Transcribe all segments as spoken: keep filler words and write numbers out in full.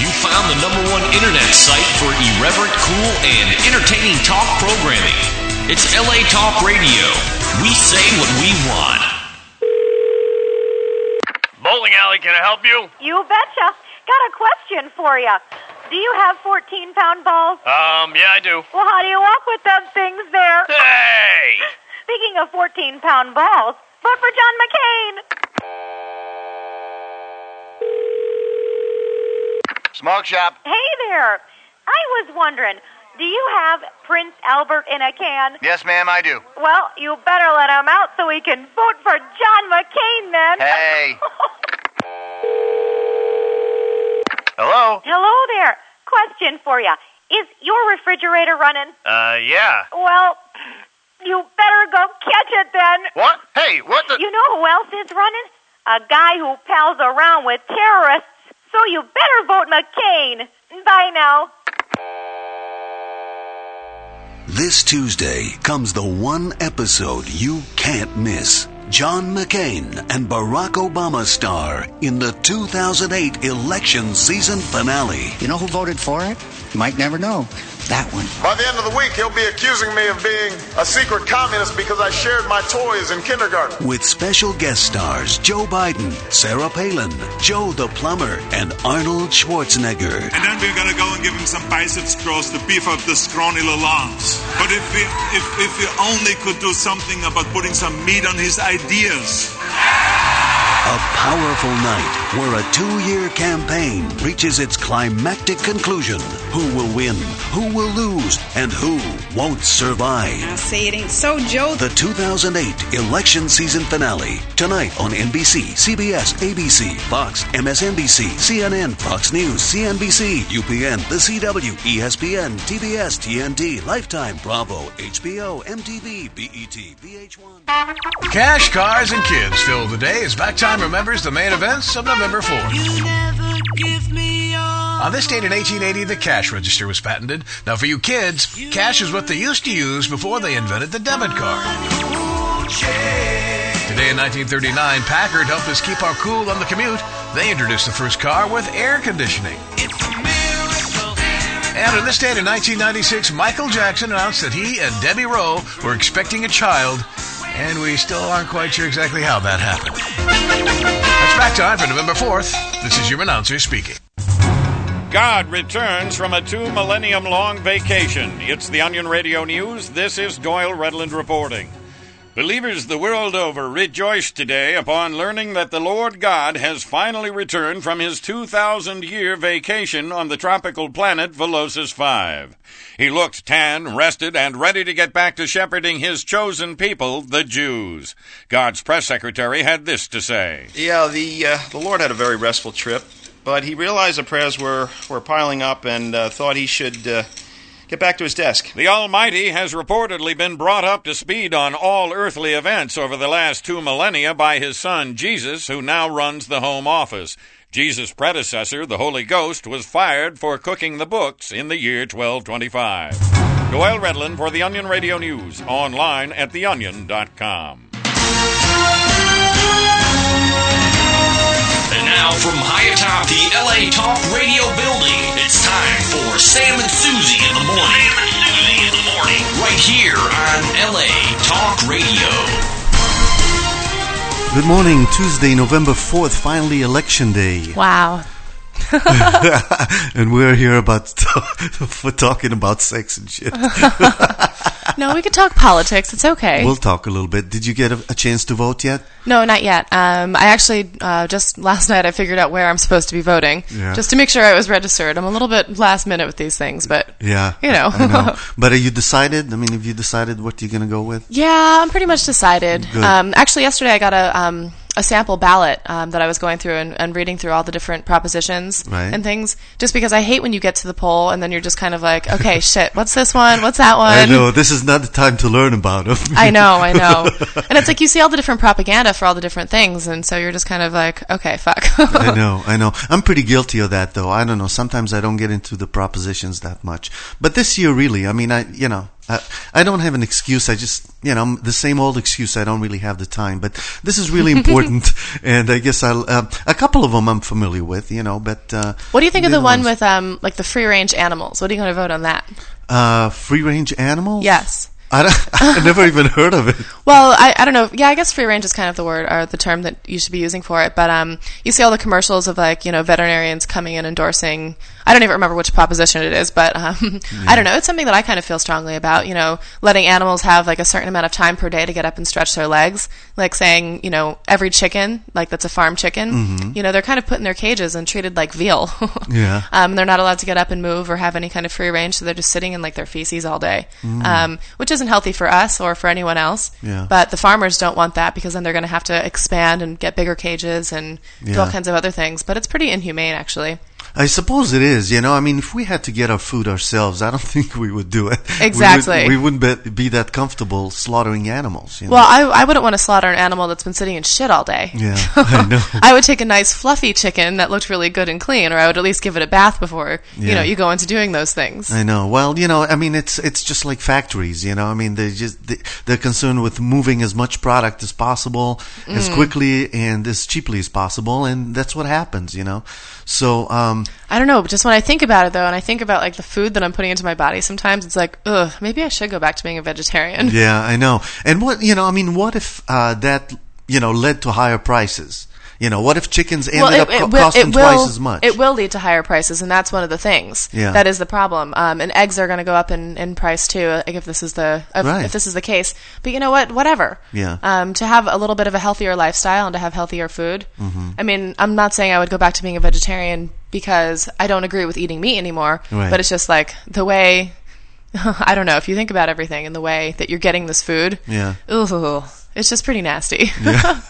You found the number one internet site for irreverent, cool, and entertaining talk programming. It's L A Talk Radio. We say what we want. Bowling alley, can I help you? You betcha. Got a question for you. Do you have fourteen-pound balls? Um, yeah, I do. Well, how do you walk with them things there? Hey! Speaking of fourteen-pound balls, vote for John McCain. Smoke shop. Hey there. I was wondering, do you have Prince Albert in a can? Yes, ma'am, I do. Well, you better let him out so we can vote for John McCain then. Hey. Hello? Hello there. Question for you. Is your refrigerator running? Uh, yeah. Well, you better go catch it then. What? Hey, what the... You know who else is running? A guy who pals around with terrorists. So you better vote McCain. Bye now. This Tuesday comes the one episode you can't miss. John McCain and Barack Obama star in the two thousand eight election season finale. You know who voted for it? You might never know. That one. By the end of the week, he'll be accusing me of being a secret communist because I shared my toys in kindergarten. With special guest stars Joe Biden, Sarah Palin, Joe the Plumber, and Arnold Schwarzenegger. And then we're going to go and give him some biceps curls to beef up the scrawny little arms. But if we, if, if we only could do something about putting some meat on his ideas. A powerful night where a two-year campaign reaches its climactic conclusion. Who will win, who will lose, and who won't survive. I say it ain't so, Joe. The two thousand eight election season finale. Tonight on N B C, C B S, A B C, Fox, M S N B C, C N N, Fox News, C N B C, U P N, The C W, E S P N, T B S, T N T, Lifetime, Bravo, H B O, M T V, B E T, V H one. Cash, cars, and kids fill the day as Backtime remembers the main events of November fourth. You never give me your... On this date in eighteen eighty, the cash register was patented. Now for you kids, cash is what they used to use before they invented the debit card. Today in nineteen thirty-nine, Packard helped us keep our cool on the commute. They introduced the first car with air conditioning. And on this date in nineteen ninety-six, Michael Jackson announced that he and Debbie Rowe were expecting a child, and we still aren't quite sure exactly how that happened. That's Back Time for November fourth. This is your announcer speaking. God returns from a two-millennium-long vacation. It's the Onion Radio News. This is Doyle Redland reporting. Believers the world over rejoiced today upon learning that the Lord God has finally returned from his two thousand year vacation on the tropical planet Velocis five. He looked tan, rested, and ready to get back to shepherding his chosen people, the Jews. God's press secretary had this to say. Yeah, the uh, the Lord had a very restful trip, but he realized the prayers were, were piling up and uh, thought he should... Uh, Get back to his desk. The Almighty has reportedly been brought up to speed on all earthly events over the last two millennia by his son Jesus, who now runs the home office. Jesus' predecessor, the Holy Ghost, was fired for cooking the books in the year twelve twenty-five. Doyle Redland for the Onion Radio News, online at the onion dot com. And now from high atop the L A Talk Radio building, it's time for Sam and Susie in the morning. Sam and Susie in the morning. Right here on L A Talk Radio. Good morning, Tuesday, November fourth, finally election day. Wow. And we're here about for talking about sex and shit. No, we could talk politics. It's okay. We'll talk a little bit. Did you get a, a chance to vote yet? No, not yet. Um, I actually, uh, just last night I figured out where I'm supposed to be voting. Yeah. Just to make sure I was registered. I'm a little bit last minute with these things, but, yeah, you know. I know. But are you decided? I mean, have you decided what you're going to go with? Yeah, I'm pretty much decided. Good. Um, actually, yesterday I got a... Um, a sample ballot um, that I was going through and, and reading through all the different propositions right. and things, just because I hate when you get to the poll and then you're just kind of like, okay, shit, what's this one? What's that one? I know, this is not the time to learn about them. I know, I know. And it's like you see all the different propaganda for all the different things, and so you're just kind of like, okay, fuck. I know, I know. I'm pretty guilty of that, though. I don't know. Sometimes I don't get into the propositions that much. But this year, really, I mean, I, you know, I, I don't have an excuse. I just, you know, the same old excuse. I don't really have the time. But this is really important, and I guess I'll. Uh, a couple of them I'm familiar with, you know. But uh, what do you think of the one ones, with um like the free range animals? What are you going to vote on that? Uh, free range animals? Yes. I don't, I've never even heard of it. Well, I, I don't know. Yeah, I guess free range is kind of the word or the term that you should be using for it. But um, you see all the commercials of like, you know, veterinarians coming in endorsing. I don't even remember which proposition it is, but um, yeah. I don't know. It's something that I kind of feel strongly about. You know, letting animals have like a certain amount of time per day to get up and stretch their legs. Like saying, you know, every chicken, like that's a farm chicken. Mm-hmm. You know, they're kind of put in their cages and treated like veal. Yeah. Um, they're not allowed to get up and move or have any kind of free range, so they're just sitting in like their feces all day, mm. um, which isn't healthy for us or for anyone else. Yeah. But the farmers don't want that because then they're going to have to expand and get bigger cages and yeah. do all kinds of other things. But it's pretty inhumane, actually. I suppose it is. You know, I mean, if we had to get our food ourselves, I don't think we would do it. Exactly. We, would, we wouldn't be, be that comfortable slaughtering animals. You know? Well, I, I wouldn't want to slaughter an animal that's been sitting in shit all day. Yeah, I know. I would take a nice fluffy chicken that looked really good and clean, or I would at least give it a bath before, yeah. you know, you go into doing those things. I know. Well, you know, I mean, it's it's just like factories, you know. I mean, they just they, they're concerned with moving as much product as possible, mm. as quickly and as cheaply as possible, and that's what happens, you know. So, um, I don't know, but just when I think about it, though, and I think about, like, the food that I'm putting into my body, sometimes it's like, ugh, maybe I should go back to being a vegetarian. Yeah, I know. And what, you know, I mean, what if uh, that, you know, led to higher prices? You know, what if chickens ended well, it, up it co- will, costing it will, twice as much? It will lead to higher prices, and that's one of the things. Yeah. That is the problem. Um, and eggs are going to go up in, in price too, like if this is the if, right. if this is the case. But you know what? Whatever. Yeah. Um, to have a little bit of a healthier lifestyle and to have healthier food. Mm-hmm. I mean, I'm not saying I would go back to being a vegetarian because I don't agree with eating meat anymore. Right. But it's just like the way. I don't know if you think about everything and the way that you're getting this food. Yeah. Ooh. It's just pretty nasty. Yeah.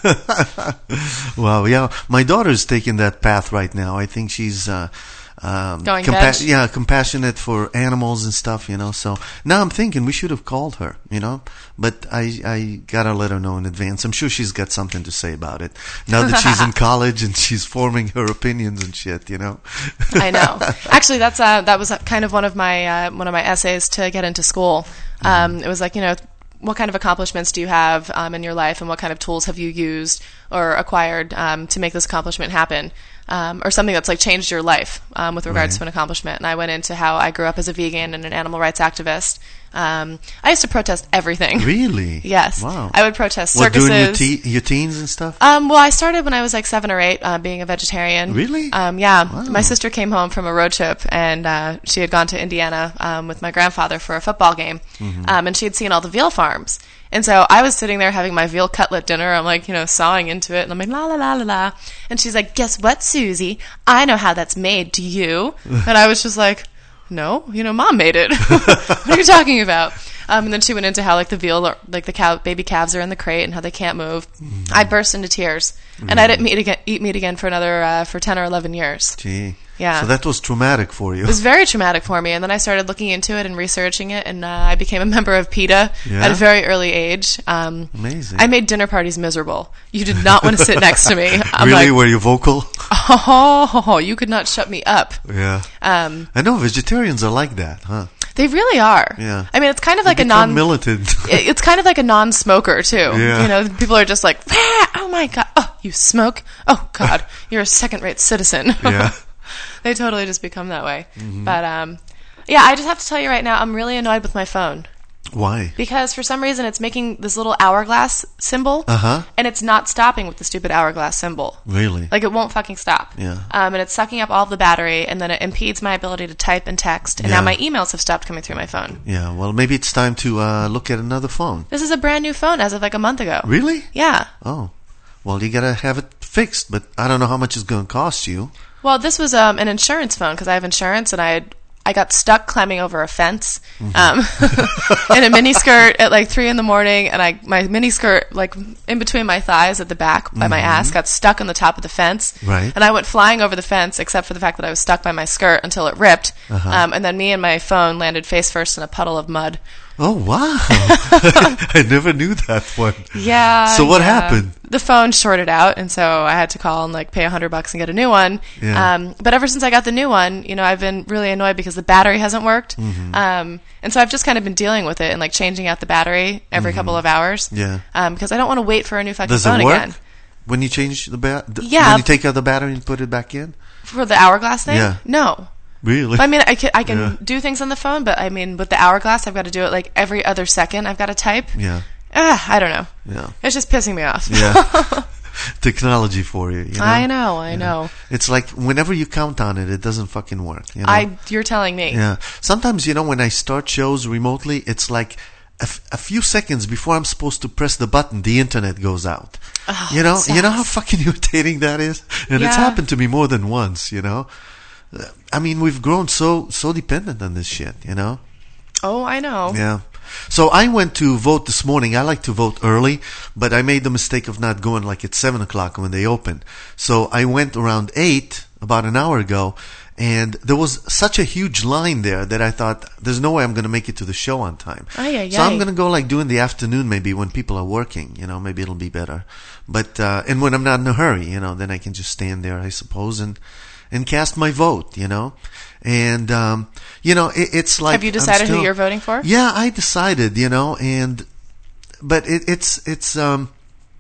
Well, yeah, my daughter's taking that path right now. I think she's uh, um, going compa- veg? yeah, compassionate for animals and stuff, you know. So now I'm thinking we should have called her, you know. But I, I gotta let her know in advance. I'm sure she's got something to say about it now that she's in college and she's forming her opinions and shit, you know. I know. Actually, that's uh, that was kind of one of my uh, one of my essays to get into school. Um, mm-hmm. It was like, you know, what kind of accomplishments do you have um, in your life, and what kind of tools have you used or acquired um, to make this accomplishment happen, um, or something that's like changed your life um, with regards right. to an accomplishment. And I went into how I grew up as a vegan and an animal rights activist. Um, I used to protest everything. Really? Yes. Wow. I would protest what, circuses. Doing your, te- your teens and stuff? Um, well, I started when I was like seven or eight, uh, being a vegetarian. Really? Um, yeah. Wow. My sister came home from a road trip, and uh, she had gone to Indiana um, with my grandfather for a football game, mm-hmm. um, and she had seen all the veal farms. And so I was sitting there having my veal cutlet dinner. I'm like, you know, sawing into it, and I'm like, la la la la la. And she's like, guess what, Susie? I know how that's made. Do you? And I was just like, no, you know, Mom made it. What are you talking about? Um, and then she went into how like the veal, or, like the cow, baby calves are in the crate and how they can't move. Mm. I burst into tears, mm. and I didn't meet again, eat meat again for another uh, for ten or eleven years. Gee, yeah. So that was traumatic for you. It was very traumatic for me, and then I started looking into it and researching it, and uh, I became a member of PETA yeah? at a very early age. Um, Amazing. I made dinner parties miserable. You did not want to sit next to me. I'm really? Like, were you vocal? Oh, you could not shut me up. Yeah. Um, I know vegetarians are like that, huh? They really are. Yeah. I mean, it's kind of they like a non militant. It's kind of like a non-smoker too. Yeah. You know, people are just like, ah, oh my god, oh you smoke, oh god, you're a second-rate citizen. Yeah. They totally just become that way. Mm-hmm. But um, yeah, I just have to tell you right now, I'm really annoyed with my phone. Why? Because for some reason it's making this little hourglass symbol, uh-huh. and it's not stopping with the stupid hourglass symbol. Really? Like it won't fucking stop. Yeah. Um, and it's sucking up all of the battery, and then it impedes my ability to type and text, and yeah. now my emails have stopped coming through my phone. Yeah, well, maybe it's time to uh, look at another phone. This is a brand new phone as of like a month ago. Really? Yeah. Oh. Well, you gotta have it fixed, but I don't know how much it's gonna cost you. Well, this was um, an insurance phone, because I have insurance, and I had I got stuck climbing over a fence mm-hmm. um, in a mini skirt at like three in the morning, and I my mini skirt like in between my thighs at the back by mm-hmm. my ass got stuck on the top of the fence, right? And I went flying over the fence, except for the fact that I was stuck by my skirt until it ripped, uh-huh. um, and then me and my phone landed face first in a puddle of mud. Oh, wow. I never knew that one. Yeah. So what yeah. happened? The phone shorted out, and so I had to call and like pay a hundred bucks and get a new one. Yeah. Um, but ever since I got the new one, you know, I've been really annoyed because the battery hasn't worked. Mm-hmm. Um, and so I've just kind of been dealing with it and like changing out the battery every Mhm. couple of hours. Yeah. Um, because I don't want to wait for a new fucking Does phone it work again. when you change the battery? Yeah. When you take out the battery and put it back in? For the hourglass thing? Yeah. No. Really? I mean, I can, I can Yeah. do things on the phone, but I mean, with the hourglass, I've got to do it like every other second. I've got to type. Yeah. Ah, I don't know. Yeah. It's just pissing me off. Yeah. Technology for you, you know? I know, I Yeah. know. It's like whenever you count on it, it doesn't fucking work. You know? I, you're telling me. Yeah. Sometimes, you know, when I start shows remotely, it's like a, f- a few seconds before I'm supposed to press the button, the internet goes out. Oh, you know, sucks. you know how fucking irritating that is? And it's Yeah. happened to me more than once, you know? Uh, I mean, we've grown so, so dependent on this shit, you know? Oh, I know. Yeah. So I went to vote this morning. I like to vote early, but I made the mistake of not going like at seven o'clock when they open. So I went around eight, about an hour ago, and there was such a huge line there that I thought, there's no way I'm going to make it to the show on time. Ay, ay, so I'm ay. going to go like during the afternoon maybe when people are working, you know, maybe it'll be better. But, uh, and when I'm not in a hurry, you know, then I can just stand there, I suppose, and, and cast my vote, you know. And, um, you know, it, it's like... Have you I'm decided still- who you're voting for? Yeah, I decided, you know, and, but it, it's, it's, um,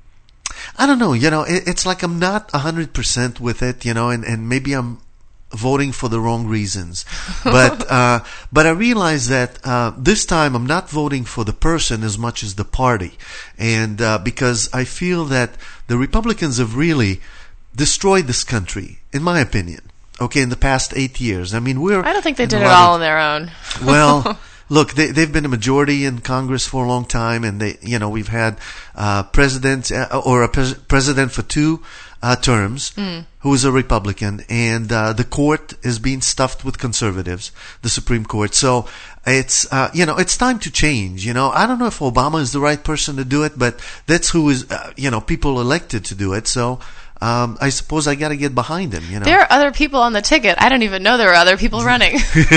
I don't know, you know, it, it's like I'm not one hundred percent with it, you know, and, and maybe I'm voting for the wrong reasons. But, uh, but I realize that, uh, this time I'm not voting for the person as much as the party. And, uh, because I feel that the Republicans have really destroyed this country, in my opinion. Okay, in the past eight years. I mean, we're... I don't think they in did a it lot all of- on their own. Well, look, they, they've been a majority in Congress for a long time, and they, you know, we've had uh, presidents uh, or a pres- president for two uh, terms Mm. who is a Republican, and uh, the court is being stuffed with conservatives, the Supreme Court. So it's uh, you know, it's time to change. You know, I don't know if Obama is the right person to do it, but that's who is uh, you know, people elected to do it. So. Um, I suppose I got to get behind him, you know. There are other people on the ticket. I don't even know there are other people running.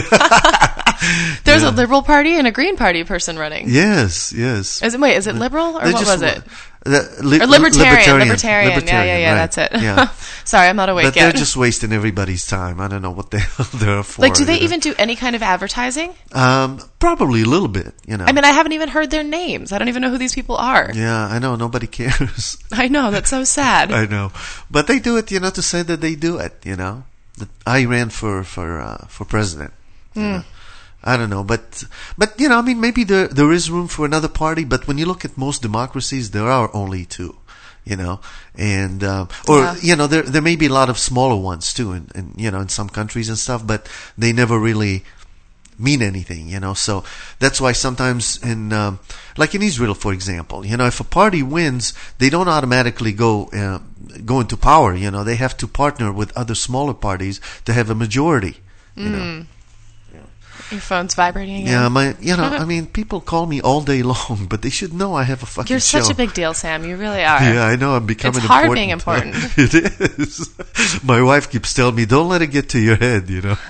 There's Yeah. a Liberal Party and a Green Party person running. Yes, yes. Is it, wait, is it liberal or They what just was wa- it? The, li- or libertarian, libertarian. libertarian, Yeah, yeah, yeah, right. that's it. Yeah. Sorry, I'm not awake But yet. they're just wasting everybody's time. I don't know what the hell they're for. like, do they you know. even do any kind of advertising? Um, probably a little bit, you know. I mean, I haven't even heard their names. I don't even know who these people are. Yeah, I know. Nobody cares. I know, that's so sad. I know. But they do it, you know, to say that they do it, you know. That I ran for, for, uh, for president. you Hmm. know. I don't know, but but you know, I mean, maybe there there is room for another party, but when you look at most democracies, there are only two, you know, and um, or Yeah. you know, there there may be a lot of smaller ones too, in, in you know, in some countries and stuff, but they never really mean anything, you know. So that's why sometimes in um, like in Israel, for example, you know, if a party wins, they don't automatically go uh, go into power. You know, they have to partner with other smaller parties to have a majority. You know. Mm. Your phone's vibrating again. Yeah, my, you know, I mean, people call me all day long, but they should know I have a fucking You're show. such a big deal, Sam. You really are. Yeah, I know. I'm becoming It's hard important. being important. It is. My wife keeps telling me, don't let it get to your head, you know.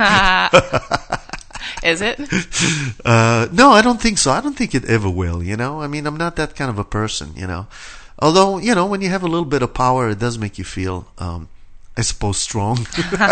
Is it? Uh, no, I don't think so. I don't think it ever will, you know. I mean, I'm not that kind of a person, you know. Although, you know, when you have a little bit of power, it does make you feel, um, I suppose, strong.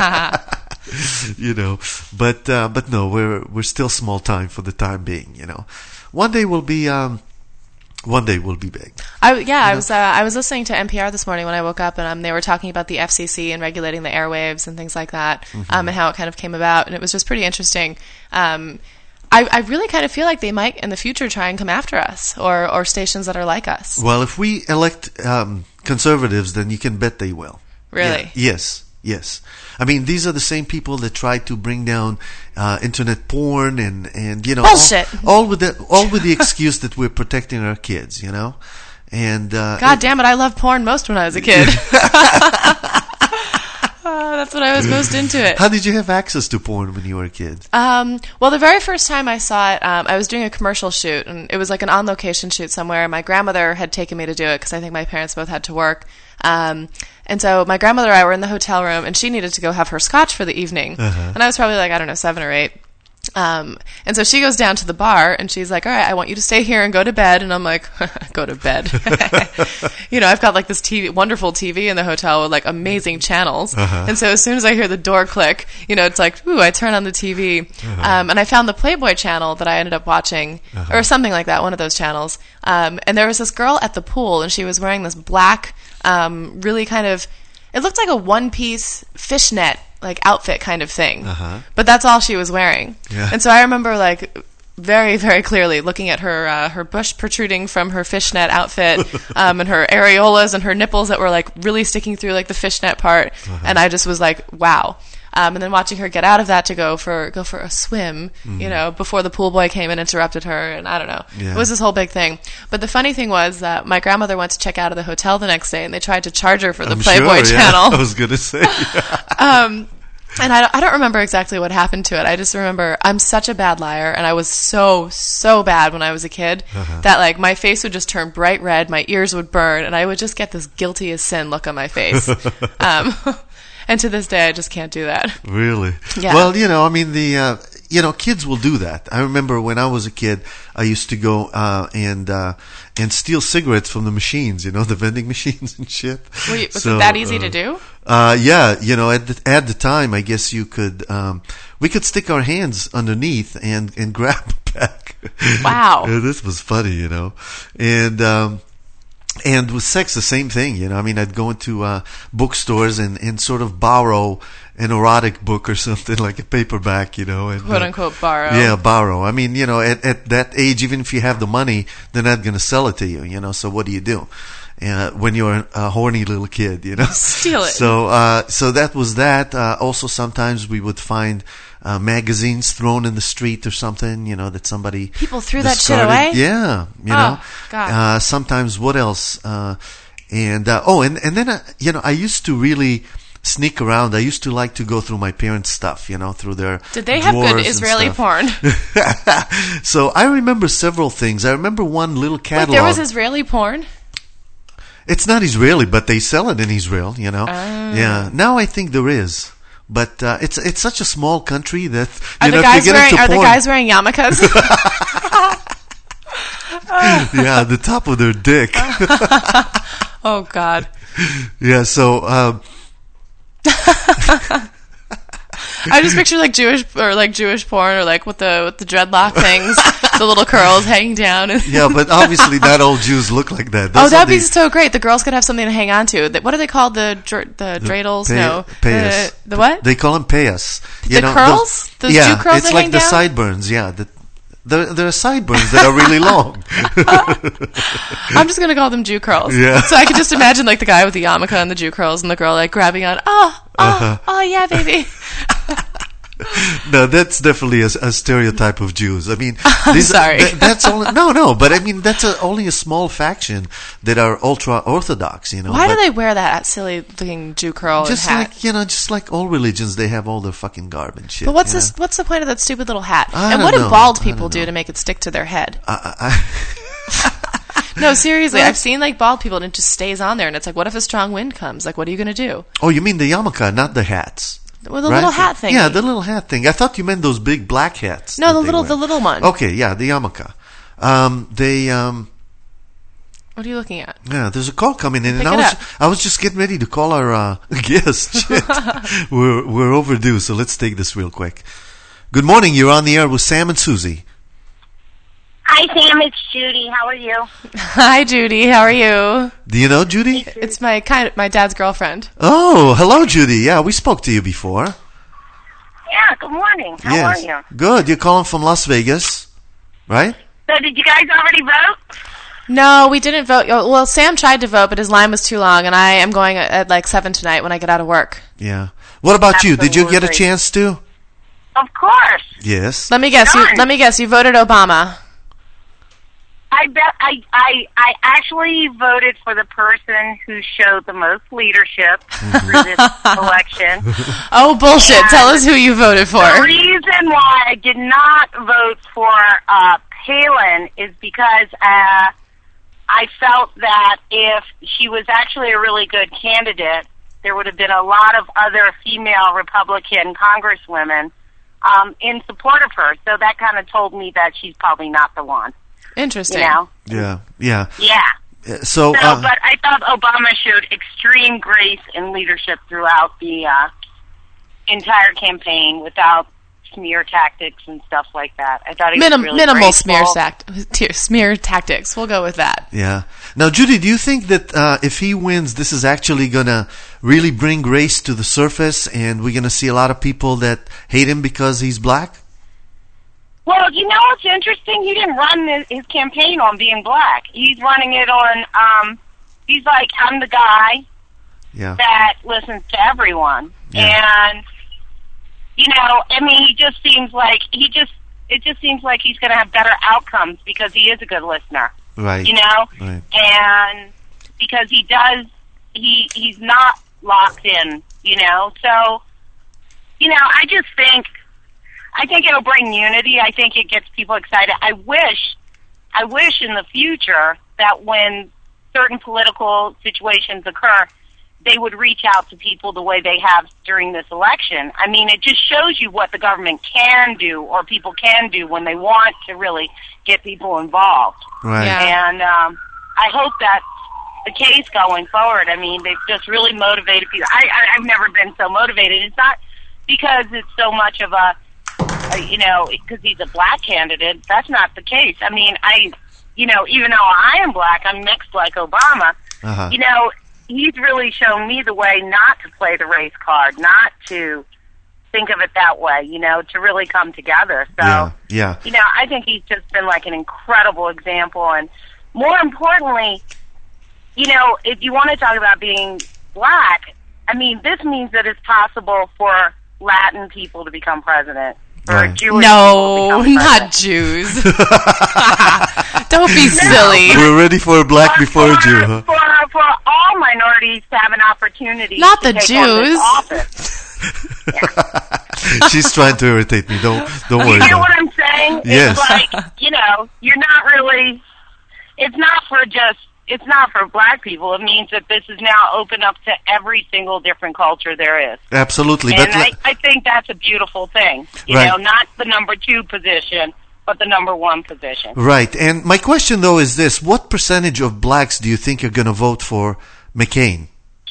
You know, but uh, but no, we're we're still small time for the time being. You know, one day we'll be um, one day we'll be big. I, yeah, You I know? was uh, I was listening to N P R this morning when I woke up, and um, they were talking about the F C C and regulating the airwaves and things like that, Mhm. um, and how it kind of came about, and it was just pretty interesting. Um, I, I really kind of feel like they might in the future try and come after us, or or stations that are like us. Well, if we elect um, conservatives, then you can bet they will. Really? Yeah. Yes. Yes. I mean, these are the same people that tried to bring down uh, internet porn and, and you know, Bullshit. All, all with the all with the excuse that we're protecting our kids, you know, and uh, God damn it, I loved porn most when I was a kid. Uh, that's when I was most into it. How did you have access to porn when you were a kid? Um, well, the very first time I saw it, um, I was doing a commercial shoot, and it was like an on-location shoot somewhere. My grandmother had taken me to do it because I think my parents both had to work. Um, and so my grandmother and I were in the hotel room, and she needed to go have her scotch for the evening. Uh-huh. And I was probably like, I don't know, seven or eight. Um, and so she goes down to the bar and she's like, all right, I want you to stay here and go to bed. And I'm like, go to bed. You know, I've got like this T V, wonderful T V in the hotel with like amazing channels. Uh-huh. And so as soon as I hear the door click, you know, it's like, ooh, I turn on the T V. Uh-huh. Um, and I found the Playboy channel that I ended up watching uh-huh. or something like that, one of those channels. Um, and there was this girl at the pool and she was wearing this black, um, really kind of, it looked like a one-piece fishnet like outfit kind of thing, uh-huh. but that's all she was wearing. Yeah. And so I remember like very, very clearly looking at her uh, her bush protruding from her fishnet outfit, um, and her areolas and her nipples that were like really sticking through like the fishnet part, uh-huh. and I just was like, wow. Um, and then watching her get out of that to go for go for a swim, mm. you know, before the pool boy came and interrupted her, and I don't know. Yeah. It was this whole big thing. But the funny thing was that my grandmother went to check out of the hotel the next day, and they tried to charge her for the I'm Playboy sure, channel. Yeah. I was going to say. um, and I don't, I don't remember exactly what happened to it. I just remember I'm such a bad liar, and I was so, so bad when I was a kid uh-huh. that like my face would just turn bright red, my ears would burn, and I would just get this guilty as sin look on my face. um And to this day, I just can't do that. Really? Yeah. Well, you know, I mean, the uh, you know, kids will do that. I remember when I was a kid, I used to go uh, and uh, and steal cigarettes from the machines, you know, the vending machines and shit. Were you, was so, it that easy uh, to do? Uh, yeah, you know, at the, at the time, I guess you could, um, we could stick our hands underneath and, and grab a pack. Wow. Yeah, this was funny, you know. And, um, And with sex, the same thing, you know. I mean, I'd go into uh, bookstores and, and sort of borrow an erotic book or something, like a paperback, you know. And, Quote, unquote, borrow. Uh, yeah, borrow. I mean, you know, at, at that age, even if you have the money, they're not going to sell it to you, you know. So what do you do? Uh, when you're a horny little kid, you know. Steal it. So, uh, so that was that. Uh, also, sometimes we would find uh, magazines thrown in the street or something, you know, that somebody people threw discarded. that shit away. Yeah, you oh, know. God. Uh, sometimes what else? Uh, and uh, oh, and and then uh, you know, I used to really sneak around. I used to like to go through my parents' stuff, you know, through their Did they have good Israeli porn? So I remember several things. I remember one little catalog. Wait, there was Israeli porn? It's not Israeli, but they sell it in Israel, you know. Uh. Yeah. Now I think there is. But uh, it's it's such a small country that you are know the guys if you get wearing into are porn, the guys wearing yarmulkes? yeah, the top of their dick. Oh God. Yeah. So. Um, I just picture like Jewish or like Jewish porn or like with the with the dreadlock things, the little curls hanging down. Yeah, but obviously not all Jews look like that. That's oh, that'd be so great. The girls could have something to hang on to. What are they called? The dr- the dreidels? Pay, no, payas. The, the what? They call them payas. You the know, curls? The, Those yeah, Jew curls it's that like hang the down? sideburns. Yeah, the, the, there are sideburns that are really long. I'm just gonna call them Jew curls. Yeah. So I could just imagine like the guy with the yarmulke and the Jew curls, and the girl like grabbing on. Oh, oh, uh-huh. oh, yeah, baby. No, that's definitely a, a stereotype of Jews. I mean, I'm these, sorry. Th- that's only no, no. But I mean, that's a, only a small faction that are ultra orthodox. You know, why but do they wear that silly looking Jew curl just and hat? like you know, just like all religions, they have all their fucking garbage shit. But what's you this? know? What's the point of that stupid little hat? I and don't what do know. bald people do to make it stick to their head? I, I No, seriously, I've seen like bald people and it just stays on there, and it's like, what if a strong wind comes? Like, what are you going to do? Oh, you mean the yarmulke, not the hats? Well, the right? little hat thing. Yeah, the little hat thing. I thought you meant those big black hats. No, the little, the little one. Okay, yeah, the yarmulke. Um, they. Um, what are you looking at? Yeah, there's a call coming in, Pick and I it was up. I was just getting ready to call our uh, guest. Shit. we're we're overdue, so let's take this real quick. Good morning. You're on the air with Sam and Susie. Hi, Sam. It's Judy. How are you? Hi, Judy. How are you? Do you know Judy? It's my kind of my dad's girlfriend. Oh, hello, Judy. Yeah, we spoke to you before. Yeah. Good morning. How yes. are you? Good. You're calling from Las Vegas, right? So, did you guys already vote? No, we didn't vote. Well, Sam tried to vote, but his line was too long, and I am going at, at like seven tonight when I get out of work. Yeah. What about Absolutely. you? Did you get a chance to? Of course. Yes. Let me guess. You, let me guess. You voted Obama. I bet I, I I actually voted for the person who showed the most leadership through this election. Oh, bullshit. And tell us who you voted for. The reason why I did not vote for uh, Palin is because uh, I felt that if she was actually a really good candidate, there would have been a lot of other female Republican congresswomen um, in support of her. So that kind of told me that she's probably not the one. Interesting. You know? Yeah, yeah. Yeah. Uh, So, So, uh, but I thought Obama showed extreme grace and leadership throughout the uh, entire campaign without smear tactics and stuff like that. I thought he Minim- was really minimal graceful. smear, sact- t- smear tactics. We'll go with that. yeah. Now, Judy, do you think that uh, if he wins, this is actually going to really bring race to the surface, and we're going to see a lot of people that hate him because he's black? Well, you know what's interesting? He didn't run his, his campaign on being black. He's running it on, um, he's like, I'm the guy Yeah. that listens to everyone. Yeah. And, you know, I mean, he just seems like, he just, it just seems like he's going to have better outcomes because he is a good listener. Right. You know? Right. And because he does, he he's not locked in, you know? So, you know, I just think, I think it'll bring unity. I think it gets people excited. I wish, I wish in the future that when certain political situations occur, they would reach out to people the way they have during this election. I mean, it just shows you what the government can do or people can do when they want to really get people involved. Right. Yeah. And um, I hope that's the case going forward. I mean, they've just really motivated people. I, I, I've never been so motivated. It's not because it's so much of a, a you know, because he's a black candidate. That's not the case. I mean, I, you know, even though I am black, I'm mixed like Obama. Uh-huh. You know, he's really shown me the way not to play the race card, not to think of it that way, you know, to really come together. So, Yeah, yeah. you know, I think he's just been like an incredible example. And more importantly, you know, if you want to talk about being black, I mean, this means that it's possible for Latin people to become president. For Right. Jewish No, people to become not president. Jews. Don't be silly. We're ready for a black before a Jew, huh? For, for all minorities to have an opportunity Not to the take on this Jews. office. She's trying to irritate me. Don't don't worry You hear about what it. I'm saying? Yes. It's like, you know, you're not really, it's not for just, it's not for black people. It means that this is now open up to every single different culture there is. Absolutely. And But I, le- I think that's a beautiful thing. You Right. know, not the number two position, but the number one position. right. And my question, though, is this. What percentage of blacks do you think are going to vote for McCain?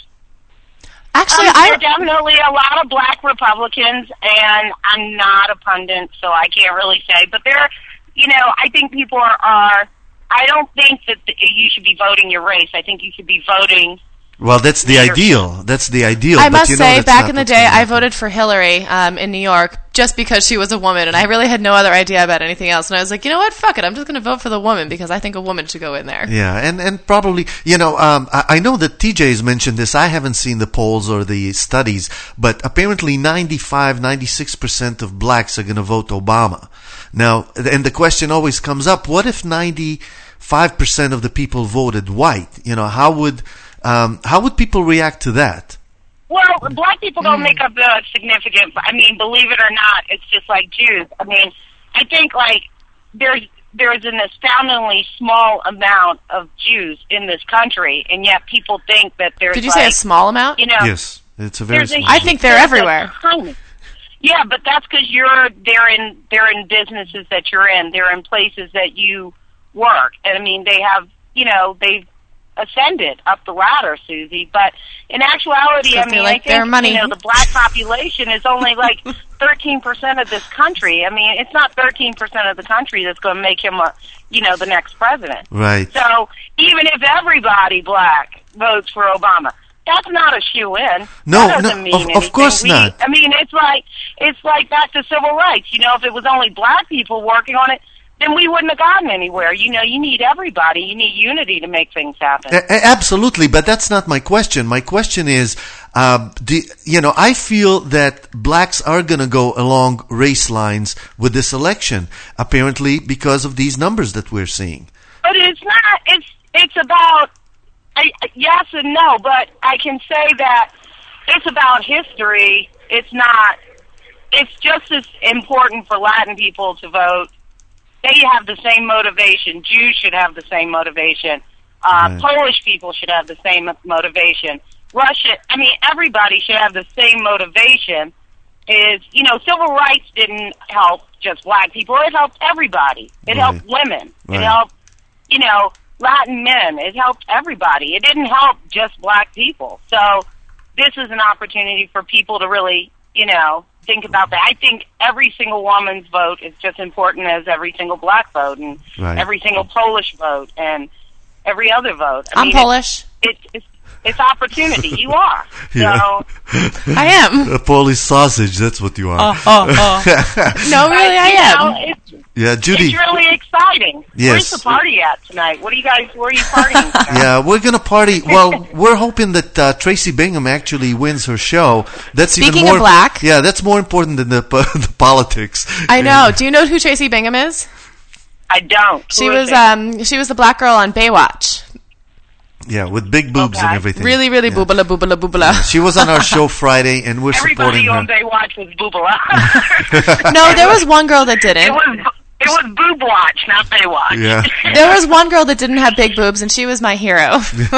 Actually, um, I there are definitely a lot of black Republicans, and I'm not a pundit, so I can't really say. But there, you know, I think people are. are I don't think that the, you should be voting your race. I think you should be voting. Well, that's the Leadership. ideal. That's the ideal. I but must you know say, that's back not in the what's day, gonna I happen. voted for Hillary um, in New York just because she was a woman, and I really had no other idea about anything else. And I was like, you know what? Fuck it. I'm just going to vote for the woman because I think a woman should go in there. Yeah, and, and probably, you know, um, I, I know that T J's mentioned this. I haven't seen the polls or the studies, but apparently ninety-five, ninety-six percent of blacks are going to vote Obama. Now, and the question always comes up, what if ninety-five percent of the people voted white? You know, how would, um, how would people react to that? Well, black people don't make up a significant. I mean, believe it or not, it's just like Jews. I mean, I think like there's there's an astoundingly small amount of Jews in this country, and yet people think that there's. Did you like, say a small amount? You know, Yes, it's a very there's a small. I think they're there's a everywhere. tiny- Yeah, but that's because you're they're in they're in businesses that you're in. They're in places that you work, and I mean they have you know they've ascended up the ladder, Susie. But in actuality, Because I they mean, like I think their money. you know the black population is only like thirteen percent of this country. I mean, it's not thirteen percent of the country that's going to make him a you know the next president. Right. So even if everybody black votes for Obama, that's not a shoe-in. No, that doesn't no, mean of- of anything. course We- not. I mean, it's like it's like back to civil rights. You know, if it was only black people working on it, then we wouldn't have gotten anywhere. You know, you need everybody. You need unity to make things happen. A- a- Absolutely, but that's not my question. My question is, uh, do, you know, I feel that blacks are going to go along race lines with this election, apparently because of these numbers that we're seeing. But it's not. It's it's about I, yes and no. But I can say that it's about history. It's not. It's just as important for Latin people to vote. They have the same motivation. Jews should have the same motivation. Uh, Right. Polish people should have the same motivation. Russia, I mean, everybody should have the same motivation is, you know, civil rights didn't help just black people. It helped everybody. It Right. helped women. Right. It helped, you know, Latin men. It helped everybody. It didn't help just black people. So this is an opportunity for people to really, you know, think about that. I think every single woman's vote is just important as every single black vote and Right. every single Polish vote and every other vote. I I'm mean, Polish. It's, it's, it's opportunity. You are. Yeah. So, I am. A Polish sausage, that's what you are. Oh, oh, oh. No, really, I you am. know, it's, Yeah, Judy. it's really exciting. Yes. Where's the party at tonight? What are you guys, where are you partying tonight? Yeah, we're gonna party. Well, we're hoping that uh, Tracy Bingham actually wins her show. That's Speaking even more of black. Yeah, that's more important than the, the politics. I know. Do you know who Tracy Bingham is? I don't. She Who is was it? um she was the black girl on Baywatch. Yeah, with big boobs Okay. and everything. Really, really Yeah. boobala boobala boobala. She was on our show Friday, and we're supporting Everybody her. on Baywatch was Boobala. No, there was one girl that it didn't. was it was Boob Watch, not Baywatch. Yeah. There was one girl that didn't have big boobs, and she was my hero. I mean,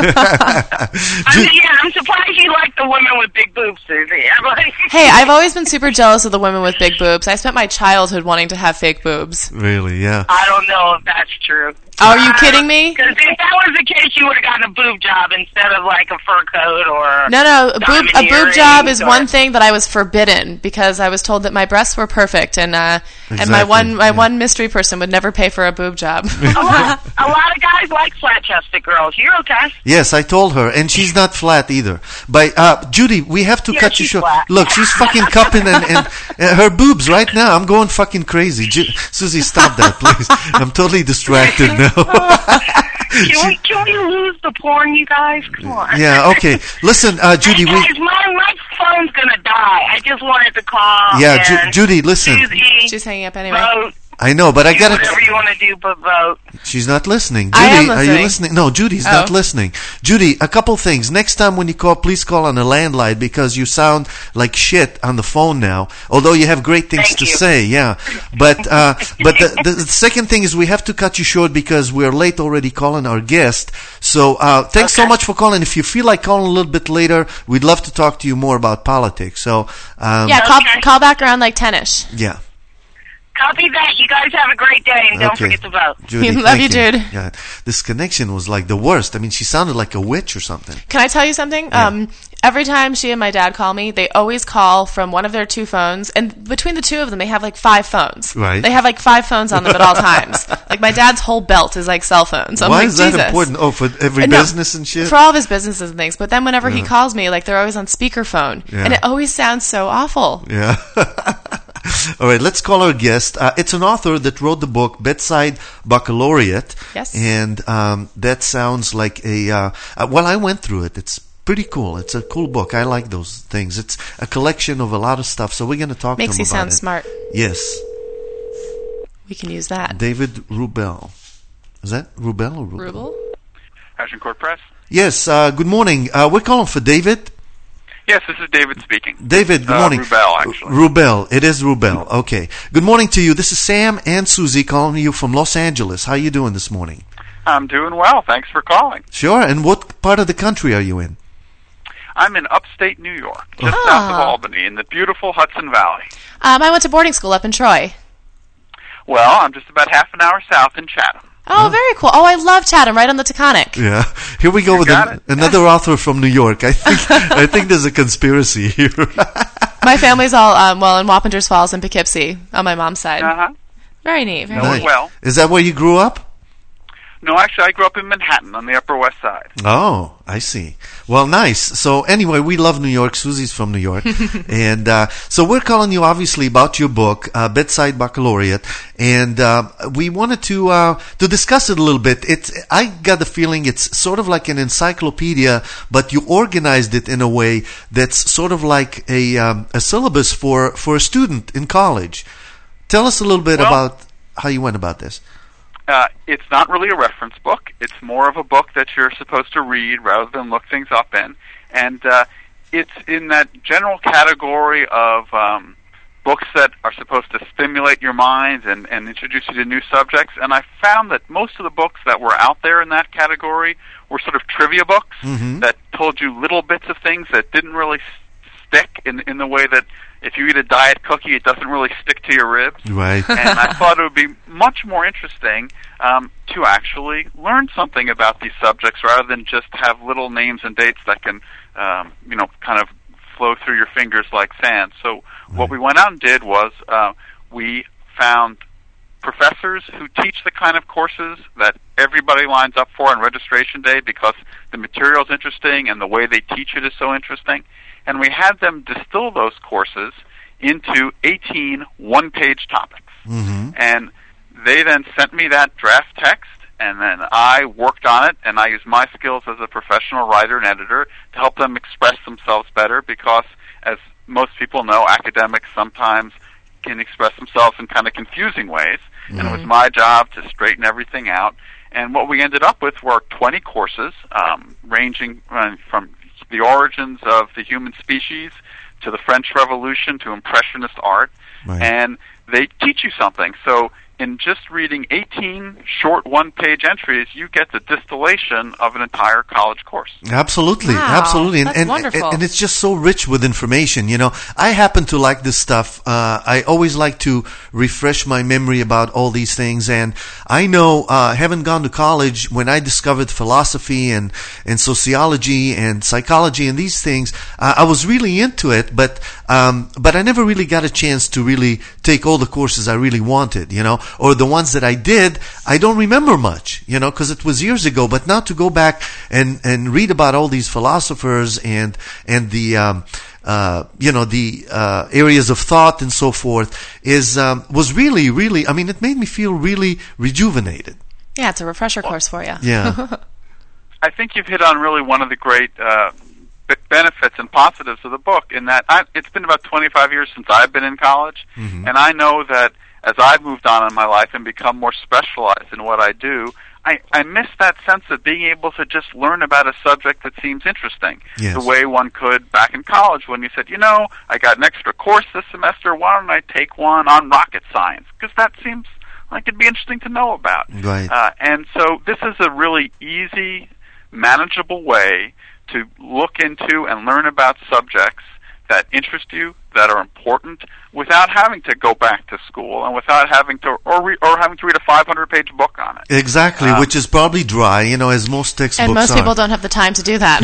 yeah, I'm surprised you like the women with big boobs, Susie. I'm like, Hey, I've always been super jealous of the women with big boobs. I spent my childhood wanting to have fake boobs. Really, yeah. I don't know if that's true. Oh, are you kidding me? Because if that was the case, you would have gotten a boob job instead of like a fur coat or No, no, a boob, a boob job is or- one thing that I was forbidden because I was told that my breasts were perfect, and uh, and my Exactly, one my yeah. one mystery person would never pay for a boob job. a, lot, a lot of guys like flat-chested girls. You're okay. Yes, I told her, and she's not flat either. But uh, Judy, we have to Yeah, cut you she's short. flat. Look, she's fucking cupping and, and uh, her boobs right now. I'm going fucking crazy. Ju- Susie, stop that, please. I'm totally distracted now. Can we, can we lose the porn, you guys? Come on. Yeah, okay. Listen, uh, Judy, Hey, we. guys, my, my phone's going to die. I just wanted to call. Yeah, Ju- and Judy, listen. Susie, She's hanging up anyway. vote. I know, but I Do gotta. whatever you want to do, but vote. She's not listening. Judy, I am are you listening. listening? No, Judy's Oh. not listening. Judy, a couple things. Next time when you call, please call on a landline because you sound like shit on the phone now. Although you have great things Thank to you. say, yeah. But uh, but the, the, the second thing is we have to cut you short because we're late already calling our guest. So uh, thanks so Okay. much for calling. If you feel like calling a little bit later, we'd love to talk to you more about politics. So um, Yeah, call Okay. call back around like ten-ish. yeah. Copy that. You guys have a great day, and don't Okay. forget to vote. Judy, Love thank you, Jude. Yeah, this connection was like the worst. I mean, she sounded like a witch or something. Can I tell you something? Um, every time she and my dad call me, they always call from one of their two phones, and between the two of them, they have like five phones. Right. They have like five phones on them at all times. Like my dad's whole belt is like cell phones. I'm Why like, is that Jesus. important? Oh, for every Uh, no, business and shit? For all of his businesses and things. But then whenever he Yeah. calls me, like they're always on speakerphone, Yeah. and it always sounds so awful. Yeah. All right, let's call our guest. Uh, it's an author that wrote the book Bedside Baccalaureate. Yes. And um, that sounds like a. Uh, uh, well, I went through it. It's pretty cool. It's a cool book. I like those things. It's a collection of a lot of stuff. So we're going to talk Makes to him you about sound it. smart. Yes. We can use that. David Rubel. Is that Rubel or Rubel? Ruble? Ashton Court Press. Yes. Uh, good morning. Uh, we're calling for David. Yes, this is David speaking. David, good Uh, morning. Rubel, actually. Rubel. It is Rubel. Okay. Good morning to you. This is Sam and Susie calling you from Los Angeles. How you doing this morning? I'm doing well. Thanks for calling. Sure. And what part of the country are you in? I'm in upstate New York, just Ah. south of Albany, in the beautiful Hudson Valley. Um, I went to boarding school up in Troy. Well, I'm just about half an hour south in Chatham. Oh, very cool. Oh, I love Chatham, right on the Taconic. Yeah. Here we go You with got an, it. another author from New York. I think I think there's a conspiracy here. My family's all, um, well, in Wappingers Falls and Poughkeepsie on my mom's side. Uh-huh. Very neat. Very Know it neat. well. Is that where you grew up? No, actually, I grew up in Manhattan on the Upper West Side. Oh, I see. Well, nice. So anyway, we love New York. Susie's from New York. and uh, so we're calling you, obviously, about your book, uh, Bedside Baccalaureate. And uh, we wanted to uh, to discuss it a little bit. It's, I got the feeling it's sort of like an encyclopedia, but you organized it in a way that's sort of like a, um, a syllabus for, for a student in college. Tell us a little bit Well- about how you went about this. Uh, it's not really a reference book. It's more of a book that you're supposed to read rather than look things up in. And uh, it's in that general category of um, books that are supposed to stimulate your mind and, and introduce you to new subjects. And I found that most of the books that were out there in that category were sort of trivia books Mhm. that told you little bits of things that didn't really s- stick in in the way that if you eat a diet cookie, it doesn't really stick to your ribs. Right. And I thought it would be much more interesting um, to actually learn something about these subjects rather than just have little names and dates that can, um, you know, kind of flow through your fingers like sand. So right. what we went out and did was uh, we found professors who teach the kind of courses that everybody lines up for on registration day because the material is interesting and the way they teach it is so interesting. And we had them distill those courses into eighteen one-page topics. Mm-hmm. And they then sent me that draft text, and then I worked on it, and I used my skills as a professional writer and editor to help them express themselves better because, as most people know, academics sometimes can express themselves in kind of confusing ways. Mm-hmm. And it was my job to straighten everything out. And what we ended up with were twenty courses, um, ranging uh, from the origins of the human species to the French Revolution to Impressionist art. Right. And they teach you something. So in just reading eighteen short one-page entries, you get the distillation of an entire college course. Absolutely, wow, absolutely, and that's and, wonderful. and it's just so rich with information. You know, I happen to like this stuff. Uh, I always like to refresh my memory about all these things, and I know, uh, having gone to college, when I discovered philosophy and and sociology and psychology and these things, uh, I was really into it, but um, but I never really got a chance to really take all the courses I really wanted. You know. Or the ones that I did, I don't remember much, you know, because it was years ago. But now to go back and, and read about all these philosophers and and the um, uh, you know the uh, areas of thought and so forth is um, was really really. I mean, it made me feel really rejuvenated. Yeah, it's a refresher course for you. Yeah, I think you've hit on really one of the great uh, b- benefits and positives of the book. In that I, it's been about twenty-five years since I've been in college, mm-hmm. and I know that. As I've moved on in my life and become more specialized in what I do, I, I miss that sense of being able to just learn about a subject that seems interesting. Yes. The way one could back in college when you said, you know, I got an extra course this semester, why don't I take one on rocket science? Because that seems like it'd be interesting to know about. Right. Uh, and so this is a really easy, manageable way to look into and learn about subjects that interest you, that are important, without having to go back to school and without having to or re, or having to read a five hundred page book on it. Exactly, um, which is probably dry, you know, as most textbooks and most are. people don't have the time to do that.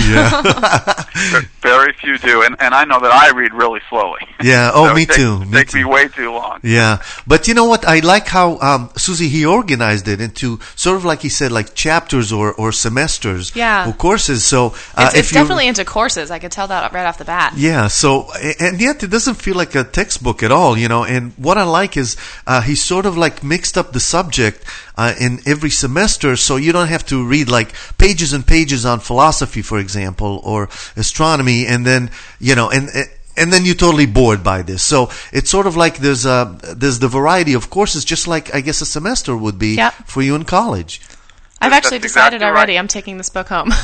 Yeah. Very few do, and and I know that I read really slowly. Yeah. Oh, so me it takes, too. It me takes too. me way too long. Yeah, but you know what? I like how um, Susie he organized it into sort of like he said, like chapters or, or semesters yeah. or courses. So uh, it's, if it's you, definitely into courses. I could tell that right off the bat. Yeah. So and yet it doesn't feel like a textbook at all, you know. And what I like is uh, he sort of like mixed up the subject uh, in every semester, so you don't have to read like pages and pages on philosophy, for example, or astronomy, and then you know, and and then you're totally bored by this. So it's sort of like there's a there's the variety of courses, just like I guess a semester would be yep. for you in college. I've That's actually decided exactly already right. I'm taking this book home.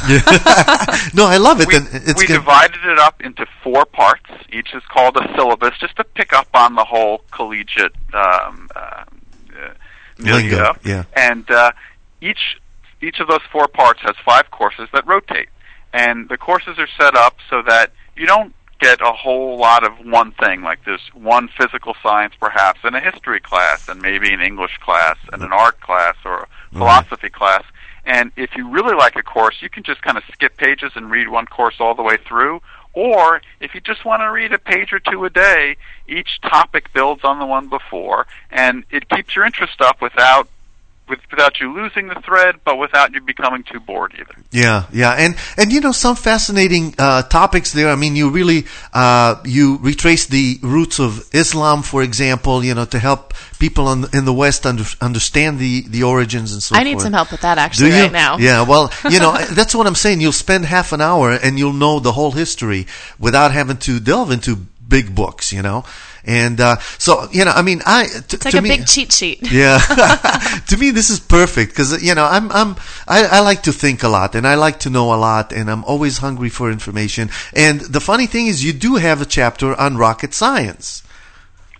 No, I love it. We, and it's we good. divided it up into four parts. Each is called a syllabus, just to pick up on the whole collegiate um, uh, uh, milieu. Lingo, yeah. And uh, each each of those four parts has five courses that rotate. And the courses are set up so that you don't get a whole lot of one thing, like there's one physical science perhaps in a history class and maybe an English class and an art class or a philosophy right. class. And if you really like a course, you can just kind of skip pages and read one course all the way through. Or if you just want to read a page or two a day, each topic builds on the one before, and it keeps your interest up without with, without you losing the thread, but without you becoming too bored either. Yeah, yeah, and and you know some fascinating uh, topics there. I mean, you really uh, you retrace the roots of Islam, for example, you know, to help people in, in the West under, understand the, the origins and so I forth. need some help with that actually Do you? right now. Yeah, well, you know, that's what I'm saying. You'll spend half an hour and you'll know the whole history without having to delve into big books, you know. And uh, so, you know, I mean, I t- it's like to a me, big cheat sheet. Yeah, to me, this is perfect because you know, I'm I'm I, I like to think a lot and I like to know a lot, and I'm always hungry for information. And the funny thing is, you do have a chapter on rocket science.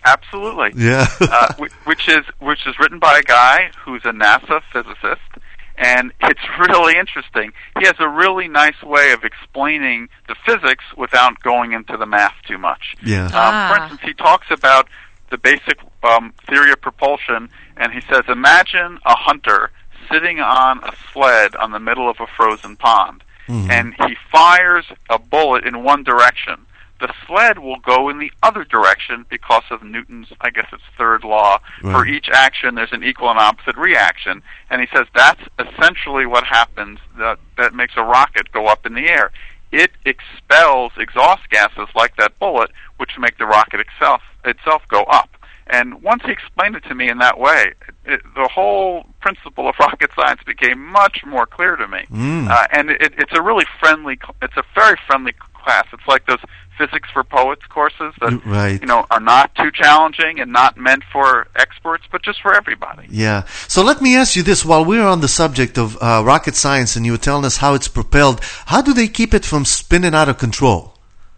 Absolutely. Yeah. uh, which is which is written by a guy who's a NASA physicist, and it's really interesting. He has a really nice way of explaining the physics without going into the math too much. Yeah. Um, Ah. For instance, he talks about the basic um, theory of propulsion, and he says, imagine a hunter sitting on a sled on the middle of a frozen pond, Mhm. and he fires a bullet in one direction. The sled will go in the other direction because of Newton's, I guess it's third law. Right. For each action, there's an equal and opposite reaction. And he says that's essentially what happens that, that makes a rocket go up in the air. It expels exhaust gases like that bullet, which make the rocket itself, itself go up. And once he explained it to me in that way, it, the whole principle of rocket science became much more clear to me. Mm. Uh, and it, it's a really friendly, it's a very friendly class. It's like those physics for poets courses that Right. you know are not too challenging and not meant for experts, but just for everybody. Yeah. So let me ask you this: while we're on the subject of uh, rocket science, and you were telling us how it's propelled, how do they keep it from spinning out of control?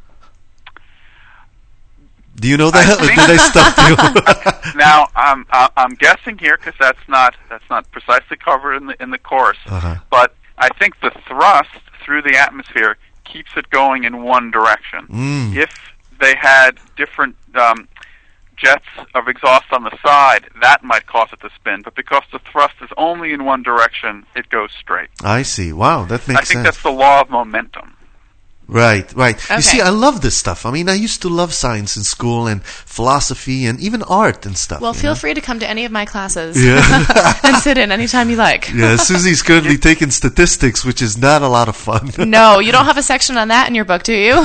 Do you know that? I Or think- did I stuff you? Now, I'm I'm guessing here because that's not that's not precisely covered in the in the course. Uh-huh. But I think the thrust through the atmosphere keeps it going in one direction. Mm. If they had different um, jets of exhaust on the side, that might cause it to spin. But because the thrust is only in one direction, it goes straight. I see. Wow, that makes I think sense. that's the law of momentum. Right, right. Okay. You see, I love this stuff. I mean, I used to love science in school and philosophy and even art and stuff. Well, you feel know? free to come to any of my classes Yeah. and sit in anytime you like. Yeah, Susie's currently taking statistics, which is not a lot of fun. No, you don't have a section on that in your book, do you?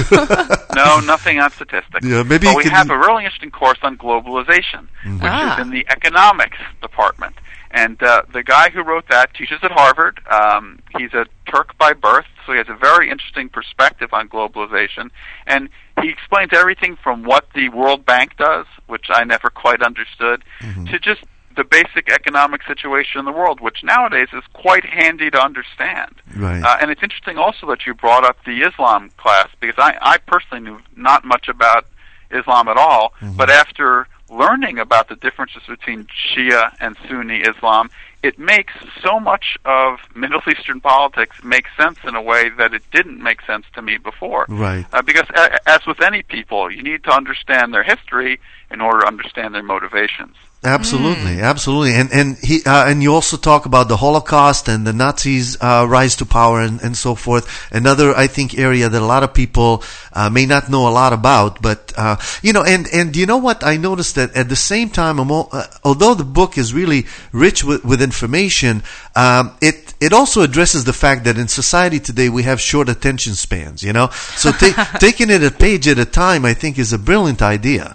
No, nothing on statistics. Yeah, maybe but you we can- have a really interesting course on globalization, Mhm. which Ah. is in the economics department. And uh, the guy who wrote that teaches at Harvard. Um, he's a Turk by birth, so he has a very interesting perspective on globalization. And he explains everything from what the World Bank does, which I never quite understood, Mm-hmm. to just the basic economic situation in the world, which nowadays is quite handy to understand. Right. Uh, and it's interesting also that you brought up the Islam class, because I, I personally knew not much about Islam at all, Mhm. but after learning about the differences between Shia and Sunni Islam, it makes so much of Middle Eastern politics make sense in a way that it didn't make sense to me before. Right. Uh, because a, as with any people, you need to understand their history in order to understand their motivations. Absolutely, absolutely, and and he uh, and you also talk about the Holocaust and the Nazis' uh, rise to power and, and so forth. Another, I think, area that a lot of people uh, may not know a lot about, but uh, you know, and and you know what? I noticed that at the same time, amo- uh, although the book is really rich with, with information, um, it it also addresses the fact that in society today we have short attention spans. You know, so ta- taking it a page at a time, I think, is a brilliant idea.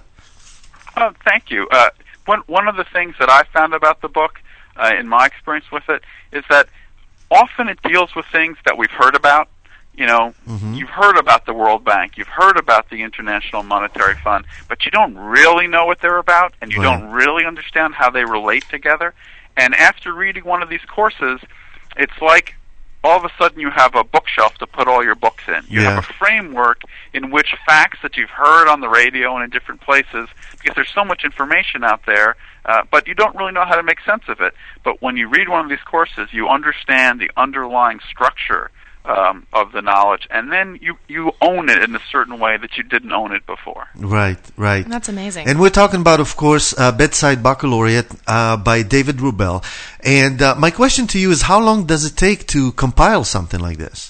Oh, thank you. Uh, one one of the things that I found about the book, uh, in my experience with it, is that often it deals with things that we've heard about. You know, Mm-hmm. you've heard about the World Bank, you've heard about the International Monetary Fund, but you don't really know what they're about, and you Right. don't really understand how they relate together. And after reading one of these courses, it's like all of a sudden you have a bookshelf to put all your books in. You Yeah. have a framework in which facts that you've heard on the radio and in different places, because there's so much information out there, uh, but you don't really know how to make sense of it. But when you read one of these courses, you understand the underlying structure um, of the knowledge, and then you, you own it in a certain way that you didn't own it before. Right, right. That's amazing. And we're talking about, of course, uh, Bedside Baccalaureate uh, by David Rubel. And uh, my question to you is, how long does it take to compile something like this?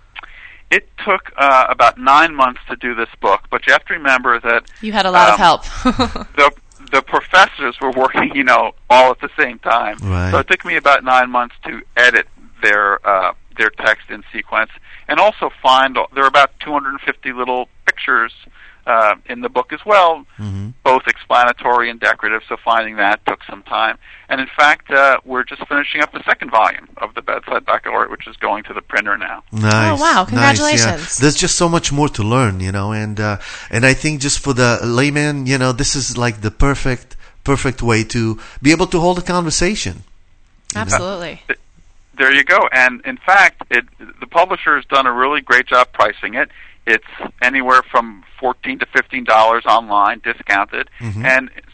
It took uh, about nine months to do this book, but you have to remember that You had a lot um, of help. the the professors were working, you know, all at the same time. Right. So it took me about nine months to edit their uh, their text in sequence, and also find there are about two hundred fifty little pictures uh, in the book as well, Mm-hmm. both explanatory and decorative. So finding that took some time. And in fact, uh, we're just finishing up the second volume of the Bedside Baccalaureate, which is going to the printer now. Nice. Oh, wow. nice, Congratulations. yeah. There's just so much more to learn, you know, and uh, and I think just for the layman, you know, this is like the perfect perfect way to be able to hold a conversation. Absolutely. There you go. And in fact, it, the publisher has done a really great job pricing it. It's anywhere from fourteen to fifteen dollars online, discounted. Mhm. And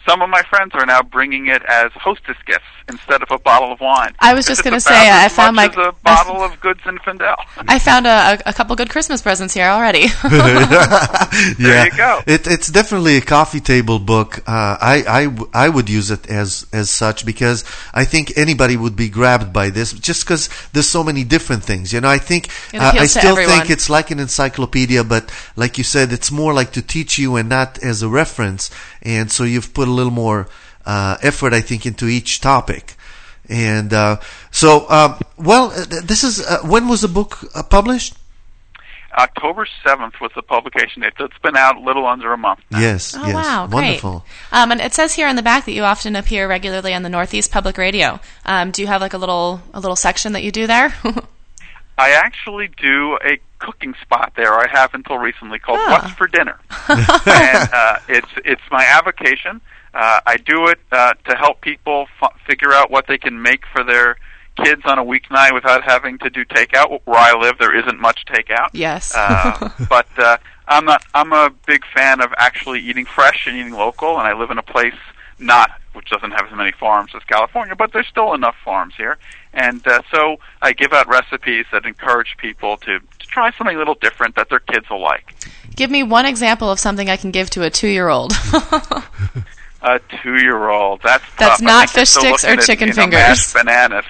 some of my friends are now bringing it as hostess gifts instead of a bottle of wine. I was just going to It's say, about I as found much my as a bottle of Good Zinfandel. I found a, a couple good Christmas presents here already. yeah, There you go. It, it's definitely a coffee table book. Uh, I, I, w- I would use it as as such because I think anybody would be grabbed by this just because there's so many different things. You know, I think It uh, I appeals to still everyone. think it's like an encyclopedia, but like you said, it's more like to teach you and not as a reference. And so you've put a little more uh, effort, I think, into each topic. And uh, so, um, well, uh, this is uh, when was the book uh, published? October seventh was the publication date, so it's been out a little under a month. Yes, Oh, yes. wow, great. Wonderful. Um, and it says here in the back that you often appear regularly on the Northeast Public Radio. Um, do you have like a little a little section that you do there? I actually do a cooking spot there. I have until recently called Ah. "What's for Dinner," and uh, it's it's my avocation. Uh, I do it uh, to help people f- figure out what they can make for their kids on a weeknight without having to do takeout. Where I live, there isn't much takeout. Yes. uh, but uh, I'm not. I'm a big fan of actually eating fresh and eating local, and I live in a place not which doesn't have as many farms as California, but there's still enough farms here. And uh, so I give out recipes that encourage people to, to try something a little different that their kids will like. Give me one example of something I can give to a two-year-old. A two-year-old. That's That's tough. I not think they're fish still sticks or looking at, chicken you know, fingers. mashed bananas.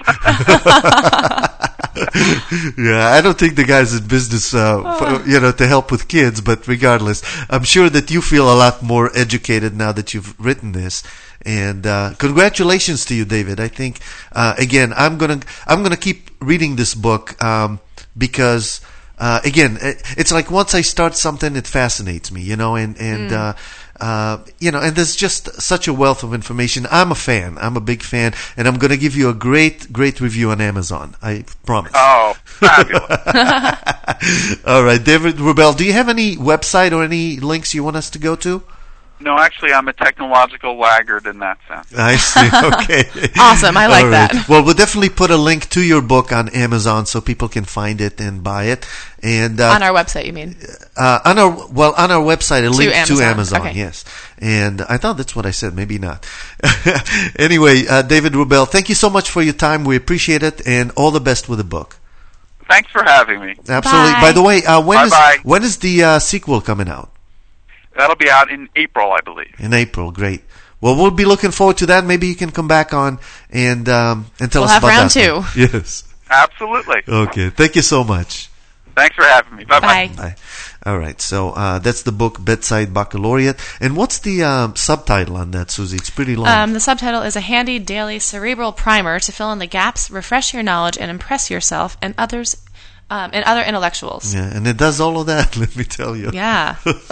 Yeah, I don't think the guy's in business, uh, for, you know, to help with kids. But regardless, I'm sure that you feel a lot more educated now that you've written this. And uh, congratulations to you, David. I think uh, again, I'm gonna I'm gonna keep reading this book um, because. Uh, again, it, it's like once I start something, it fascinates me, you know, and, and, Mm. uh, uh, you know, and there's just such a wealth of information. I'm a fan. I'm a big fan, and I'm going to give you a great, great review on Amazon. I promise. Oh, fabulous. All right, David Rubel, do you have any website or any links you want us to go to? No, actually, I'm a technological laggard in that sense. I see. Okay. Awesome. I like All right. that. Well, we'll definitely put a link to your book on Amazon so people can find it and buy it. And uh, On our website, you mean? Uh, on our well, on our website, a To link Amazon. to Amazon. Okay. Yes, and I thought that's what I said. Maybe not. Anyway, uh, David Rubel, thank you so much for your time. We appreciate it, and all the best with the book. Thanks for having me. Absolutely. Bye. By the way, uh, when is Bye-bye. when is the uh, sequel coming out? That'll be out in April, I believe. In April. Great. Well, we'll be looking forward to that. Maybe you can come back on and um, and tell We'll us have about round that. two. Then. Yes. Absolutely. Okay. Thank you so much. Thanks for having me. Bye-bye. Bye. Bye. All right. So uh, that's the book, Bedside Baccalaureate. And what's the um, subtitle on that, Susie? It's pretty long. Um, the subtitle is a handy daily cerebral primer to fill in the gaps, refresh your knowledge, and impress yourself and others um, and other intellectuals. Yeah, and it does all of that, let me tell you. Yeah.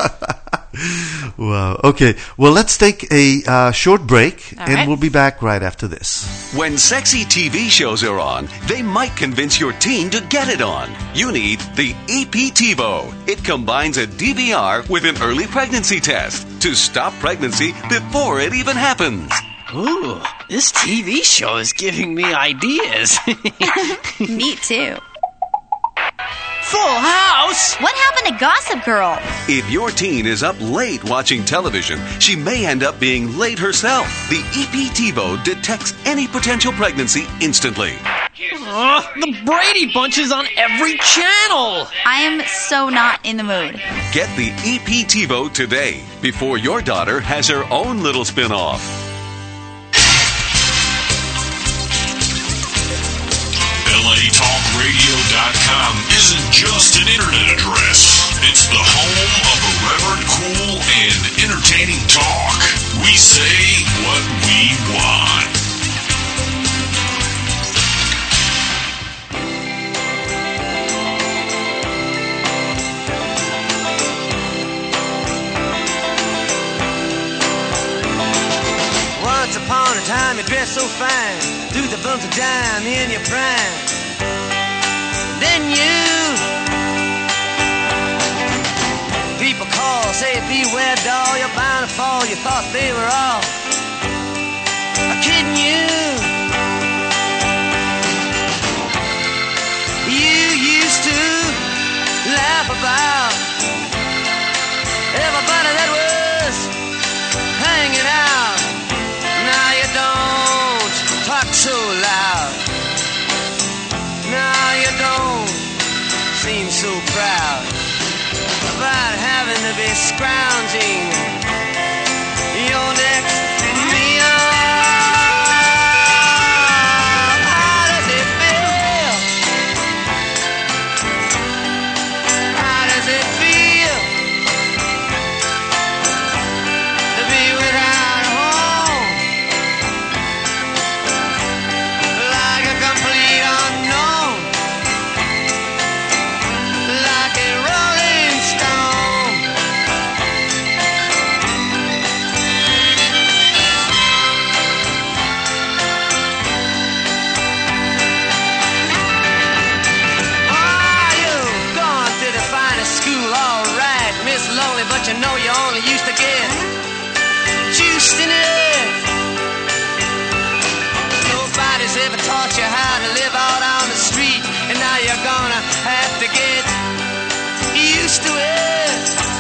Wow. Okay. Well, let's take a uh, short break, All and right. we'll be back right after this. When sexy T V shows are on, they might convince your teen to get it on. You need the E P TiVo. It combines a D V R with an early pregnancy test to stop pregnancy before it even happens. Ooh, this T V show is giving me ideas. Me too. Full House! What happened to Gossip Girl? If your teen is up late watching television, she may end up being late herself. The E P TiVo detects any potential pregnancy instantly. Oh, the Brady Bunch is on every channel! I am so not in the mood. Get the E P TiVo today before your daughter has her own little spin-off. L A Talk Radio dot com isn't just an internet address. It's the home of irreverent, cool, and entertaining talk. We say what we want. Once upon a time you dressed so fine, threw the bumps of dime in your prime. Then you people call, say beware doll, you're bound to fall. You thought they were all kidding you. You used to laugh about everybody that was hanging out. scrounging your next meal. How does it feel? How does it feel to be without a home? Like a complete unknown, like a rolling stone. Ah, you've gone to the finest school, all right, Miss Lonely, but you know you only used to get juiced in it. Nobody's ever taught you how to live out on the street, and now you're gonna have to get used to it.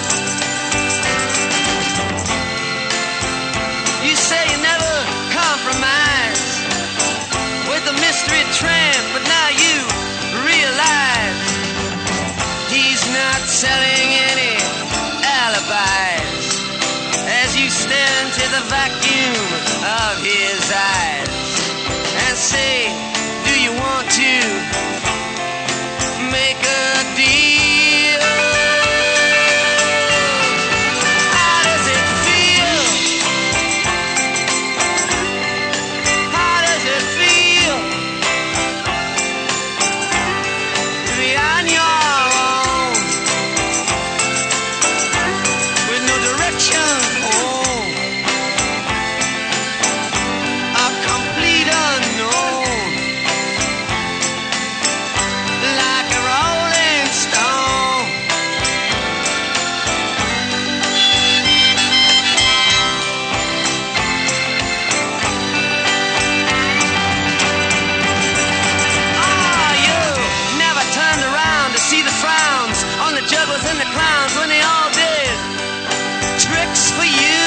You say you never compromise with the mystery tramp, but now you realize he's not selling any alibis as you stare into the vacuum of his eyes and say, do you want to make a deal? How does it feel? How does it feel to be on your own with no direction home? A complete unknown, like a rolling stone. Ah, you never turned around to see the frowns on the jugglers and the clowns when they all did tricks for you.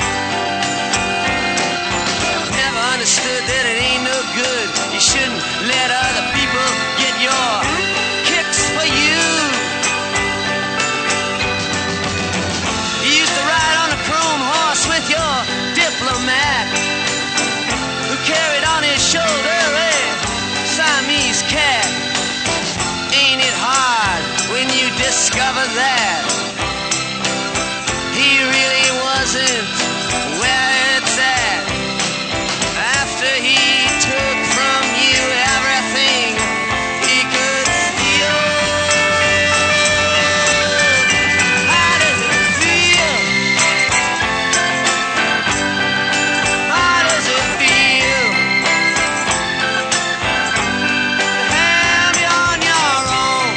Never understood that it ain't no good. You shouldn't let other people get your kicks for you. You used to ride on a chrome horse with your diplomat, who carried on his shoulder a Siamese cat. Ain't it hard when you discover that he really wasn't where it's at? After he took from you everything he could steal. How does it feel? How does it feel to have you on your own,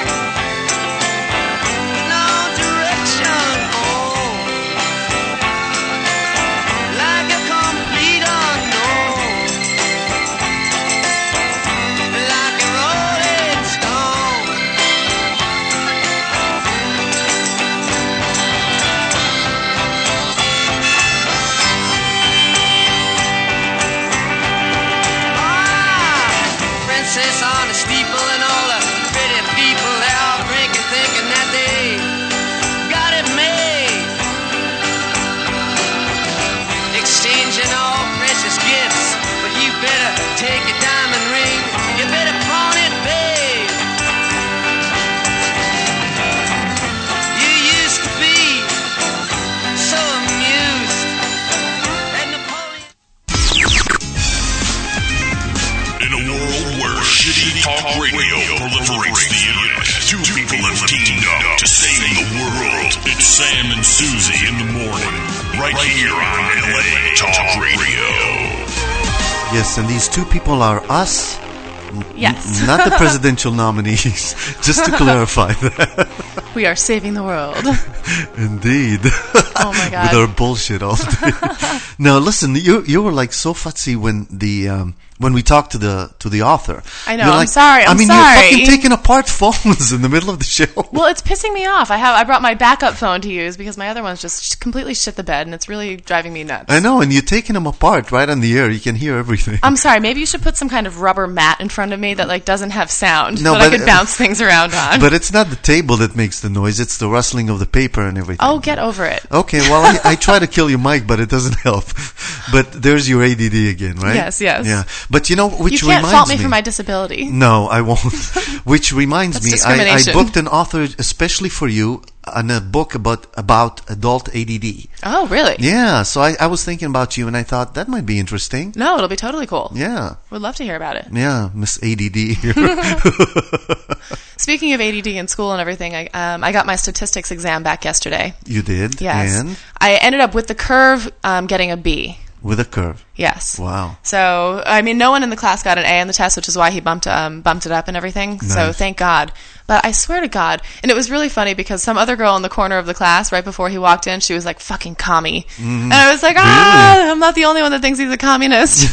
no direction home, like a complete unknown, like a rolling stone? Ah, princess on the steeple and all the pretty people, they're all drinking, thinking that they got it made, exchanging all precious gifts. But you better take your diamond ring, you better pawn it, babe. You used to be so amused at Napoleon. In a world where shitty talk radio proliferates the internet, two people have teamed up to save the world. It's Sam and Susie in the morning, right here on L A Talk Radio. Yes, and these two people are us. N- Yes. n- not the presidential nominees. Just to clarify that. We are saving the world. Indeed. Oh my God. With our bullshit all day. Now listen, you you were like so futzy when the um, when we talk to the to the author. I know. You're I'm like, sorry. I'm I mean, sorry. you're fucking taking apart phones in the middle of the show. Well, it's pissing me off. I have I brought my backup phone to use because my other one's just completely shit the bed, and it's really driving me nuts. I know, and you're taking them apart right on the air. You can hear everything. I'm sorry. Maybe you should put some kind of rubber mat in front of me that like doesn't have sound No, that I but- could bounce things around on. But it's not the table that makes the noise. It's the rustling of the paper and everything. Oh, get over it. Okay, well, I, I try to kill your mic, but it doesn't help. But there's your A D D again, right? Yes, yes. Yeah, but you know, which you can't reminds fault me, me for my disability. No, I won't. Which reminds That's me, I, I discrimination. booked an author especially for you on a book about about adult A D D. Oh, really? Yeah, so I, I was thinking about you, and I thought that might be interesting. No, it'll be totally cool. Yeah. Would love to hear about it. Yeah, Miss A D D here. Speaking of A D D in school and everything, I um, I got my statistics exam back yesterday. You did? Yes. And? I ended up with the curve um, getting a B. With a curve? Yes. Wow. So, I mean, no one in the class got an A on the test, which is why he bumped um, bumped it up and everything. So, Nice. thank God. But I swear to God, and it was really funny because some other girl in the corner of the class, right before he walked in, she was like, fucking commie. Mhm. And I was like, ah, I'm not the only one that thinks he's a communist.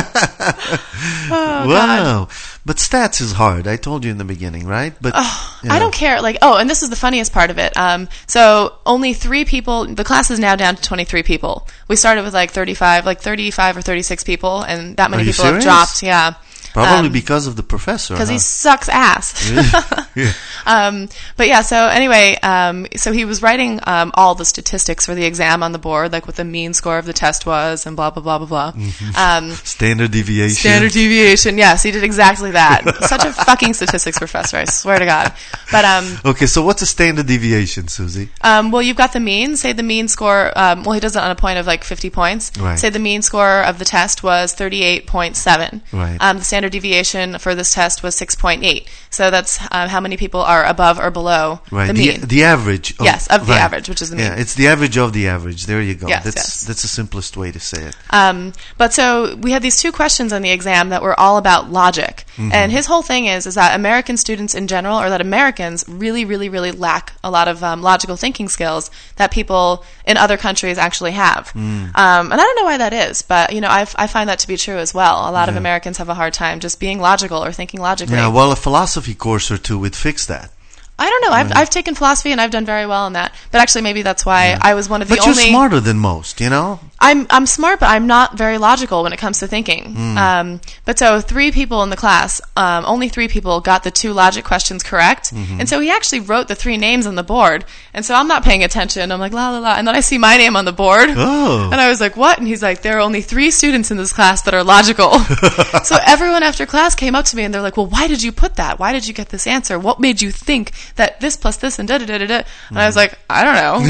Oh, Wow. But stats is hard. I told you in the beginning, right? But Oh, yeah. I don't care. Like, oh, and this is the funniest part of it. Um, so only three people. The class is now down to twenty-three people. We started with like thirty-five, like thirty-five or thirty-six people, and that many Are you people serious? have dropped. Yeah. Probably Um, because of the professor. because huh? he sucks ass. Yeah. um, but yeah, so anyway, um, so he was writing um, all the statistics for the exam on the board, like what the mean score of the test was, and blah blah blah blah blah. Mhm. Um, Standard deviation. Standard deviation. Yes, he did exactly that. Such a fucking statistics professor, I swear to God. But um, Okay, so what's a standard deviation, Susie? um, well, you've got the mean. Say the mean score. Um, well, he does it on a point of like fifty points. Right. Say the mean score of the test was thirty-eight point seven. Right. Um, the standard deviation for this test was six point eight. So that's um, how many people are above or below Right. the The, mean. the average. Of, Yes, of the right. average, which is the mean. Yeah, it's the average of the average. There you go. Yes, that's yes. that's the simplest way to say it. Um, but so we had these two questions on the exam that were all about logic. Mhm. And his whole thing is is that American students in general, or that Americans really, really, really lack a lot of um, logical thinking skills that people in other countries actually have. Mm. Um, and I don't know why that is, but you know, I, I find that to be true as well. A lot of Yeah. Americans have a hard time just being logical or thinking logically. Yeah, well, a philosophy course or two would fix that. I don't know. I've Right. I've taken philosophy and I've done very well in that. But actually, maybe that's why I was one of the But only. you're smarter than most, you know? I'm I'm smart, but I'm not very logical when it comes to thinking. Mm. Um, but so three people in the class, um, only three people got the two logic questions correct, Mhm. and so he actually wrote the three names on the board. And so I'm not paying attention. I'm like la la la, and then I see my name on the board, Oh. and I was like, what? And he's like, there are only three students in this class that are logical. So everyone after class came up to me and they're like, well, why did you put that? Why did you get this answer? What made you think that this plus this and da da da da da? And I was like, I don't know.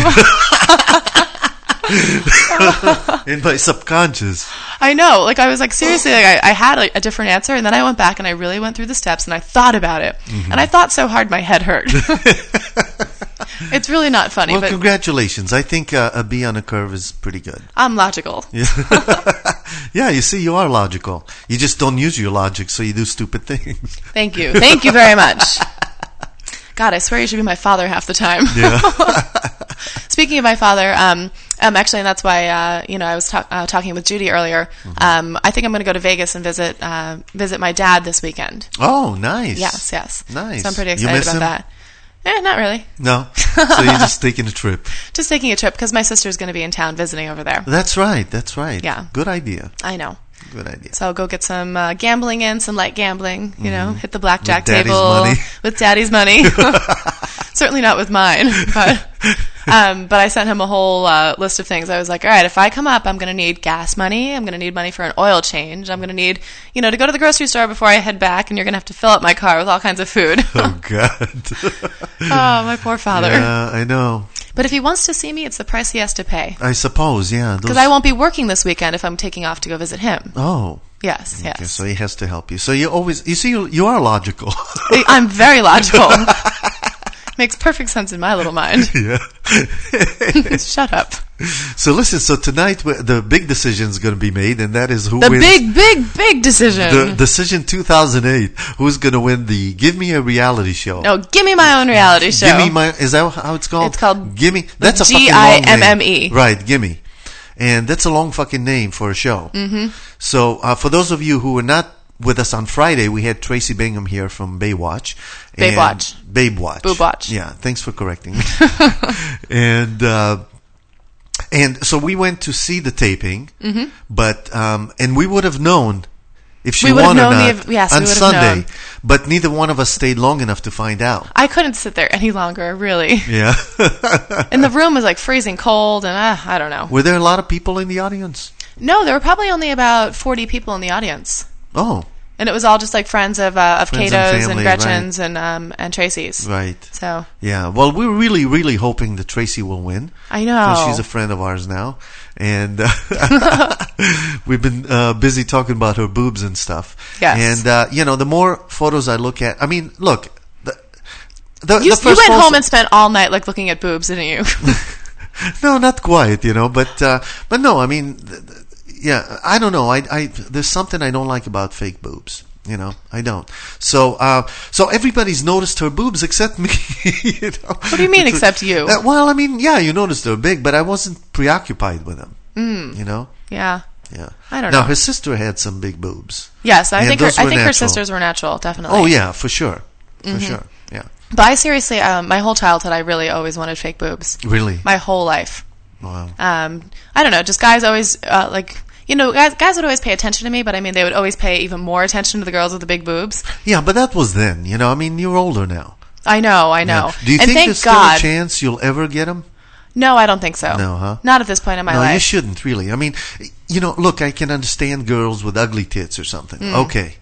In my subconscious. I know. Like, I was like, seriously, like, I, I had like, a different answer, and then I went back and I really went through the steps and I thought about it. Mhm. And I thought so hard my head hurt. It's really not funny, Well, but congratulations. I think uh, a B on a curve is pretty good. I'm logical. Yeah. Yeah, you see, you are logical. You just don't use your logic, so you do stupid things. Thank you. Thank you very much. God, I swear you should be my father half the time. Yeah. Speaking of my father, um, um, actually, and that's why, uh, you know, I was ta- uh, talking with Judy earlier. Mm-hmm. Um, I think I'm going to go to Vegas and visit uh, visit my dad this weekend. Oh, nice. Yes, yes. Nice. So I'm pretty You excited miss about him? that. Eh, not really. No. So you're just taking a trip. Just taking a trip because my sister's going to be in town visiting over there. That's right. That's right. Yeah. Good idea. I know. Good idea. So I'll go get some uh, gambling in, some light gambling, you know, Mhm. hit the blackjack With daddy's table money. with daddy's money. Certainly not with mine, but um, but I sent him a whole uh, list of things. I was like, all right, if I come up, I'm going to need gas money. I'm going to need money for an oil change. I'm going to need, you know, to go to the grocery store before I head back, and you're going to have to fill up my car with all kinds of food. Oh, God. Oh, my poor father. Yeah, I know. But if he wants to see me, it's the price he has to pay. I suppose, yeah. Because those- I won't be working this weekend if I'm taking off to go visit him. Oh. Yes, Okay, yes. so he has to help you. So you always, you see, you, you are logical. I'm very logical. Makes perfect sense in my little mind. Yeah. Shut up. So listen, so tonight w- the big decision is going to be made, and that is who The wins. big, big, big decision. The decision two thousand eight. Who's going to win the Give Me a Reality Show? No, give me my own reality show. Give me my. Is that how it's called? It's called Gimme. That's a fucking G long I name. M M E. Right, Gimme. and that's a long fucking name for a show. Mm-hmm. So uh, for those of you who were not with us on Friday, we had Tracy Bingham here from Baywatch. and- Babewatch. Babewatch. Boobwatch. Yeah, thanks for correcting me. and uh, and so we went to see the taping, Mhm. but um, and we would have known if she We would have won or known not the ev- yes, we on would have Sunday, known. but neither one of us stayed long enough to find out. I couldn't sit there any longer, really. Yeah. And the room was like freezing cold, and uh, I don't know. Were there a lot of people in the audience? No, there were probably only about forty people in the audience. Oh. And it was all just like friends of uh, of Friends and Cato's and, family, Gretchen's and um, and Tracy's. Right. So Yeah. Well, we're really, really hoping that Tracy will win. I know. Because she's a friend of ours now. And uh, we've been uh, busy talking about her boobs and stuff. Yes. And, uh, you know, the more photos I look at, I mean, look. The, the, you, the first you went photo- home and spent all night like looking at boobs, didn't you? No, not quite, you know, but uh, but no, I mean, th- th- yeah, I don't know. I, I there's something I don't like about fake boobs. You know, I don't. So, uh, so everybody's noticed her boobs except me. You know? What do you mean, It's- except you? Uh, well, I mean, yeah, you noticed they're big, but I wasn't preoccupied with them. Mm. You know? Yeah. Yeah. I don't now, know. her sister had some big boobs. Yes, I And think her, those I were think her natural. sisters were natural, definitely. Oh yeah, for sure, for Mhm. sure. Yeah. But I seriously, um, my whole childhood, I really always wanted fake boobs. Really? My whole life. Wow. Um, I don't know, just guys always, uh, like, you know, guys, guys would always pay attention to me, but I mean, they would always pay even more attention to the girls with the big boobs. Yeah, but that was then. You know, I mean, you're older now. I know, I know. Yeah. Do you and think thank there's still God. a chance you'll ever get them? No, I don't think so. No, huh? Not at this point in my no, life. you shouldn't really. I mean, you know, look, I can understand girls with ugly tits or something. Mm. Okay.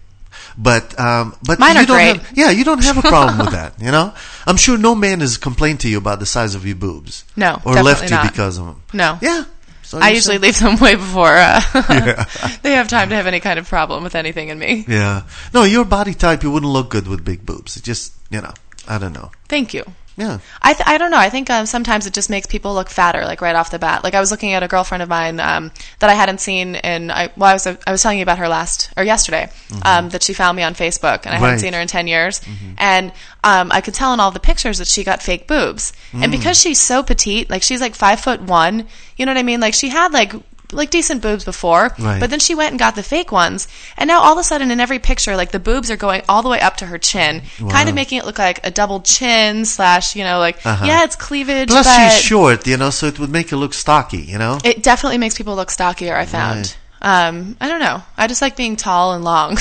But um, but Mine you are don't great. have yeah, you don't have a problem with that, you know? I'm sure no man has complained to you about the size of your boobs. No, Or definitely left you not. because of them. No. Yeah. So I you usually said- leave them way before uh, Yeah. they have time to have any kind of problem with anything in me. Yeah. No, your body type, you wouldn't look good with big boobs. It just, you know, I don't know. Thank you. Yeah. I th- I don't know. I think um, sometimes it just makes people look fatter, like right off the bat. Like I was looking at a girlfriend of mine um, that I hadn't seen in. I, well, I was I was telling you about her last or yesterday. Mhm. Um, that she found me on Facebook, and I Right. hadn't seen her in ten years. And um, I could tell in all the pictures that she got fake boobs. And Mm. because she's so petite, like she's like five foot one. You know what I mean? Like she had like. like decent boobs before, Right. but then she went and got the fake ones, and now all of a sudden in every picture, like the boobs are going all the way up to her chin, Wow. kind of making it look like a double chin slash, you know, like Uh-huh. yeah, it's cleavage, Plus, but she's short, you know, so it would make her look stocky, you know? it definitely makes people look stockier. I found. Um, I don't know. I just like being tall and long,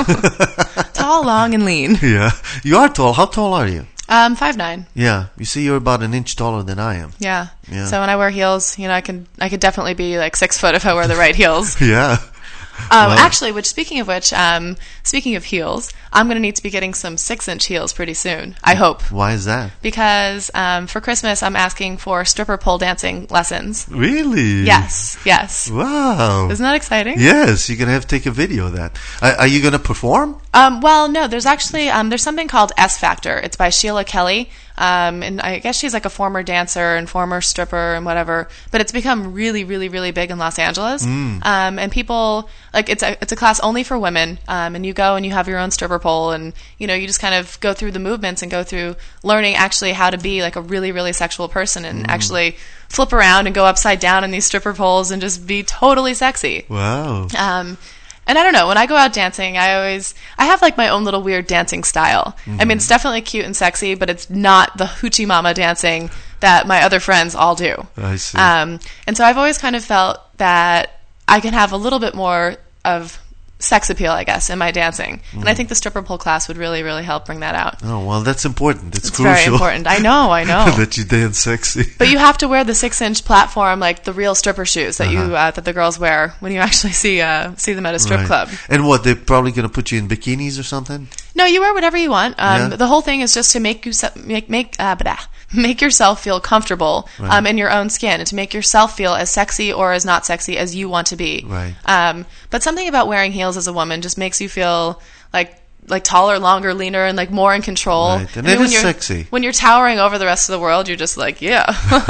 tall, long, and lean. Yeah. You are tall. How tall are you? Um, five nine. Yeah. You see, you're about an inch taller than I am. Yeah. Yeah. So when I wear heels, you know, I can I could definitely be like six foot if I wear the right heels. Yeah. Um, Wow. Actually, which speaking of which, um, speaking of heels, I'm going to need to be getting some six-inch heels pretty soon. I hope. Why is that? Because um, for Christmas, I'm asking for stripper pole dancing lessons. Really? Yes, yes. Wow. Isn't that exciting? Yes, you're going to have to take a video of that. Are, are you going to perform? Um, well, no, there's actually um, there's something called S Factor. It's by Sheila Kelly, um, and I guess she's like a former dancer and former stripper and whatever. But it's become really, really, really big in Los Angeles. Mm. Um, and people like it's a it's a class only for women. Um, and you go and you have your own stripper pole, and you know you just kind of go through the movements and go through learning actually how to be like a really, really sexual person and Mm. actually flip around and go upside down in these stripper poles and just be totally sexy. Wow. Um, and I don't know, when I go out dancing, I always, I have like my own little weird dancing style. I Mm-hmm. mean, it's definitely cute and sexy, but it's not the hoochie mama dancing that my other friends all do. I see. Um, and so I've always kind of felt that I can have a little bit more of sex appeal, I guess, in my dancing. And I Mm. think the stripper pole class would really, really help bring that out. Oh, well, that's important. It's, It's crucial. very important. I know, I know. that you dance sexy. But you have to wear the six-inch platform, like the real stripper shoes that you Uh-huh. uh, that the girls wear when you actually see uh, see them at a strip Right. club. And what, they're probably going to put you in bikinis or something? No, you wear whatever you want. Um, Yeah. The whole thing is just to make you se- make make uh, blah, make yourself feel comfortable Right. um, in your own skin, and to make yourself feel as sexy or as not sexy as you want to be. Right. Um, but something about wearing heels as a woman just makes you feel like like taller, longer, leaner, and like more in control. Right. And I mean, it when is you're, sexy. When you're towering over the rest of the world, you're just like, yeah.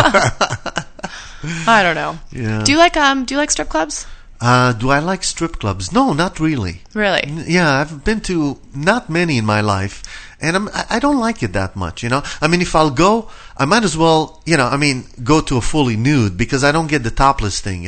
I don't know. Yeah. Do you like um? Do you like strip clubs? Uh, do I like strip clubs? No, not really. Really? N- Yeah, I've been to not many in my life, and I'm, I I don't like it that much, you know? I mean, if I'll go, I might as well, you know, I mean, go to a fully nude, because I don't get the topless thing at all.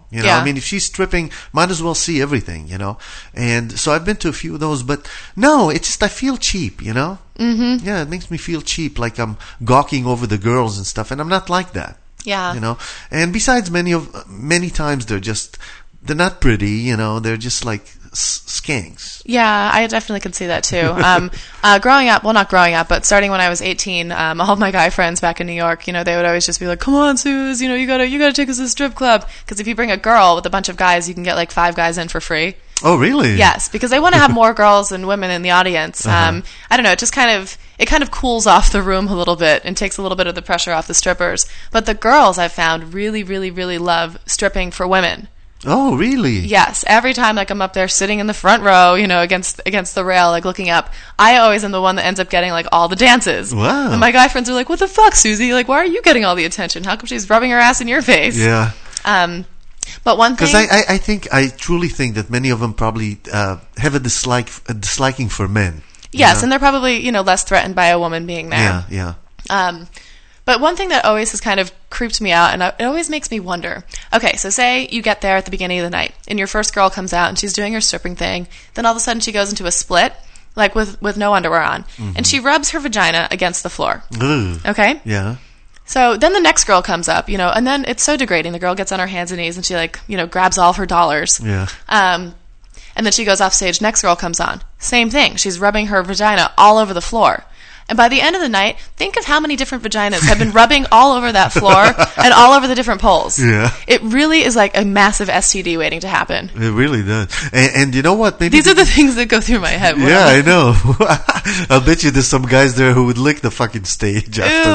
You know, Yeah. I mean, if she's stripping, might as well see everything, you know. And so I've been to a few of those, but no, it's just I feel cheap, you know. Mm-hmm. Yeah, it makes me feel cheap, like I'm gawking over the girls and stuff, and I'm not like that. Yeah. You know. And besides, many of many times they're just they're not pretty, you know. They're just like s- skanks. Yeah, I definitely can see that too. Um, uh, growing up, well, not growing up, but starting when I was eighteen, um, all of my guy friends back in New York, you know, they would always just be like, "Come on, Suze, you know, you gotta, you gotta take us to the strip club." Because if you bring a girl with a bunch of guys, you can get like five guys in for free. Oh, really? Yes, because they want to have more girls than women in the audience. Uh-huh. Um, I don't know, it just kind of it kind of cools off the room a little bit and takes a little bit of the pressure off the strippers. But the girls I've found really, really, really love stripping for women. Oh, really? Yes, every time like I'm up there sitting in the front row, you know, against against the rail, like looking up, I always am the one that ends up getting like all the dances. Wow. And my guy friends are like, "What the fuck, Susie? Like, why are you getting all the attention? How come she's rubbing her ass in your face?" Yeah. Um, but one thing, Because I, I, I think I truly think that many of them probably uh, have a dislike a disliking for men. you yes, know? and they're probably you know less threatened by a woman being there. Yeah, yeah. Um, but one thing that always has kind of creeped me out, and it always makes me wonder, okay, so say you get there at the beginning of the night, and your first girl comes out, and she's doing her stripping thing, then all of a sudden she goes into a split, like with, with no underwear on, Mm-hmm. and she rubs her vagina against the floor. Ugh. Okay? Yeah. So then the next girl comes up, you know, and then it's so degrading. The girl gets on her hands and knees, and she, like, you know, grabs all of her dollars. Yeah. Um, and then she goes off stage. Next girl comes on. Same thing. She's rubbing her vagina all over the floor. And by the end of the night, think of how many different vaginas have been rubbing all over that floor and all over the different poles. Yeah. It really is like a massive S T D waiting to happen. It really does. And, and you know what? Maybe These are the things that go through my head. when Yeah, I'm I know. I'll bet you there's some guys there who would lick the fucking stage after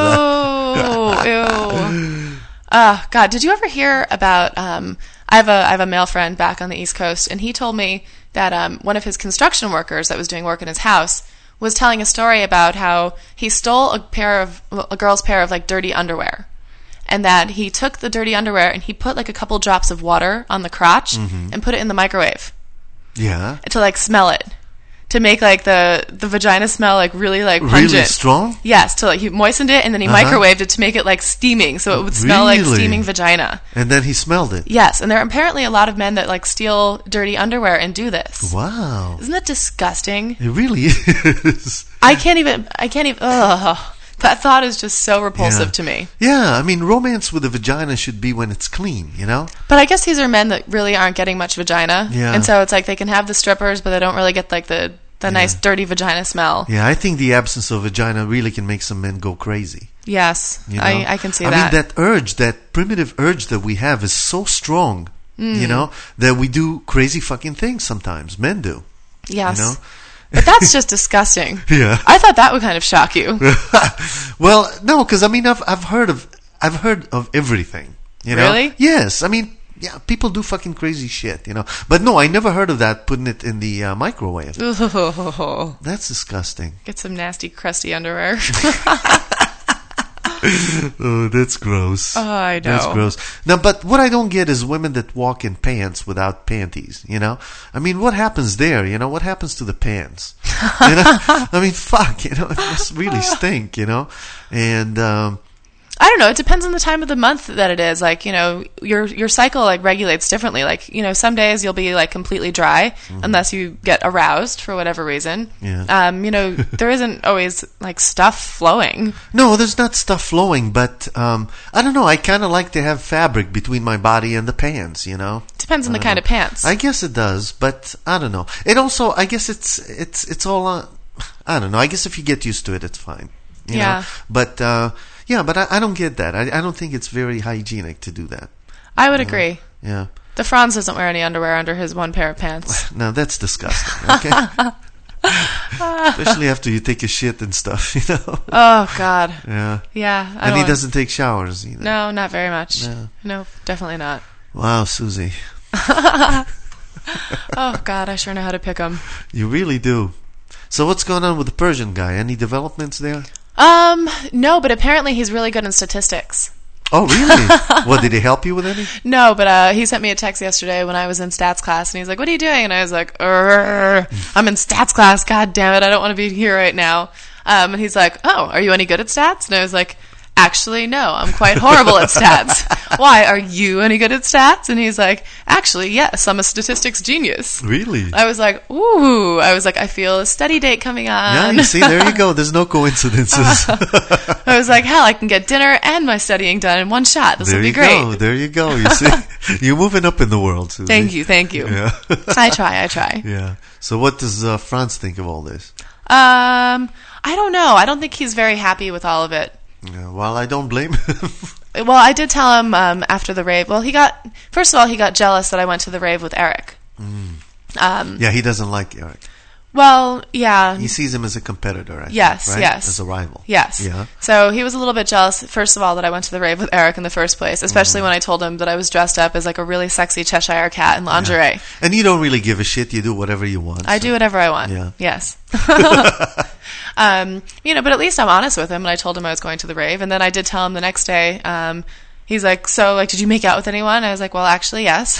that. Ew, ew. Uh, God, did you ever hear about, um, I have a, I have a male friend back on the East Coast, and he told me that, um, one of his construction workers that was doing work in his house was telling a story about how he stole a pair of, a girl's pair of, like, dirty underwear. And that he took the dirty underwear and he put, like, a couple drops of water on the crotch Mhm. and put it in the microwave Yeah. to, like, smell it. To make, like, the, the vagina smell, like, really, like, pungent. Really strong? Yes, to, like, he moistened it and then he Uh-huh. microwaved it to make it, like, steaming, so it would smell like Really? steaming vagina. And then he smelled it. Yes, and there are apparently a lot of men that, like, steal dirty underwear and do this. Wow. Isn't that disgusting? It really is. I can't even, I can't even, ugh. That thought is just so repulsive Yeah. to me. Yeah, I mean, romance with a vagina should be when it's clean, you know? But I guess these are men that really aren't getting much vagina. Yeah. And so it's like they can have the strippers, but they don't really get, like, the, the nice dirty vagina smell. Yeah, I think the absence of vagina really can make some men go crazy. Yes, You know? I, I can see I that. mean, that urge, that primitive urge that we have is so strong, Mm. you know, that we do crazy fucking things sometimes. Men do. Yes. You know? But that's just disgusting. Yeah. I thought that would kind of shock you. Well, no, because I mean, I've I've heard of I've heard of everything. You know? Really? Yes. I mean, yeah, people do fucking crazy shit. You know, but no, I never heard of that. Putting it in the uh, microwave. Ooh. That's disgusting. Get some nasty, crusty underwear. Oh, that's gross. Oh, I know. That's gross. Now, but what I don't get is women that walk in pants without panties, you know? I mean, what happens there, you know? What happens to the pants? You know? I mean, fuck, you know? It must really stink, you know? And, um... I don't know. It depends on the time of the month that it is. Like, you know, your your cycle, like, regulates differently. Like, you know, some days you'll be, like, completely dry Mm-hmm. unless you get aroused for whatever reason. Yeah. Um, you know, there isn't always, like, stuff flowing. No, there's not stuff flowing, but, um, I don't know. I kind of like to have fabric between my body and the pants, you know? Depends on I the don't kind know. of pants. I guess it does, but I don't know. It also, I guess it's, it's, it's all, uh, I don't know. I guess if you get used to it, it's fine. You Yeah. know? But, uh, yeah, but I, I don't get that. I, I don't think it's very hygienic to do that. I would You know? agree. Yeah. The Franz doesn't wear any underwear under his one pair of pants. No, that's disgusting. Okay. Especially after you take a shit and stuff, you know. Oh, God. Yeah. Yeah. I And he won't- doesn't take showers either. No, not very much. No. No, definitely not. Wow, Susie. Oh, God, I sure know how to pick them. You really do. So what's going on with the Persian guy? Any developments there? Um, no, but apparently he's really good in statistics. Oh, really? What, did he help you with any? No, but uh, he sent me a text yesterday when I was in stats class, and he's like, "What are you doing?" And I was like, "Urgh, I'm in stats class. God damn it, I don't want to be here right now." Um, and he's like, "Oh, are you any good at stats?" And I was like, actually, no, I'm quite horrible at stats. Why, are you any good at stats? And he's like, actually, yes, I'm a statistics genius. Really? I was like, ooh. I was like, I feel a study date coming on. Yeah, you see, there you go. There's no coincidences. I was like, hell, I can get dinner and my studying done in one shot. This there will be you great. Go. There you go. You see, you're moving up in the world, Susie. Thank you, thank you. Yeah. I try, I try. Yeah. So what does uh, Franz think of all this? Um, I don't know. I don't think he's very happy with all of it. Yeah, well, I don't blame him. Well, I did tell him um, after the rave. Well, he got first of all he got jealous that I went to the rave with Eric. Mm. Um, yeah, he doesn't like Eric. Well, yeah. He sees him as a competitor, I yes, think, right? Yes, as a rival. Yes. Yeah. So he was a little bit jealous, first of all, that I went to the rave with Eric in the first place, especially mm. when I told him that I was dressed up as like a really sexy Cheshire cat in lingerie. Yeah. And you don't really give a shit. You do whatever you want. I so. do whatever I want. Yeah. Yes. um, you know, but at least I'm honest with him, and I told him I was going to the rave, and then I did tell him the next day. Um, he's like, "So, like, did you make out with anyone?" I was like, "Well, actually, yes."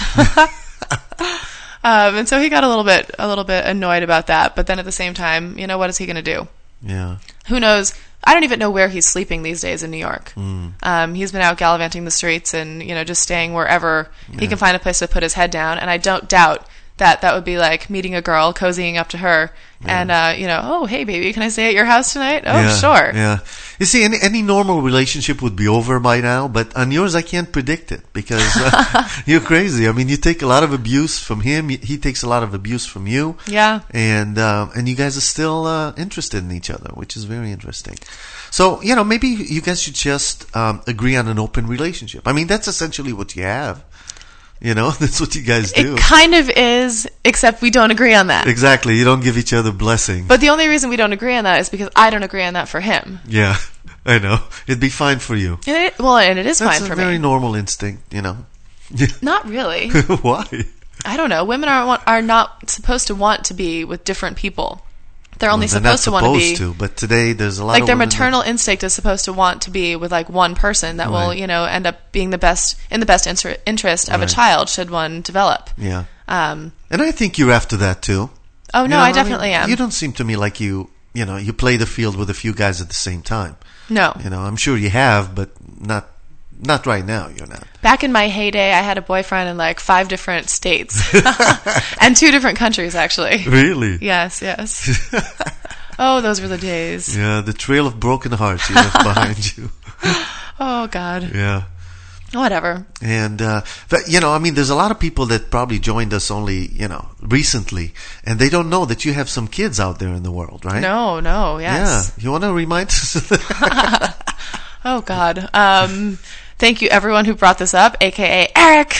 Um, and so he got a little bit, a little bit annoyed about that. But then at the same time, you know, what is he going to do? Yeah. Who knows? I don't even know where he's sleeping these days in New York. Mm. Um, he's been out gallivanting the streets and, you know, just staying wherever yeah. he can find a place to put his head down. And I don't doubt that that would be like meeting a girl, cozying up to her, yeah. and, uh, you know, oh, hey, baby, can I stay at your house tonight? Oh, yeah, sure. Yeah. You see, any, any normal relationship would be over by now, but on yours, I can't predict it because uh, you're crazy. I mean, you take a lot of abuse from him. He takes a lot of abuse from you. Yeah. And, uh, and you guys are still uh, interested in each other, which is very interesting. So, you know, maybe you guys should just um, agree on an open relationship. I mean, that's essentially what you have. You know, that's what you guys do. It kind of is, except we don't agree on that. Exactly. You don't give each other blessings. But the only reason we don't agree on that is because I don't agree on that for him. Yeah, I know. It'd be fine for you. And it, well, and it is that's fine for me. That's a very normal instinct, you know. Not really. Why? I don't know. Women are are not supposed to want to be with different people. They're only well, they're supposed to want to be. To, but today there's a lot like of their women maternal that, instinct is supposed to want to be with like one person that right. will, you know, end up being the best in the best inter- interest of right. a child should one develop. Yeah. Um, and I think you're after that too. Oh no, you know, I definitely I mean, am. You don't seem to me like you, you know, you play the field with a few guys at the same time. No. You know, I'm sure you have, but not not right now. You're not. Back in my heyday, I had a boyfriend in like five different states and two different countries, actually. Really? Yes, yes. Oh, those were the days. Yeah, the trail of broken hearts you left behind you. Oh, God. Yeah. Whatever. And, uh, but, you know, I mean, there's a lot of people that probably joined us only, you know, recently, and they don't know that you have some kids out there in the world, right? No, no, yes. Yeah. You want to remind us of that? Oh, God. Um, thank you, everyone who brought this up, a k a. Eric.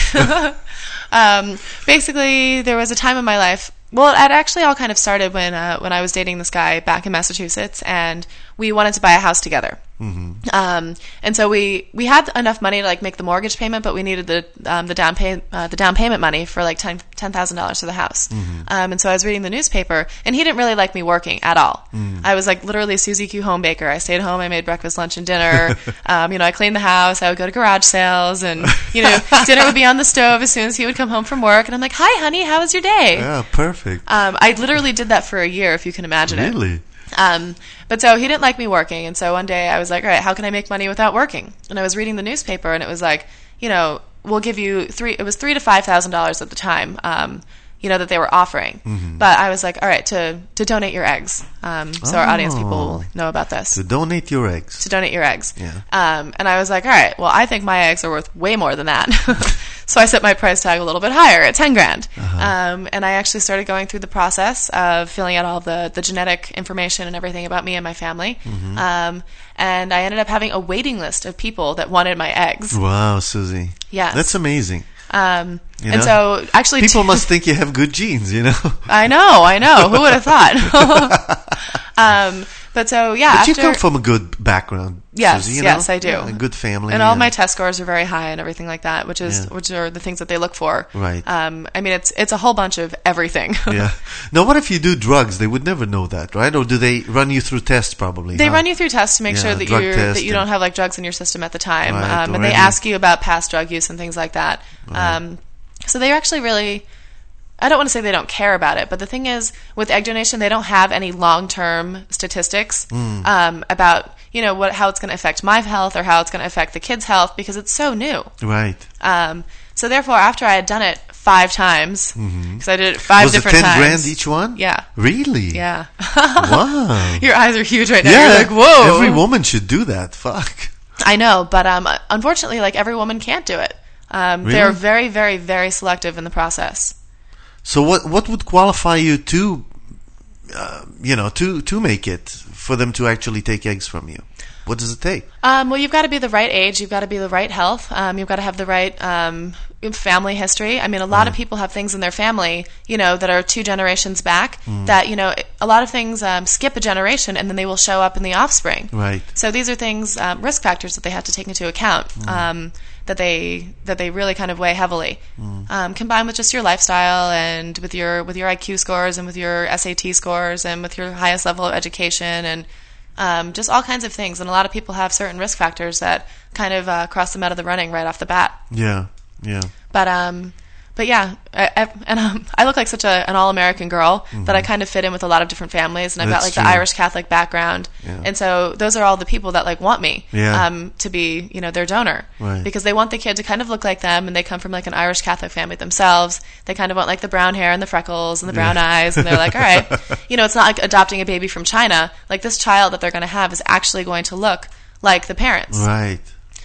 um, basically, there was a time in my life. Well, it actually all kind of started when uh, when I was dating this guy back in Massachusetts, and we wanted to buy a house together. Mm-hmm. Um, and so we, we had enough money to like make the mortgage payment, but we needed the um, the down pay uh, the down payment money for like ten ten thousand dollars for the house. Mm-hmm. Um, and so I was reading the newspaper, and he didn't really like me working at all. Mm. I was like literally Susie Q home baker. I stayed home. I made breakfast, lunch, and dinner. um, you know, I cleaned the house. I would go to garage sales, and you know, dinner would be on the stove as soon as he would come home from work. And I'm like, "Hi, honey, how was your day?" Yeah, perfect. Um, I literally did that for a year, if you can imagine really? it. Really? Um, but so he didn't like me working, and so one day I was like, all right, how can I make money without working? And I was reading the newspaper, and it was like, you know, we'll give you three, it was three to five thousand dollars at the time, um, you know, that they were offering. Mm-hmm. But I was like, all right, to, to donate your eggs. Um, so oh. our audience people will know about this. To donate your eggs. To donate your eggs. Yeah. Um, and I was like, all right, well, I think my eggs are worth way more than that. So I set my price tag a little bit higher at ten grand. Uh-huh. Um, and I actually started going through the process of filling out all the, the genetic information and everything about me and my family. Mm-hmm. Um, and I ended up having a waiting list of people that wanted my eggs. Wow, Susie. Yes. That's amazing. Um, You and know? so actually people t- must think you have good genes, you know. I know, I know. Who would have thought? um, but so yeah, but after, you come from a good background. Yes, Susie, you yes, know? I do. Yeah, a good family, and all and my test scores are very high and everything like that, which is Yeah. which are the things that they look for. Right. Um, I mean, it's it's a whole bunch of everything. Yeah. Now, what if you do drugs? They would never know that, right? Or do they run you through tests? Probably. They huh? run you through tests to make Yeah, sure that drug you test that you and- don't have like drugs in your system at the time, Right, um, and they already. ask you about past drug use and things like that. Right. Um, so they're actually really I don't want to say they don't care about it, but the thing is, with egg donation, they don't have any long-term statistics Mm. um, about, you know, what how it's going to affect my health or how it's going to affect the kids' health because it's so new. Right. Um, so therefore, after I had done it five times, because Mhm. I did it five Was it different ten times. grand each one? Yeah. Really? Yeah. Wow. Your eyes are huge right now. Yeah. You're like, whoa. Every woman should do that. Fuck. I know, but um, unfortunately, like every woman can't do it. Um, Really? They're very, very, very selective in the process. So what what would qualify you to, uh, you know, to to make it for them to actually take eggs from you? What does it take? Um, well, you've got to be the right age. You've got to be the right health. Um, you've got to have the right um, family history. I mean, a lot of people have things in their family, you know, that are two generations back. Mm. That, you know, a lot of things um, skip a generation and then they will show up in the offspring. Right. So these are things, um, risk factors that they have to take into account. Mm. Um, that they that they really kind of weigh heavily, Mm. um, combined with just your lifestyle and with your with your I Q scores and with your S A T scores and with your highest level of education and um, just all kinds of things. And a lot of people have certain risk factors that kind of uh, cross them out of the running right off the bat. Yeah. Yeah. But um, but yeah, I, I, and um, I look like such a, an all-American girl Mhm. that I kind of fit in with a lot of different families, and I've got That's like true. the Irish Catholic background, Yeah. and so those are all the people that like want me Yeah. um, to be, you know, their donor, Right. because they want the kid to kind of look like them, and they come from like an Irish Catholic family themselves. They kind of want like the brown hair and the freckles and the brown Yeah. eyes, and they're like, all right, you know, it's not like adopting a baby from China. Like this child that they're going to have is actually going to look like the parents. Right.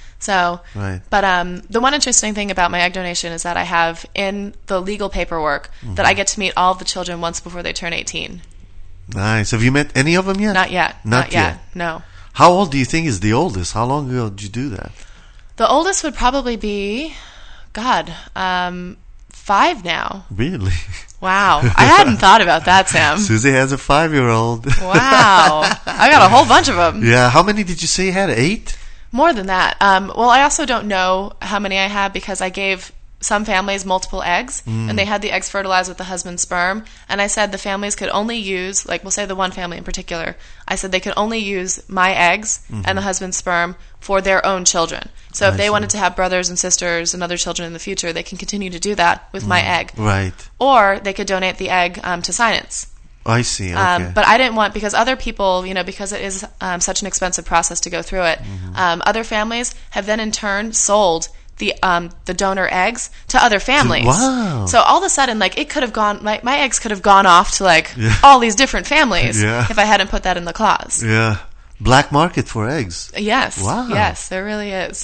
So, Right. but um, the one interesting thing about my egg donation is that I have in the legal paperwork Mhm. that I get to meet all of the children once before they turn eighteen. Nice. Have you met any of them yet? Not yet. Not, Not yet. yet. No. How old do you think is the oldest? How long ago did you do that? The oldest would probably be, God, um, five now. Really? Wow. I hadn't thought about that, Sam. Susie has a five-year-old. Wow. I got a whole bunch of them. Yeah. How many did you say you had? Eight? More than that. Um, well, I also don't know how many I have because I gave some families multiple eggs, Mm. and they had the eggs fertilized with the husband's sperm. And I said the families could only use, like we'll say the one family in particular, I said they could only use my eggs Mhm. and the husband's sperm for their own children. So if I they see. wanted to have brothers and sisters and other children in the future, they can continue to do that with my Mm. egg. Right. Or they could donate the egg um, to science. I see. Okay. Um, but I didn't want, because other people, you know, because it is um, such an expensive process to go through it, Mm-hmm. um, other families have then in turn sold the um, the donor eggs to other families. Wow. So all of a sudden, like, it could have gone, my, my eggs could have gone off to, like, Yeah. all these different families Yeah. if I hadn't put that in the clause. Yeah. Black market for eggs. Yes. Wow. Yes, there really is.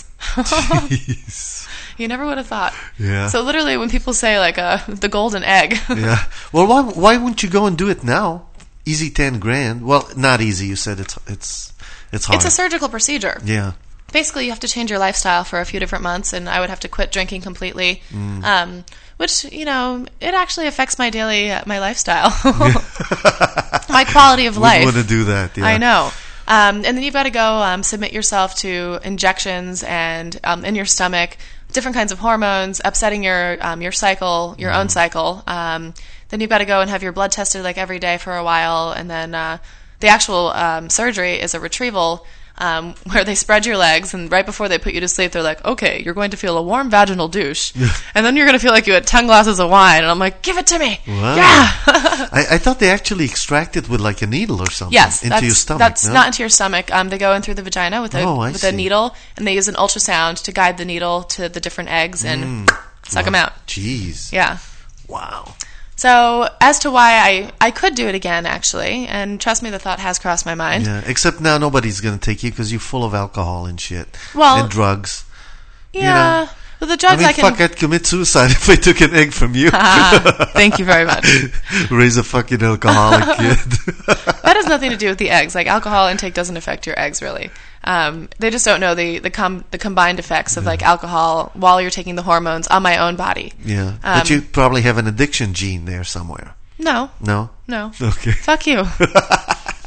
Jeez. You never would have thought. Yeah. So literally when people say, like, uh, the golden egg. Yeah. Well, why why wouldn't you go and do it now? Easy ten grand. Well, not easy. You said it's it's it's hard. It's a surgical procedure. Yeah. Basically, you have to change your lifestyle for a few different months, and I would have to quit drinking completely, Mm. um, which, you know, it actually affects my daily, uh, my lifestyle, my quality of life. Wouldn't want to do that. Yeah. I know. Um, and then you've got to go um, submit yourself to injections and um, in your stomach, different kinds of hormones, upsetting your um, your cycle, your Mm. own cycle. Um, then you've got to go and have your blood tested like every day for a while, and then uh, the actual um, surgery is a retrieval. Um, where they spread your legs, and right before they put you to sleep, they're like, okay, you're going to feel a warm vaginal douche. And then you're going to feel like you had ten glasses of wine. And I'm like, give it to me. Wow. Yeah. I, I thought they actually extract it with like a needle or something. Yes. Into that's, your stomach. That's no? not into your stomach. Um, they go in through the vagina with a, Oh, I with a see. needle, and they use an ultrasound to guide the needle to the different eggs and Mm. suck Wow. them out. Jeez. Yeah. Wow. So as to why I, I could do it again, actually, and trust me, the thought has crossed my mind. Yeah. Except now nobody's gonna take you because you're full of alcohol and shit. Well, and drugs. Yeah. You know? Well, the drugs I mean, I can... fuck, I'd commit suicide if I took an egg from you. Thank you very much. Raise a fucking alcoholic kid. That has nothing to do with the eggs. Like, alcohol intake doesn't affect your eggs, really. Um, they just don't know the the, com- the combined effects of, like, alcohol while you're taking the hormones on my own body. Yeah. Um, But you probably have an addiction gene there somewhere. No. No? No. Okay. Fuck you.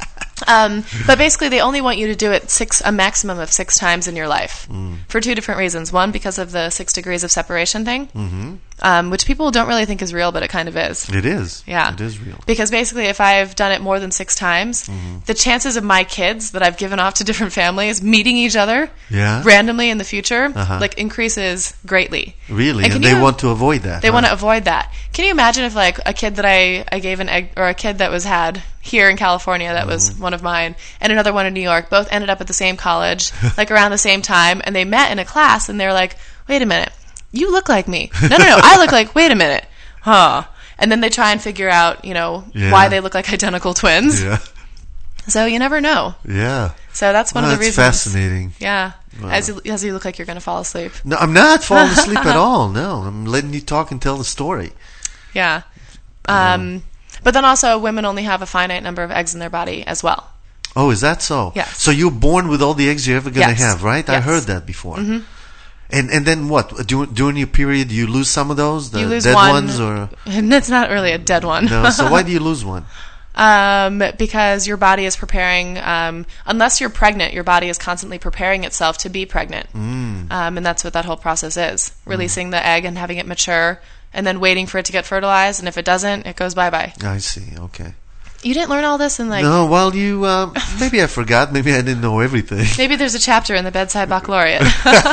Um, but basically, they only want you to do it six, a maximum of six times in your life, Mm. for two different reasons. One, because of the six degrees of separation thing, Mm-hmm. um, which people don't really think is real, but it kind of is. It is. Yeah. It is real. Because basically, if I've done it more than six times, Mhm. the chances of my kids that I've given off to different families meeting each other Yeah. randomly in the future, Uh-huh. like, increases greatly. Really? And And, can they you- want to avoid that. They huh? want to avoid that. Can you imagine if, like, a kid that I, I gave an egg, or a kid that was had here in California that was one of mine, and another one in New York, both ended up at the same college, like around the same time, and they met in a class, and they're like, wait a minute, you look like me. No, no, no, I look like, wait a minute, huh. And then they try and figure out, you know, Yeah. why they look like identical twins. Yeah. So you never know. Yeah. So that's one Well, of the that's reasons. fascinating. Yeah. Wow. As you, as you look like you're going to fall asleep. No, I'm not falling asleep at all. No, I'm letting you talk and tell the story. Yeah. Um, but then also, women only have a finite number of eggs in their body as well. Oh, is that so? Yes. So you're born with all the eggs you're ever going to Yes. have, right? I Yes. heard that before. Mhm. And and then what? During, during your period, you lose some of those? The You lose dead one. ones? Or It's not really a dead one. no? So why do you lose one? Um, because your body is preparing, um, unless you're pregnant, your body is constantly preparing itself to be pregnant. Mm. Um, and that's what that whole process is. Releasing the egg and having it mature, and then waiting for it to get fertilized, and if it doesn't, it goes bye-bye. I see. Okay. You didn't learn all this in, like... no, well, you... Uh, maybe I forgot. Maybe I didn't know everything. Maybe there's a chapter in the Bedside Baccalaureate.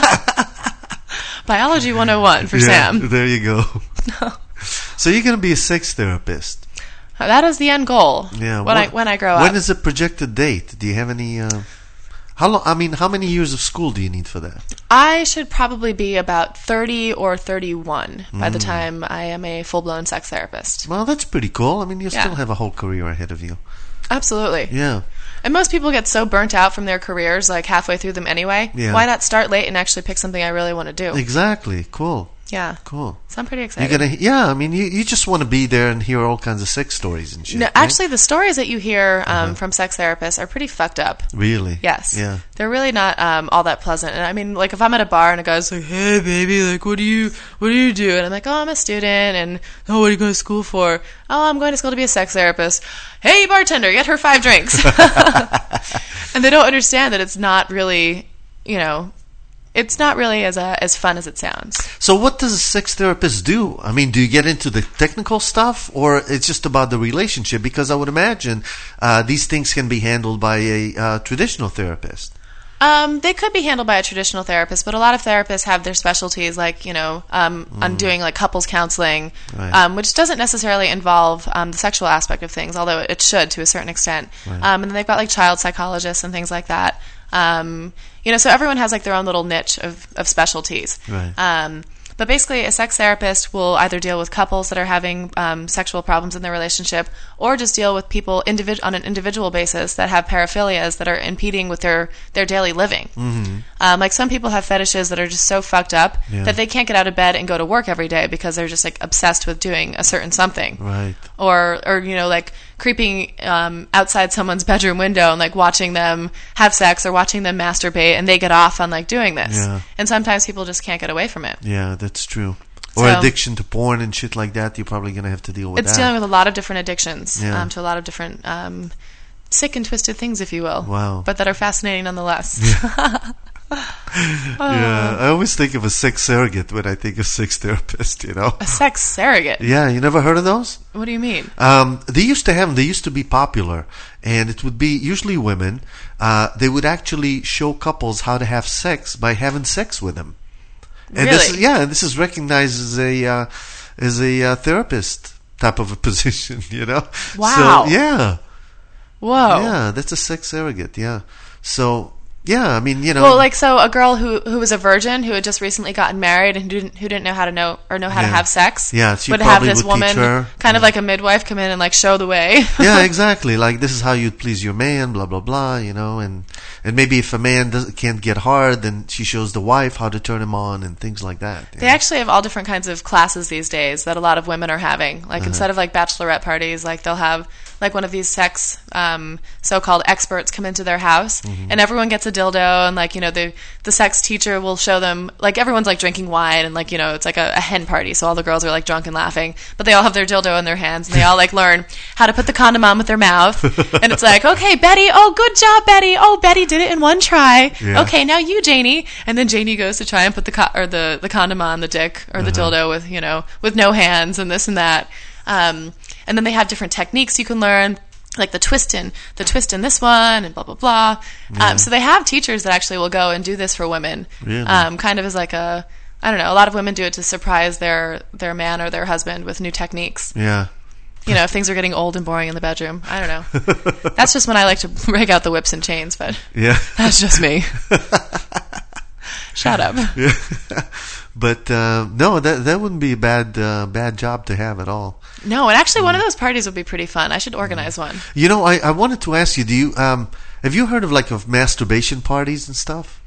Biology one oh one for Yeah, Sam. there you go. So you're going to be a sex therapist. That is the end goal. Yeah. When what- I when I grow When up. is the projected date? Do you have any... Uh, how long? I mean, how many years of school do you need for that? I should probably be about thirty or thirty-one by the Mm. time I am a full-blown sex therapist. Well, that's pretty cool. I mean, you Yeah. still have a whole career ahead of you. Absolutely. Yeah. And most people get so burnt out from their careers, like halfway through them anyway. Yeah. Why not start late and actually pick something I really want to do? Exactly. Cool. Yeah. Cool. So I'm pretty You're excited. gonna, yeah. I mean, you, you just want to be there and hear all kinds of sex stories and shit. No, right? actually, the stories that you hear um, Uh-huh. from sex therapists are pretty fucked up. Really? Yes. Yeah. They're really not um, all that pleasant. And I mean, like, if I'm at a bar and a guy's like, "Hey, baby, like, what do you, what do you do?" And I'm like, "Oh, I'm a student." And, "Oh, what are you going to school for?" "Oh, I'm going to school to be a sex therapist." "Hey, bartender, get her five drinks." And they don't understand that it's not really, you know, it's not really as uh, as fun as it sounds. So, what does a sex therapist do? I mean, do you get into the technical stuff, or it's just about the relationship? Because I would imagine uh, these things can be handled by a uh, traditional therapist. Um, they could be handled by a traditional therapist, but a lot of therapists have their specialties, like, you know, um, on doing like couples counseling, Right. um, which doesn't necessarily involve um, the sexual aspect of things, although it should to a certain extent. Right. Um, and then they've got like child psychologists and things like that. Um, you know, so everyone has like their own little niche of, of specialties. Right. Um, but basically, a sex therapist will either deal with couples that are having um, sexual problems in their relationship, or just deal with people individ- on an individual basis that have paraphilias that are impeding with their, their daily living. Mm-hmm. Um, like some people have fetishes that are just so fucked up Yeah. that they can't get out of bed and go to work every day because they're just like obsessed with doing a certain something. Right. Or, or you know, like creeping um, outside someone's bedroom window and like watching them have sex or watching them masturbate, and they get off on like doing this. Yeah. And sometimes people just can't get away from it. Yeah, that's true. Or So- addiction to porn and shit like that. You're probably going to have to deal with It's that. dealing with a lot of different addictions, Yeah. um, to a lot of different um, sick and twisted things, if you will. Wow. But that are fascinating nonetheless. Yeah, I always think of a sex surrogate when I think of sex therapist, you know? A sex surrogate? Yeah, you never heard of those? What do you mean? Um, they used to have them. They used to be popular, and it would be usually women. Uh, they would actually show couples how to have sex by having sex with them. And this is, Really? yeah, this is recognized as a uh, as a uh, therapist type of a position, you know. Wow. So, yeah. Whoa. Yeah, that's a sex surrogate. Yeah. So yeah, I mean, you know. Well, like, so a girl who who was a virgin who had just recently gotten married and who didn't who didn't know how to know or know how to Yeah. have sex. Yeah, she would have probably this would teach woman, her. kind of like a midwife, come in and like show the way. Yeah, exactly. Like, this is how you'd please your man, blah blah blah, you know. And and maybe if a man doesn't, can't get hard, then she shows the wife how to turn him on and things like that. They know? actually have all different kinds of classes these days that a lot of women are having. Like Uh-huh. instead of like bachelorette parties, like they'll have like one of these sex um, so-called experts come into their house, Mhm. and everyone gets a dildo, and like you know the the sex teacher will show them, like everyone's like drinking wine, and like you know it's like a, a hen party, so all the girls are like drunk and laughing, but they all have their dildo in their hands, and they all like learn how to put the condom on with their mouth, and it's like, okay, Betty, oh good job, Betty, oh Betty did it in one try, Yeah. okay, now you, Janie, and then Janie goes to try and put the co- or the the condom on the dick or the Uh-huh. dildo with you know with no hands and this and that, um, and then they have different techniques you can learn. Like the twist in, the twist in this one, and blah blah blah. Yeah. Um, so they have teachers that actually will go and do this for women. Really? Um, kind of as like a, I don't know. A lot of women do it to surprise their their man or their husband with new techniques. Yeah. You know, if things are getting old and boring in the bedroom. I don't know. That's just when I like to break out the whips and chains, but Yeah. that's just me. Shut up. Yeah. But uh, no, that that wouldn't be a bad uh, bad job to have at all. No, and actually, one of those parties would be pretty fun. I should organize one. You know, I, I wanted to ask you, do you um have you heard of like of masturbation parties and stuff?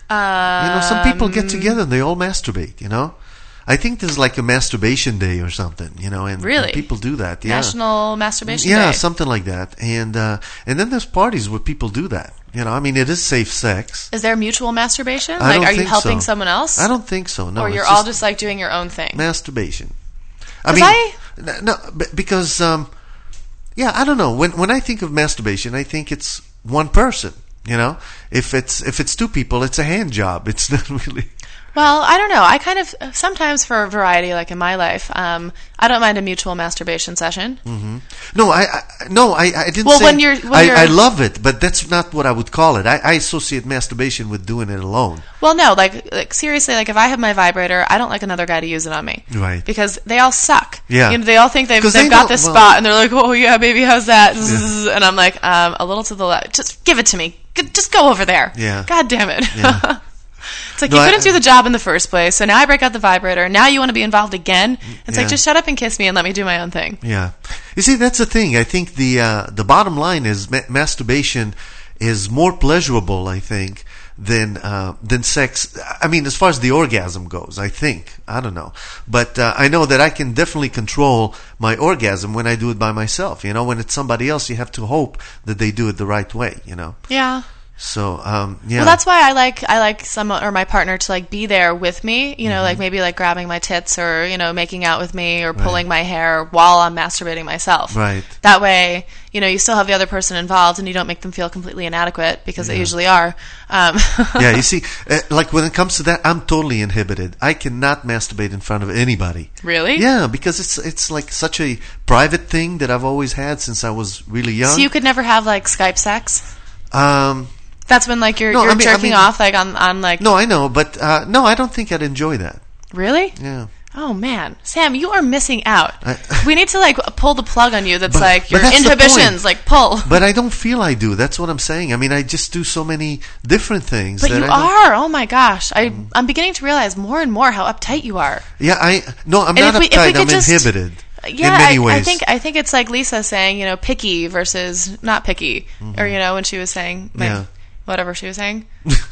Um, You know, some people get together and they all masturbate, you know? I think there's like a masturbation day or something, you know, and, Really? and people do that. Yeah. National Masturbation yeah, Day. something like that. And uh, and then there's parties where people do that. You know, I mean, it is safe sex. Is there mutual masturbation? I Like, don't are you think helping so. someone else? I don't think so. No, or it's you're all just like doing your own thing? masturbation. I 'Cause mean, I- n- no, b- because um, yeah, I don't know. When when I think of masturbation, I think it's one person. You know, if it's if it's two people, it's a hand job. It's not really. Well, I don't know. I kind of sometimes for variety, like in my life, um, I don't mind a mutual masturbation session. hmm No, I, I no, I, I didn't Well, say. when you're- when I, you're- I love it, but that's not what I would call it. I, I associate masturbation with doing it alone. Well, no, like like seriously, like if I have my vibrator, I don't like another guy to use it on me. Right. Because they all suck. Yeah. You know, they all think they've 'Cause they've they got don't- this well- spot, and they're like, oh yeah, baby, how's that? Zzz, and I'm like, um, a little to the left. Just give it to me. G- Just go over there. Yeah. God damn it. Yeah. It's like No, you I- couldn't do the job in the first place, so now I break out the vibrator. Now you want to be involved again? It's Yeah. like just shut up and kiss me and let me do my own thing. Yeah, you see, that's the thing. I think the uh, the bottom line is ma- masturbation is more pleasurable, I think, than uh, than sex. I mean, as far as the orgasm goes, I think. I don't know, but uh, I know that I can definitely control my orgasm when I do it by myself. You know, when it's somebody else, you have to hope that they do it the right way. You know. Yeah. So um, yeah. Well, that's why I like I like someone or my partner to like be there with me. You know, Mm-hmm. like maybe like grabbing my tits or you know making out with me or pulling my hair while I'm masturbating myself. Right. That way, you know, you still have the other person involved and you don't make them feel completely inadequate because they Yeah. usually are. Um, Yeah, you see, uh, like when it comes to that, I'm totally inhibited. I cannot masturbate in front of anybody. Really? Yeah, because it's it's like such a private thing that I've always had since I was really young. So you could never have like Skype sex. um, That's when like you're No, you're I mean- I jerking mean- off like on on like. no, I know, but uh, no, I don't think I'd enjoy that. Really? Yeah. Oh man, Sam, you are missing out. I- we need to like pull the plug on you. That's But- like but your that's the inhibitions, point. like pull. But I don't feel I do. That's what I'm saying. I mean, I just do so many different things. But that you I don't- are. Oh my gosh, I I'm beginning to realize more and more how uptight you are. Yeah, I no, I'm And not if we- if we uptight. could I'm just- inhibited Yeah, in many I, ways. I think I think it's like Lisa saying, you know, picky versus not picky, or you know, when she was saying, like, Yeah. whatever she was saying.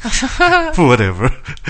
Whatever.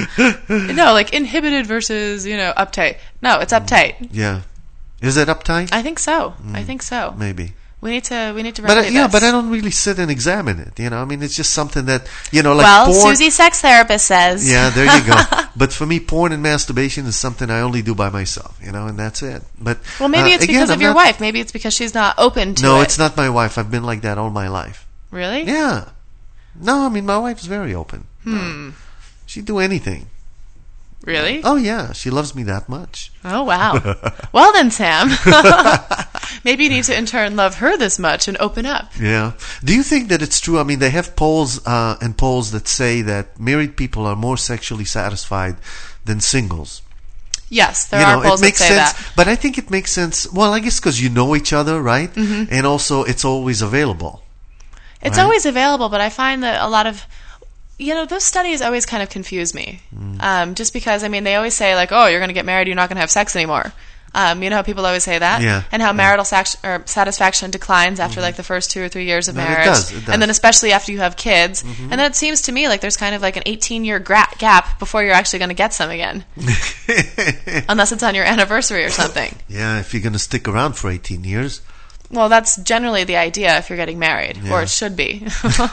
No, like inhibited versus you know uptight. No, it's uptight. Yeah. Is it uptight? I think so. I think so. Maybe. We need to we need to But I, remedy yeah, this. but I don't really sit and examine it. You know, I mean, it's just something that you know, like well, porn. Susie, sex therapist says. Yeah, there you go. But for me, porn and masturbation is something I only do by myself. You know, and that's it. But Well, maybe uh, it's again, because of I'm your not- wife. Maybe it's because she's not open to No, it. it's not my wife. I've been like that all my life. Really? Yeah. No, I mean my wife's very open. Hmm. She'd do anything. Really? Oh yeah, she loves me that much. Oh wow. Well then, Sam. Maybe you need to in turn love her this much and open up. Yeah. Do you think that it's true? I mean, they have polls uh, and polls that say that married people are more sexually satisfied than singles. Yes, there you are know, polls it makes that say sense, that. but I think it makes sense. Well, I guess because you know each other, right? Mhm. And also, it's always available. It's right? always available, but I find that a lot of, you know, those studies always kind of confuse me. Mm. Um, just because, I mean, they always say, like, oh, you're going to get married, you're not going to have sex anymore. Um, you know how people always say that? Yeah. And how marital sac- or satisfaction declines after like the first two or three years of No, it marriage. does, it does. And then especially after you have kids. Mhm. And then it seems to me like there's kind of like an eighteen-year gra- gap before you're actually going to get some again. Unless it's on your anniversary or something. Yeah, if you're going to stick around for eighteen years. Well, that's generally the idea if you're getting married, Yeah. or it should be.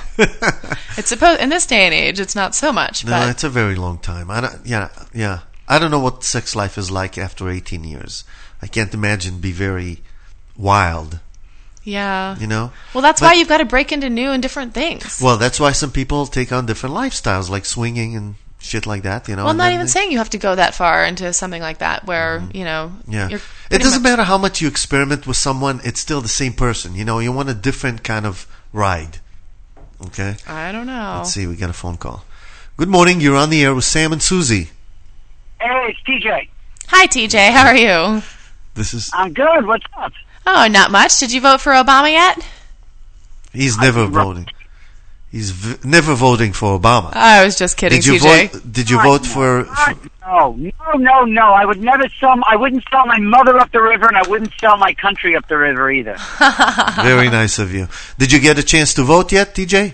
It's supposed in this day and age, it's not so much. No, But it's a very long time. I don't, yeah, yeah. I don't know what sex life is like after eighteen years. I can't imagine be very wild. yeah, You know? Well, that's But- why you've got to break into new and different things. Well, that's why some people take on different lifestyles, like swinging and shit like that. You know. well, I'm and not then even they- saying you have to go that far into something like that, where you know, Yeah. you're It pretty doesn't much- matter how much you experiment with someone; it's still the same person. You know, you want a different kind of ride. Okay. I don't know. Let's see. We got a phone call. Good morning. You're on the air with Sam and Susie. Hey, it's T J. Hi, T J. How are you? This is. I'm good. What's up? Oh, not much. Did you vote for Obama yet? He's never voting. He's v- never voting for Obama. I was just kidding, Did you T J. vote? Did you vote for? for No, no, no, no. I would never sell. I wouldn't sell my mother up the river, and I wouldn't sell my country up the river either. Very nice of you. Did you get a chance to vote yet, T J?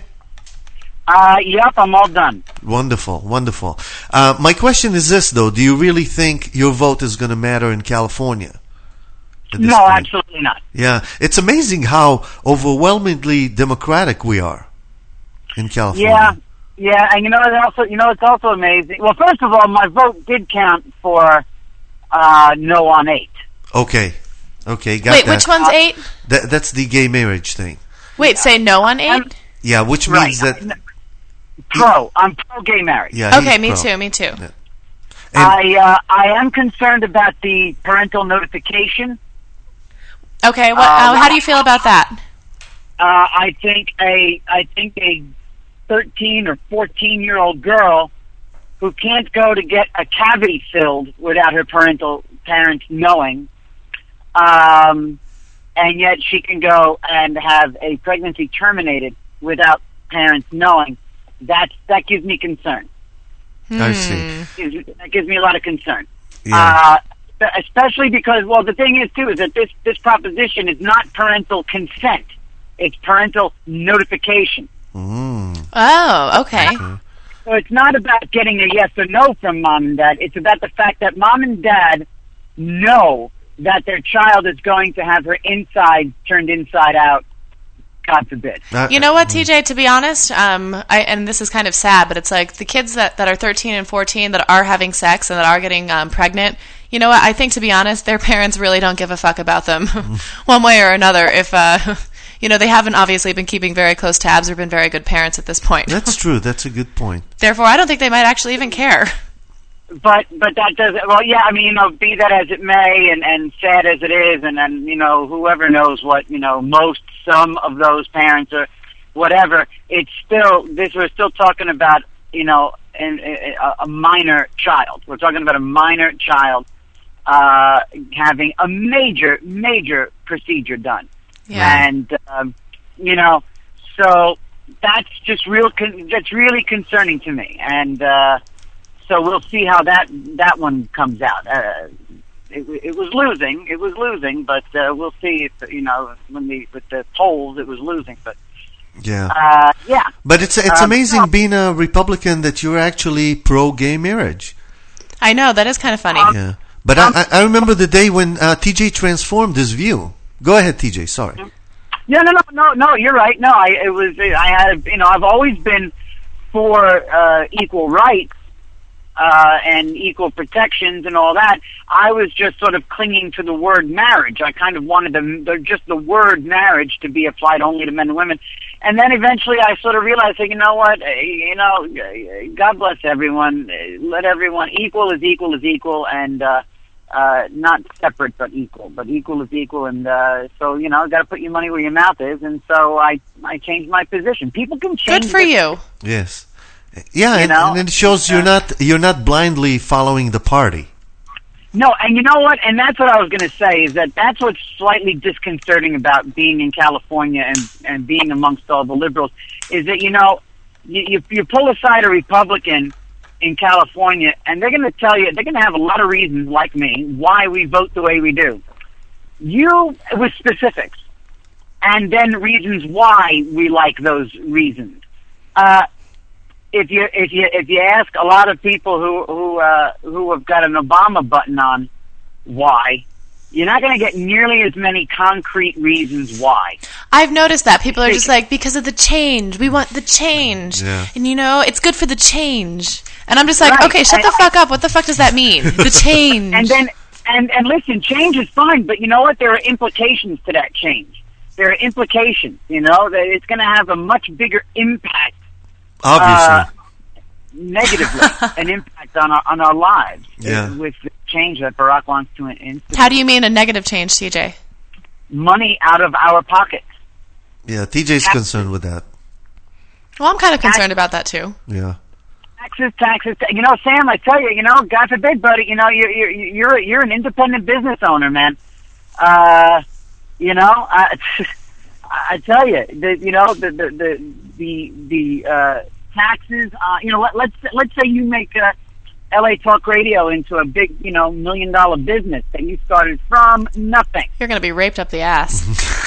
Uh, yep, I'm all done. Wonderful, wonderful. Uh, my question is this, though: do you really think your vote is going to matter in California? at this No, point? absolutely not. Yeah, it's amazing how overwhelmingly democratic we are in California. Yeah, yeah, and you know, it's also, you know, it's also amazing. Well, first of all, my vote did count for uh, no on eight. Okay, okay, got Wait, that. which one's eight? That, that's the gay marriage thing. Wait, say no on eight? Yeah, which Right. means that. Pro. I'm pro gay marriage. Yeah, Okay, he's me pro. too, me too. I uh, I am concerned about the parental notification. Okay, what? Uh, uh, how do you feel about that? Uh, I think a I think a thirteen or fourteen year old girl who can't go to get a cavity filled without her parental parents knowing, um, and yet she can go and have a pregnancy terminated without parents knowing. That that gives me concern. I see. Gives- That gives me a lot of concern. Yeah. Uh, especially because, well, the thing is too is that this this proposition is not parental consent; it's parental notification. Mm. Oh, okay. So it's not about getting a yes or no from mom and dad. It's about the fact that mom and dad know that their child is going to have her inside turned inside out. God forbid. You know what, T J? To be honest, um, I and this is kind of sad, but it's like the kids that, that are thirteen and fourteen that are having sex and that are getting um, pregnant. You know what? I think, to be honest, their parents really don't give a fuck about them, one way or another. If uh, you know, they haven't obviously been keeping very close tabs or been very good parents at this point. That's true. That's a good point. Therefore, I don't think they might actually even care. But but that doesn't. Well, yeah. I mean, you know, be that as it may, and and sad as it is, and then you know, whoever knows what you know, most some of those parents or whatever. It's still this. We're still talking about you know, an, a, a minor child. We're talking about a minor child uh, having a major major procedure done. Yeah. And um, you know, so that's just real. Con- that's really concerning to me, and. Uh, So we'll see how that that one comes out. Uh, it, it was losing, it was losing, but uh, we'll see if you know when the with the polls it was losing. But Yeah. uh, yeah, But it's it's Um, amazing being a Republican that you're actually pro gay marriage. I know, that is kind of funny. Yeah. But I, I I remember the day when uh, T J transformed his view. Go ahead, T J. Sorry. no, no, no, no, no. You're right. No, I it was I had you know I've always been for uh, equal rights. Uh, and equal protections and all that. I was just sort of clinging to the word marriage. I kind of wanted the, the just the word marriage to be applied only to men and women. And then eventually I sort of realized, that, you know what, uh, you know, God bless everyone. Let everyone, equal is equal is equal, and uh, uh, not separate but equal. But equal is equal, and uh, so, you know, got to put your money where your mouth is. And so I, I changed my position. People can change. Good for you. Yes. Yeah, You and, know? and it shows you're not you're not blindly following the party. No, and you know what? And that's what I was going to say, is that that's what's slightly disconcerting about being in California and, and being amongst all the liberals, is that, you know, you, you, you pull aside a Republican in California, and they're going to tell you, they're going to have a lot of reasons, like me, why we vote the way we do. You, with specifics, and then reasons why we like those reasons. Uh, if you if you if you ask a lot of people who who uh, who have got an Obama button on, why, you're not going to get nearly as many concrete reasons why. I've noticed that people are just like, because of the change, we want the change, yeah. and you know, it's good for the change. And I'm just like, Right. okay, shut And the fuck up. What the fuck does that mean? The change. And then and and listen, change is fine, but you know what? There are implications to that change. There are implications. You know that it's going to have a much bigger impact. Obviously. Uh, negatively, an impact on our on our lives. Yeah. With the change that Barack wants to institute. How do you mean a negative change, T J? Money out of our pockets. Yeah, T J's concerned with that. Well, I'm kind of concerned about that too. Yeah. Taxes, taxes. You know, Sam, I tell you, you know, God forbid, buddy, you know, you're you're you're, you're an independent business owner, man. Uh, you know, I, I tell you, the, you know, the the the the, the uh, taxes. Uh, you know, let, let's let's say you make uh, L A Talk Radio into a big, you know, million dollar business that you started from nothing. You're going to be raped up the ass.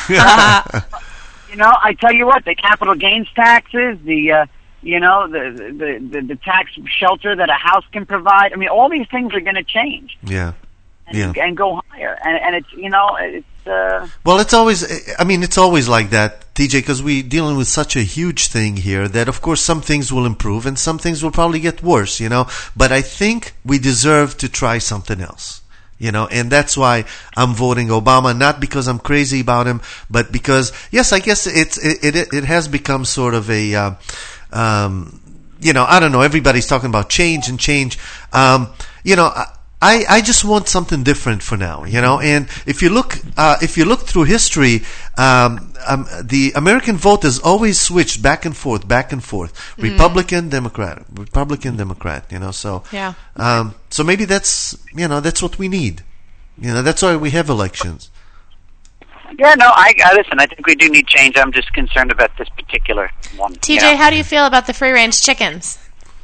You know, I tell you what, the capital gains taxes, the uh, you know, the, the the the tax shelter that a house can provide. I mean, all these things are going to change. Yeah. And, Yeah. and go higher, and and it's you know it's. Uh, Well, it's always, I mean, it's always like that, T J, because we're dealing with such a huge thing here that, of course, some things will improve and some things will probably get worse, you know. But I think we deserve to try something else, you know, and that's why I'm voting Obama, not because I'm crazy about him, but because, yes, I guess it's, it, it, it has become sort of a, uh, um, you know, I don't know, everybody's talking about change and change. Um, you know, I, I, I just want something different for now, you know. And if you look, uh, if you look through history, um, um, the American vote has always switched back and forth, back and forth, Mm-hmm. Republican, Democrat, Republican, Democrat, you know. So, Yeah. um, so maybe that's, you know, that's what we need. You know, that's why we have elections. Yeah, no, I, I listen. I think we do need change. I'm just concerned about this particular one. T J, you know? how do you feel about the free range chickens?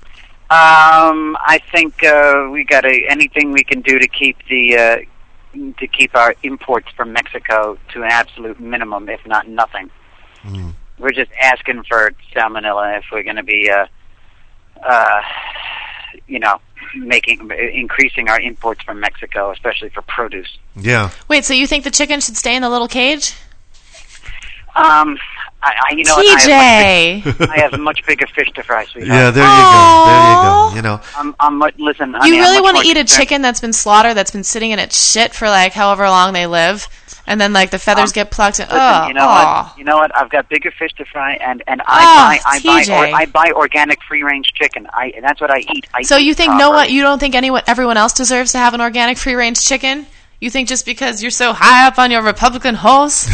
Um, I think uh, we got to anything we can do to keep the uh, to keep our imports from Mexico to an absolute minimum, if not nothing. Mm. We're just asking for salmonella if we're going to be, uh, uh, you know, making increasing our imports from Mexico, especially for produce. Yeah. Wait, so you think the chicken should stay in the little cage? Um, I, I you know, T what, I, J. have much big, I have much bigger fish to fry, sweetheart. Yeah, there you go. There you go. You know. I'm, I'm much, listen. Honey, You I'm really much want to more eat a concerned- chicken that's been slaughtered, that's been sitting in its shit for like however long they live, and then like the feathers Um, get plucked and Listen, oh, you know oh. what? You know what? I've got bigger fish to fry, and and Oh, I buy I buy T J. or, I buy organic free range chicken. I and that's what I eat. I So eat you think proper. no one, you don't think anyone, everyone else deserves to have an organic free range chicken? You think just because you're so high up on your Republican horse?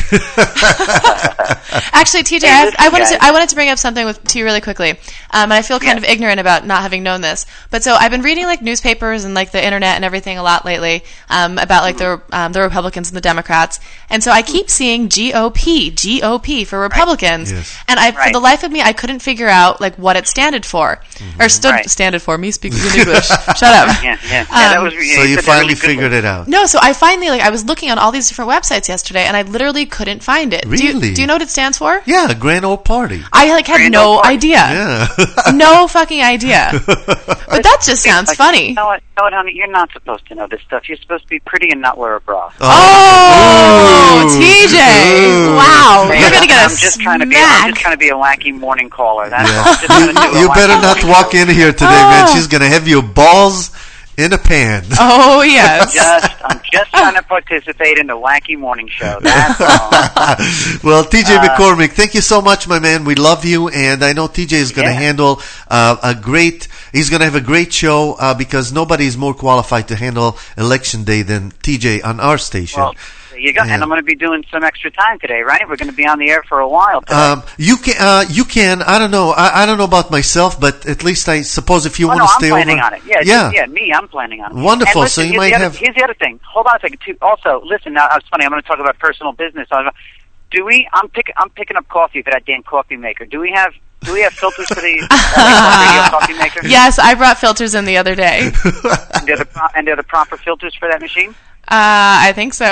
Actually, T J, Hey, I, listen, I wanted guys. to I wanted to bring up something with to you really quickly, um, and I feel kind of ignorant about not having known this. But so I've been reading like newspapers and like the internet and everything a lot lately um, about like the um, the Republicans and the Democrats, and so I keep seeing G O P, G O P for Republicans, Yes. and I for Right. the life of me I couldn't figure out like what it standed for or stood Right. standed for. Me speaking in English. Shut up. Yeah, yeah, yeah. that Um, was. Yeah, So you said that finally really good figured one. it out. No, so I finally like I was looking on all these different websites yesterday, and I literally couldn't find it. Do Really? you, do you know what it stands for? Yeah, grand old party. I like had Grand no old party. idea. Yeah. No fucking idea. But that just sounds Like, funny. You know what, you know what, honey? You're not supposed to know this stuff. You're supposed to be pretty and not wear a bra. Oh, T J! Ooh. Wow, Hey, you're gonna get a I'm just trying to be. smack. I'm just trying to be a wacky morning caller. That's all. Yeah. Just gonna do a You wacky better not morning walk show. in here today, man. She's gonna have your balls in a pan. Oh yes. Just, I'm just trying to participate in the wacky morning show. That's all. Well, T J Uh, McCormick, thank you so much, my man. We love you, and I know T J is going to Yeah. handle uh, a great. He's going to have a great show uh, because nobody is more qualified to handle election day than T J on our station. Well, there you go. Yeah. And I'm going to be doing some extra time today, right? We're going to be on the air for a while today. Um, you can, uh, you can. I don't know. I, I don't know about myself, but at least I suppose if you oh, want no, to I'm stay planning over, on it. Yeah, yeah, just- yeah, me, I'm planning on it. Wonderful. And listen, So you here's might the other, have- Here's the other thing. Hold on a second. Too. Also, listen. Now, it's funny. I'm going to talk about personal business. Do we? I'm picking. I'm picking up coffee for that damn coffee maker. Do we have Do we have filters for the uh, radio coffee maker? Yes, I brought filters in the other day. And they're the, pro- and they're the proper filters for that machine? Uh, I think so.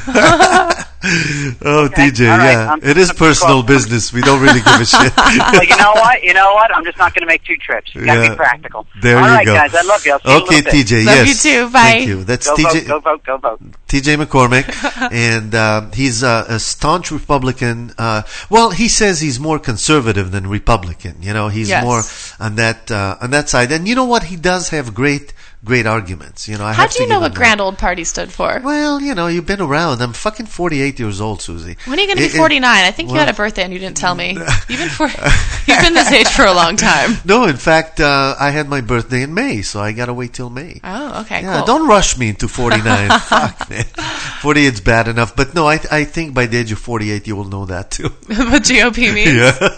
Oh, Okay. T J, All right. yeah. I'm- It is I'm- personal business. We don't really give a shit. Well, you know what? You know what? I'm just not going to make two trips. You got to Yeah. be practical. There All you right, go. guys. I love you. I'll see you in a Okay, little bit. T J, Love yes. you too. Bye. Thank you. That's Go T J. vote, go vote, go vote. T J McCormick, and uh, he's uh, a staunch Republican. Uh, well, he says he's more conservative than Republican. You know, he's Yes. more on that uh, on that side. And you know what? He does have great great arguments. You know, I How have do you to know give what him that. Grand Old Party stood for? Well, you know, you've been around. I'm fucking forty-eight years old, Susie. When are you going to It- be it- forty-nine? I think you well- had a birthday and you didn't tell me. You've been for, you've been this age for a long time. No, in fact, uh, I had my birthday in May, so I gotta wait till May. Oh, okay, Yeah, cool. don't rush me into forty-nine. Fuck, man. forty-eight's bad enough. But no, I I think by the age of forty-eight, you will know that too. What G O P means? Yeah.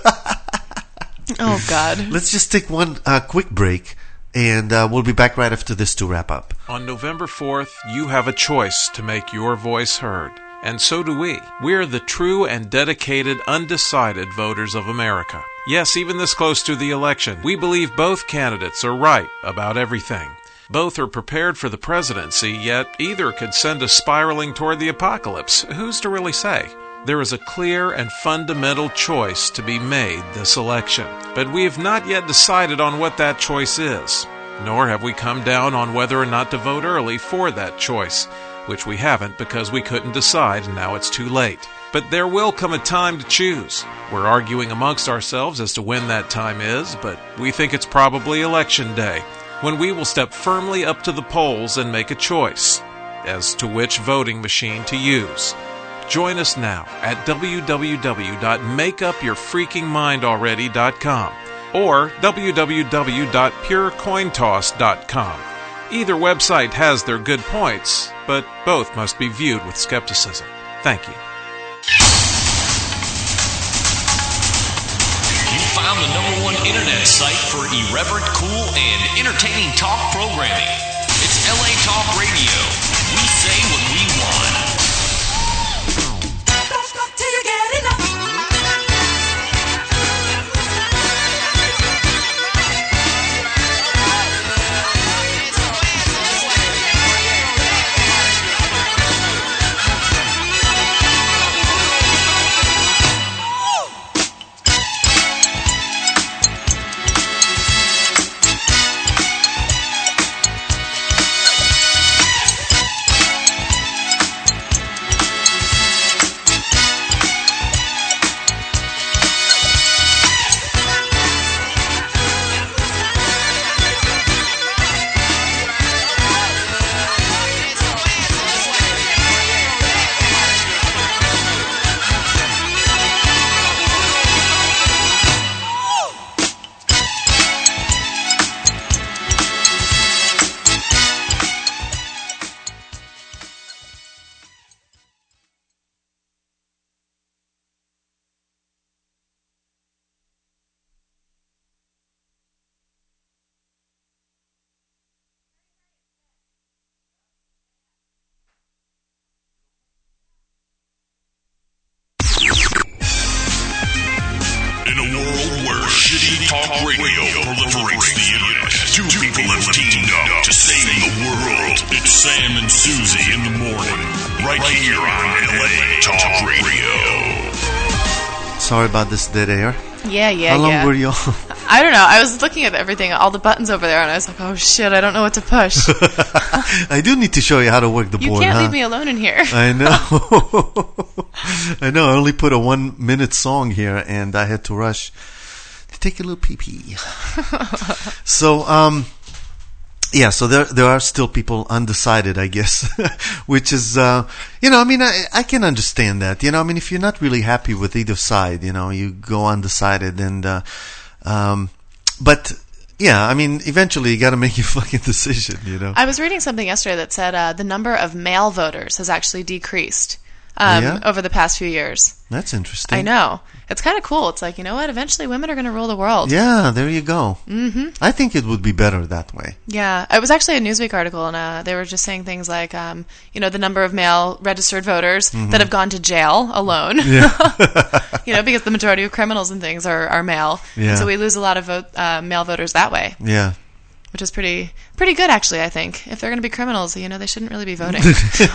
Oh, God. Let's just take one uh, quick break, and uh, we'll be back right after this to wrap up. On November fourth, you have a choice to make your voice heard. And so do we. We're the true and dedicated, undecided voters of America. Yes, even this close to the election, we believe both candidates are right about everything. Both are prepared for the presidency, yet either could send us spiraling toward the apocalypse. Who's to really say? There is a clear and fundamental choice to be made this election, but we have not yet decided on what that choice is, nor have we come down on whether or not to vote early for that choice, which we haven't because we couldn't decide and now it's too late. But there will come a time to choose. We're arguing amongst ourselves as to when that time is, but we think it's probably Election Day, when we will step firmly up to the polls and make a choice as to which voting machine to use. Join us now at w w w dot make up your freaking mind already dot com or w w w dot pure coin toss dot com. Either website has their good points, but both must be viewed with skepticism. Thank you. You found the number one internet site for irreverent, cool, and entertaining talk programming. It's L A Talk Radio. We say what we want. Till you get enough. In a world where shitty talk radio proliferates the internet, two people have teamed up to save the world. It's Sam and Susie in the morning, right here on L A Talk Radio. Sorry about this dead air. Yeah, yeah, How long yeah. were you on? I don't know. I was looking at everything, all the buttons over there, and I was like, oh, shit, I don't know what to push. I do need to show you how to work the You board, can't huh? leave me alone in here. I know. I know. I only put a one minute song here, and I had to rush to take a little pee pee. So, um, yeah. So there, there are still people undecided, I guess, which is, uh, you know, I mean, I, I can understand that. You know, I mean, if you're not really happy with either side, you know, you go undecided, and, uh, um, but. Yeah, I mean, eventually you got to make your fucking decision, you know. I was reading something yesterday that said uh, the number of male voters has actually decreased. um, yeah? over the past few years. That's interesting. I know. It's kind of cool. It's like, you know what? Eventually women are going to rule the world. Yeah, there you go. Mm-hmm. I think it would be better that way. Yeah. It was actually a Newsweek article, and uh, they were just saying things like, um, you know, the number of male registered voters Mhm. that have gone to jail alone. Yeah. You know, because the majority of criminals and things are, are male. Yeah. And so we lose a lot of vote, uh, male voters that way. Yeah. Which is pretty pretty good, actually, I think. If they're going to be criminals, you know, they shouldn't really be voting.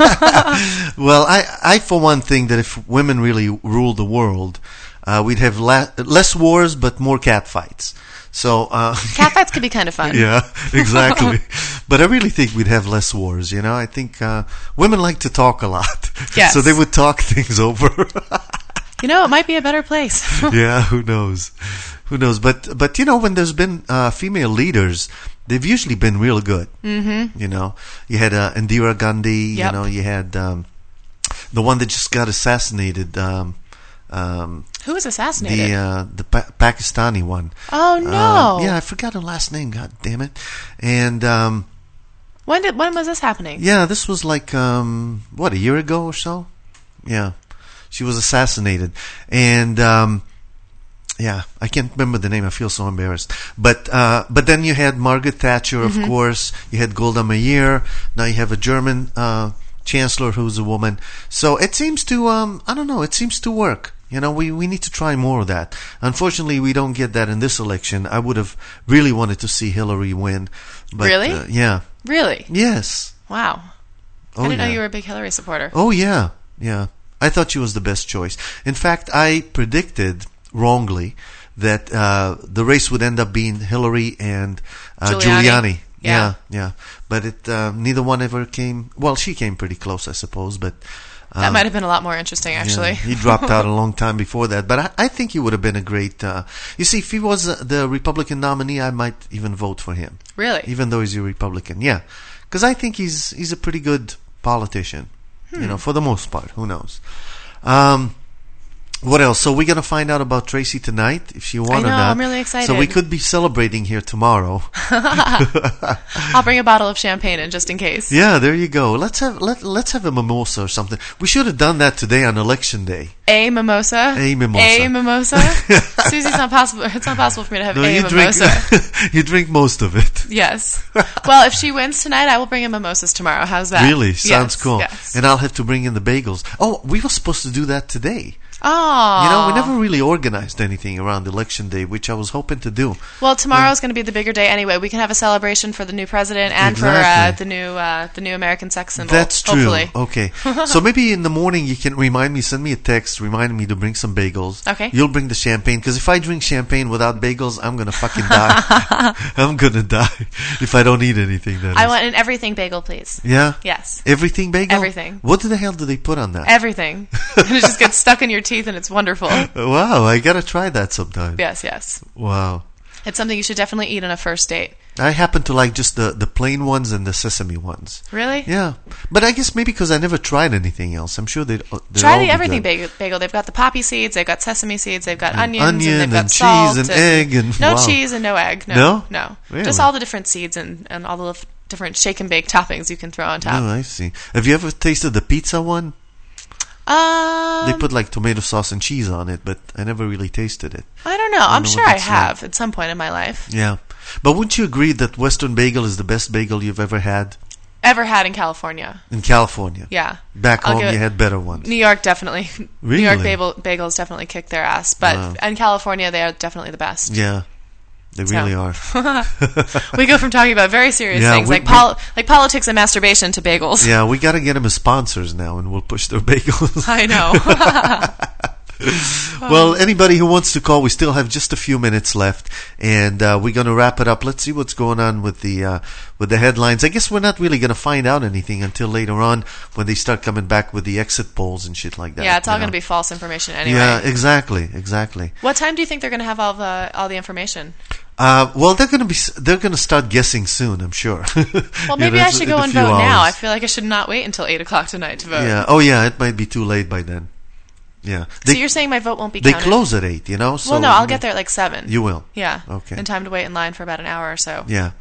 Well, I, I, for one, think that if women really ruled the world, uh, we'd have la- less wars, but more cat fights. So uh, cat fights could be kind of fun. Yeah, exactly. But I really think we'd have less wars. You know, I think uh, women like to talk a lot, Yes. so they would talk things over. You know, it might be a better place. Yeah, who knows? Who knows? But but you know, when there's been uh, female leaders, they've usually been real good. Mm-hmm. You know, you had uh, Indira Gandhi. Yep. You know, you had um, the one that just got assassinated. Um, um, Who was assassinated? The uh, the pa- Pakistani one. Oh, no. Uh, yeah, I forgot her last name. God damn it! And um, When did when was this happening? yeah, this was like um, what, a year ago or so. Yeah, she was assassinated, and um, yeah, I can't remember the name. I feel so embarrassed. But uh, but then you had Margaret Thatcher, of Mhm. course. You had Golda Meir. Now you have a German uh, chancellor who's a woman. So it seems to um, I don't know. It seems to work. You know, we, we need to try more of that. Unfortunately, we don't get that in this election. I would have really wanted to see Hillary win. But, Really? Uh, yeah. Really? Yes. Wow. Oh, I didn't yeah. know you were a big Hillary supporter. Oh, yeah. Yeah. I thought she was the best choice. In fact, I predicted wrongly that uh, the race would end up being Hillary and uh, Giuliani. Giuliani. Yeah. yeah, yeah. But it uh, neither one ever came. Well, she came pretty close, I suppose. But um, That might have been a lot more interesting, actually. yeah, he dropped out a long time before that. But I, I think he would have been a great. Uh, you see, if he was uh, the Republican nominee, I might even vote for him. Really? Even though he's a Republican, yeah, because I think he's he's a pretty good politician. Hmm. You know, for the most part. Who knows? Um, what else? So we're gonna find out about Tracy tonight, if she won I or know, not. I'm really excited. So we could be celebrating here tomorrow. I'll bring a bottle of champagne in just in case. Yeah, there you go. Let's have let let's have a mimosa or something. We should have done that today on election day. A mimosa. A mimosa. A mimosa. Susie, it's not possible. It's not possible for me to have No, a you mimosa. drink you drink most of it. Yes. Well, if she wins tonight, I will bring in mimosas tomorrow. How's that? Really? Sounds Yes, cool. Yes. And I'll have to bring in the bagels. Oh, we were supposed to do that today. Oh. You know, we never really organized anything around election day, which I was hoping to do. Well, tomorrow's going to be the bigger day anyway. We can have a celebration for the new president and for uh, Exactly. the new uh, the new American sex symbol. That's true. Hopefully. Okay. So maybe in the morning you can remind me, send me a text reminding me to bring some bagels. Okay. You'll bring the champagne, because if I drink champagne without bagels, I'm going to fucking die. I'm going to die if I don't eat anything. That I is. want an everything bagel, please. Yeah? Yes. Everything bagel? Everything. What the hell do they put on that? Everything. And it just gets stuck in your teeth, and it's wonderful. Wow, I got to try that sometime. Yes, yes. Wow. It's something you should definitely eat on a first date. I happen to like just the, the plain ones and the sesame ones. Really? Yeah. But I guess maybe because I never tried anything else. I'm sure they'd, uh, they'd Try all the be everything good. bagel, bagel. They've got the poppy seeds, they've got sesame seeds, they've got And onions, onion and they've got and salt. cheese and egg and- No wow. cheese and no egg. No. No? No. Really? Just all the different seeds and, and all the f- different shake and bake toppings you can throw on top. Oh, I see. Have you ever tasted the pizza one? Um, They put like tomato sauce and cheese on it, but I never really tasted it. I don't know. I don't I'm know sure what I that's have at some point in my life. Yeah. But wouldn't you agree that Western Bagel is the best bagel you've ever had Ever had in California. in California? Yeah. Back I'll home, give you it- had better ones. New York definitely. Really? New York bagel, bagels definitely kick their ass, but Wow. in California they are definitely the best. Yeah. They So. really are. We go from talking about very serious Yeah, things we- like pol- like politics and masturbation to bagels. Yeah, we got to get them as sponsors now, and we'll push their bagels. I know. Well, anybody who wants to call, we still have just a few minutes left, and uh, we're going to wrap it up. Let's see what's going on with the uh, with the headlines. I guess we're not really going to find out anything until later on when they start coming back with the exit polls and shit like that. Yeah, it's all you know? going to be false information anyway. Yeah, exactly, exactly. What time do you think they're going to have all the all the information? Uh, well, they're going to be they're going to start guessing soon, I'm sure. Well, You maybe know, I in should a go and few vote now. I hours. feel like I should not wait until eight o'clock tonight to vote. Yeah. Oh, yeah. It might be too late by then. Yeah. So you're saying my vote won't be They counted? close at eight, you know. So well, no, I'll you get may- there at like seven. You will. Yeah. Okay. In time to wait in line for about an hour or so. Yeah.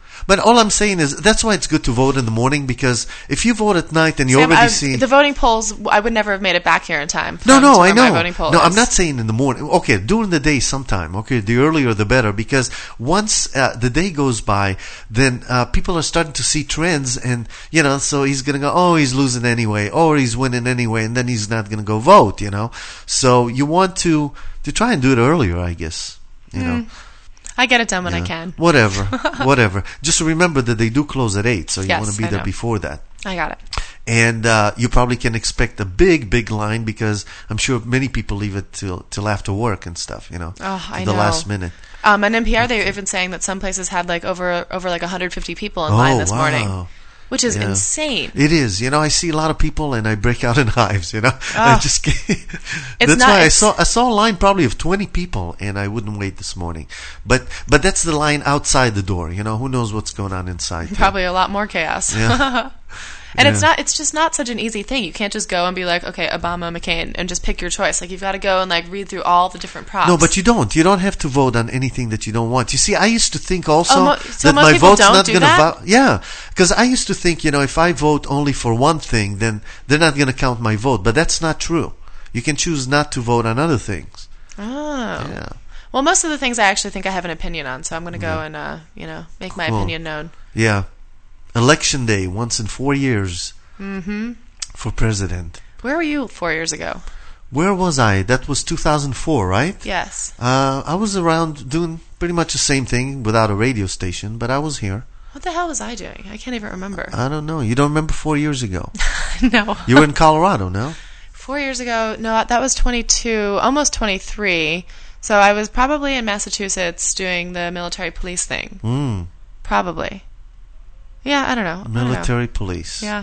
But all I'm saying is that's why it's good to vote in the morning, because if you vote at night and you Sam, already I, see the voting polls, I would never have made it back here in time. No, from, no, to I where know. My voting poll no, is. I'm not saying in the morning. Okay, during the day sometime. Okay, the earlier the better, because once uh, the day goes by, then uh, people are starting to see trends, and you know, so he's gonna go, oh, he's losing anyway, or he's winning anyway, and then he's not gonna go vote. You know, so you want to to try and do it earlier, I guess. You know. Mm. I get it done when yeah. I can. Whatever, whatever. Just remember that they do close at eight, so you yes, want to be I there know. before that. I got it. And uh, you probably can expect a big, big line, because I'm sure many people leave it till till after work and stuff. You know, oh, I the know. last minute. Um, on N P R, they were even saying that some places had like over over like one hundred fifty people in oh, line this wow. morning. Which is yeah. insane. It is. You know, I see a lot of people and I break out in hives, you know. Oh. I just can't. It's That's not, why I it's, saw I saw a line probably of twenty people, and I wouldn't wait this morning. But but that's the line outside the door, you know. Who knows what's going on inside? Probably too. A lot more chaos. Yeah. And yeah. it's not it's just not such an easy thing. You can't just go and be like, okay, Obama, McCain, and just pick your choice. Like, you've got to go and like read through all the different props. No, but you don't. You don't have to vote on anything that you don't want. You see, I used to think also oh, mo- so that most my people vote's don't not do going to that? vote. Yeah, because I used to think, you know, if I vote only for one thing, then they're not going to count my vote. But that's not true. You can choose not to vote on other things. Oh. Yeah. Well, most of the things I actually think I have an opinion on, so I'm going to go Yeah. and uh, you know, make my Cool. opinion known. Yeah. Election day, once in four years. Mm-hmm. For president. Where were you four years ago? Where was I? That was two thousand four, right? Yes. Uh, I was around doing pretty much the same thing without a radio station, but I was here. What the hell was I doing? I can't even remember. I don't know. You don't remember four years ago? No. You were in Colorado, no? Four years ago, no, that was twenty-two, almost twenty-three. So I was probably in Massachusetts doing the military police thing. Mm. Probably. Yeah, I don't know. Military I don't know. police. Yeah.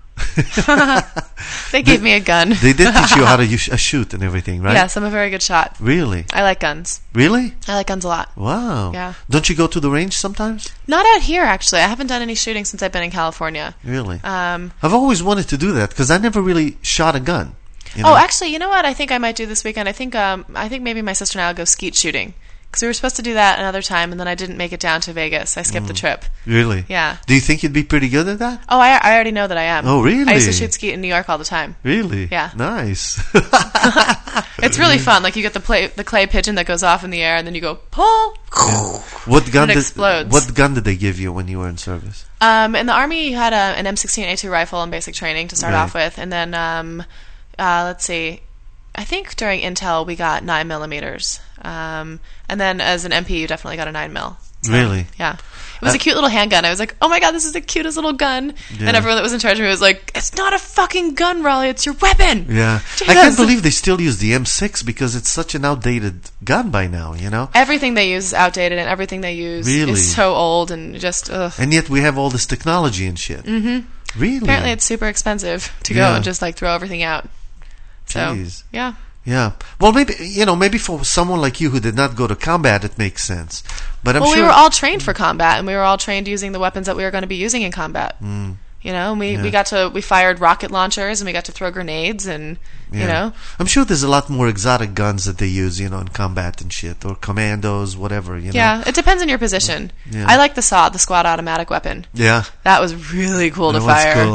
They gave me a gun. They did teach you how to use, uh, shoot and everything, right? Yes, I'm a very good shot. Really? I like guns. Really? I like guns a lot. Wow. Yeah. Don't you go to the range sometimes? Not out here, actually. I haven't done any shooting since I've been in California. Really? Um, I've always wanted to do that because I never really shot a gun. You know? Oh, actually, you know what? I think I might do this weekend. I think um, I think maybe my sister and I will go skeet shooting. Because we were supposed to do that another time, and then I didn't make it down to Vegas. I skipped Mm. the trip. Really? Yeah. Do you think you'd be pretty good at that? Oh, I, I already know that I am. Oh, really? I used to shoot skeet in New York all the time. Really? Yeah. Nice. It's really fun. Like, you get the play, the clay pigeon that goes off in the air, and then you go, pull! Yeah. What gun it did explodes. What gun did they give you when you were in service? Um, in the Army, you had a, an M sixteen A two rifle in basic training to start Right. off with. And then, um, uh, let's see, I think during Intel we got nine millimeters. Um, and then as an M P, you definitely got a nine mil. So, Really? Yeah. It was Uh, a cute little handgun. I was like, oh my god, this is the cutest little gun. Yeah. And everyone that was in charge of me was like, it's not a fucking gun, Raleigh, it's your weapon. Yeah. Jesus. I can't believe they still use the M six because it's such an outdated gun by now, you know? Everything they use is outdated, and everything they use Really? is so old and just, ugh. And yet we have all this technology and shit. Mm-hmm. Really? Apparently it's super expensive to go Yeah. and just like throw everything out. So, Jeez. yeah. Yeah. Well, maybe, you know, maybe for someone like you who did not go to combat, it makes sense. But I'm well, sure. we were all trained for combat, and we were all trained using the weapons that we were going to be using in combat. Mm. You know, and we, Yeah. we got to, we fired rocket launchers, and we got to throw grenades, and, Yeah. you know. I'm sure there's a lot more exotic guns that they use, you know, in combat and shit, or commandos, whatever, you know. Yeah, it depends on your position. Yeah. I like the S A W, the squad automatic weapon. Yeah. That was really cool That to was fire. cool,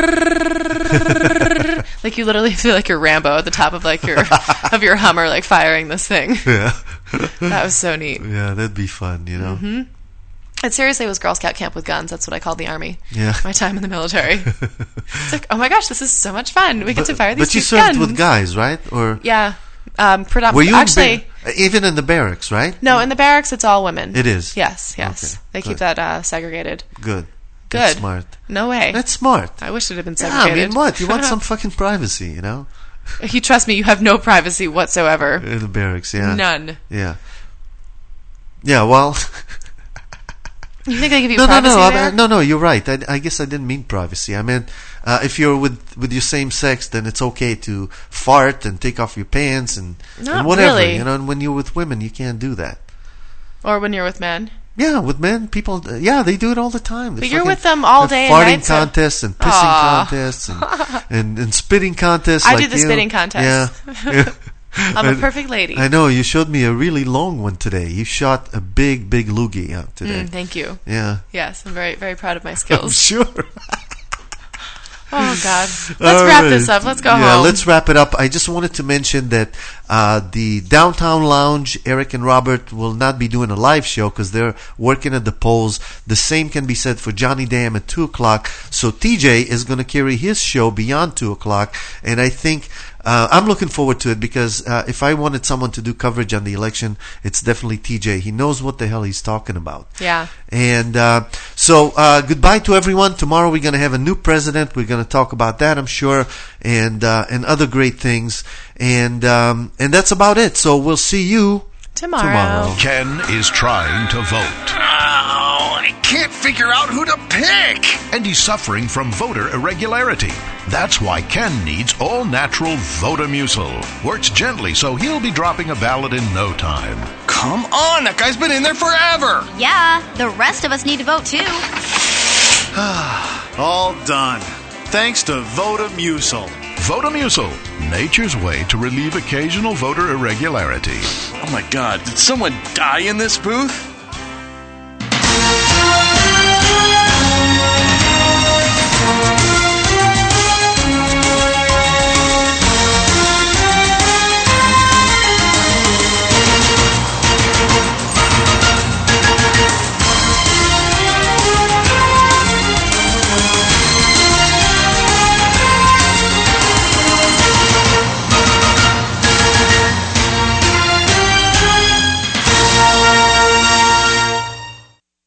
huh? Like, you literally feel like you're Rambo at the top of like your of your Hummer, like firing this thing. Yeah. That was so neat. Yeah, that'd be fun, you know. hmm It seriously was Girl Scout camp with guns. That's what I called the Army. Yeah. My time in the military. It's like, oh my gosh, this is so much fun. We get to fire these But you cute served guns. with guys, right? Or Yeah. Um, predom- were you actually, in ba- even in the barracks, right? no, in the barracks, it's all women. It is? Yes, yes. Okay, They keep good. that uh, segregated. Good. Good. That's smart. No way. That's smart. I wish it had been Yeah, I segregated. mean, what? You want some fucking privacy, you know? You trust me, you have no privacy whatsoever. In the barracks, yeah. None. Yeah. Yeah, well... You think they give you no, privacy no, no, there? I, no, no. You're right. I, I guess I didn't mean privacy. I meant uh, if you're with with your same sex, then it's okay to fart and take off your pants and, Not and whatever. really. You know, and when you're with women, you can't do that. Or when you're with men. Yeah, with men, people, uh, yeah, they do it all the time. They But you're fucking with them all have day and farting night, so- contests and pissing Aw. contests and, and and spitting contests. I like do the you. spitting contest. Yeah. yeah. I'm a perfect lady. I know. You showed me a really long one today. You shot a big, big loogie out today. Mm, thank you. Yeah. Yes, I'm very, very proud of my skills. I'm sure. Oh, God. Let's All wrap right. this up. Let's go yeah, home. let's wrap it up. I just wanted to mention that uh, the Downtown Lounge, Eric and Robert will not be doing a live show because they're working at the polls. The same can be said for Johnny Dam at two o'clock. So T J is going to carry his show beyond two o'clock. And I think uh, I'm looking forward to it because uh, if I wanted someone to do coverage on the election, it's definitely T J. He knows what the hell he's talking about. Yeah. And uh, so uh, goodbye to everyone. Tomorrow we're going to have a new president. We're going to talk about that, I'm sure, and uh, and other great things. And um, and that's about it. So we'll see you tomorrow. tomorrow. Ken is trying to vote. Oh, I can't figure out who to pick. And he's suffering from voter irregularity. That's why Ken needs all-natural Votamucil. Works gently, so he'll be dropping a ballot in no time. Come on, that guy's been in there forever. Yeah, the rest of us need to vote too. All done. Thanks to Votamucil. Votamucil, nature's way to relieve occasional voter irregularity. Oh my God, did someone die in this booth?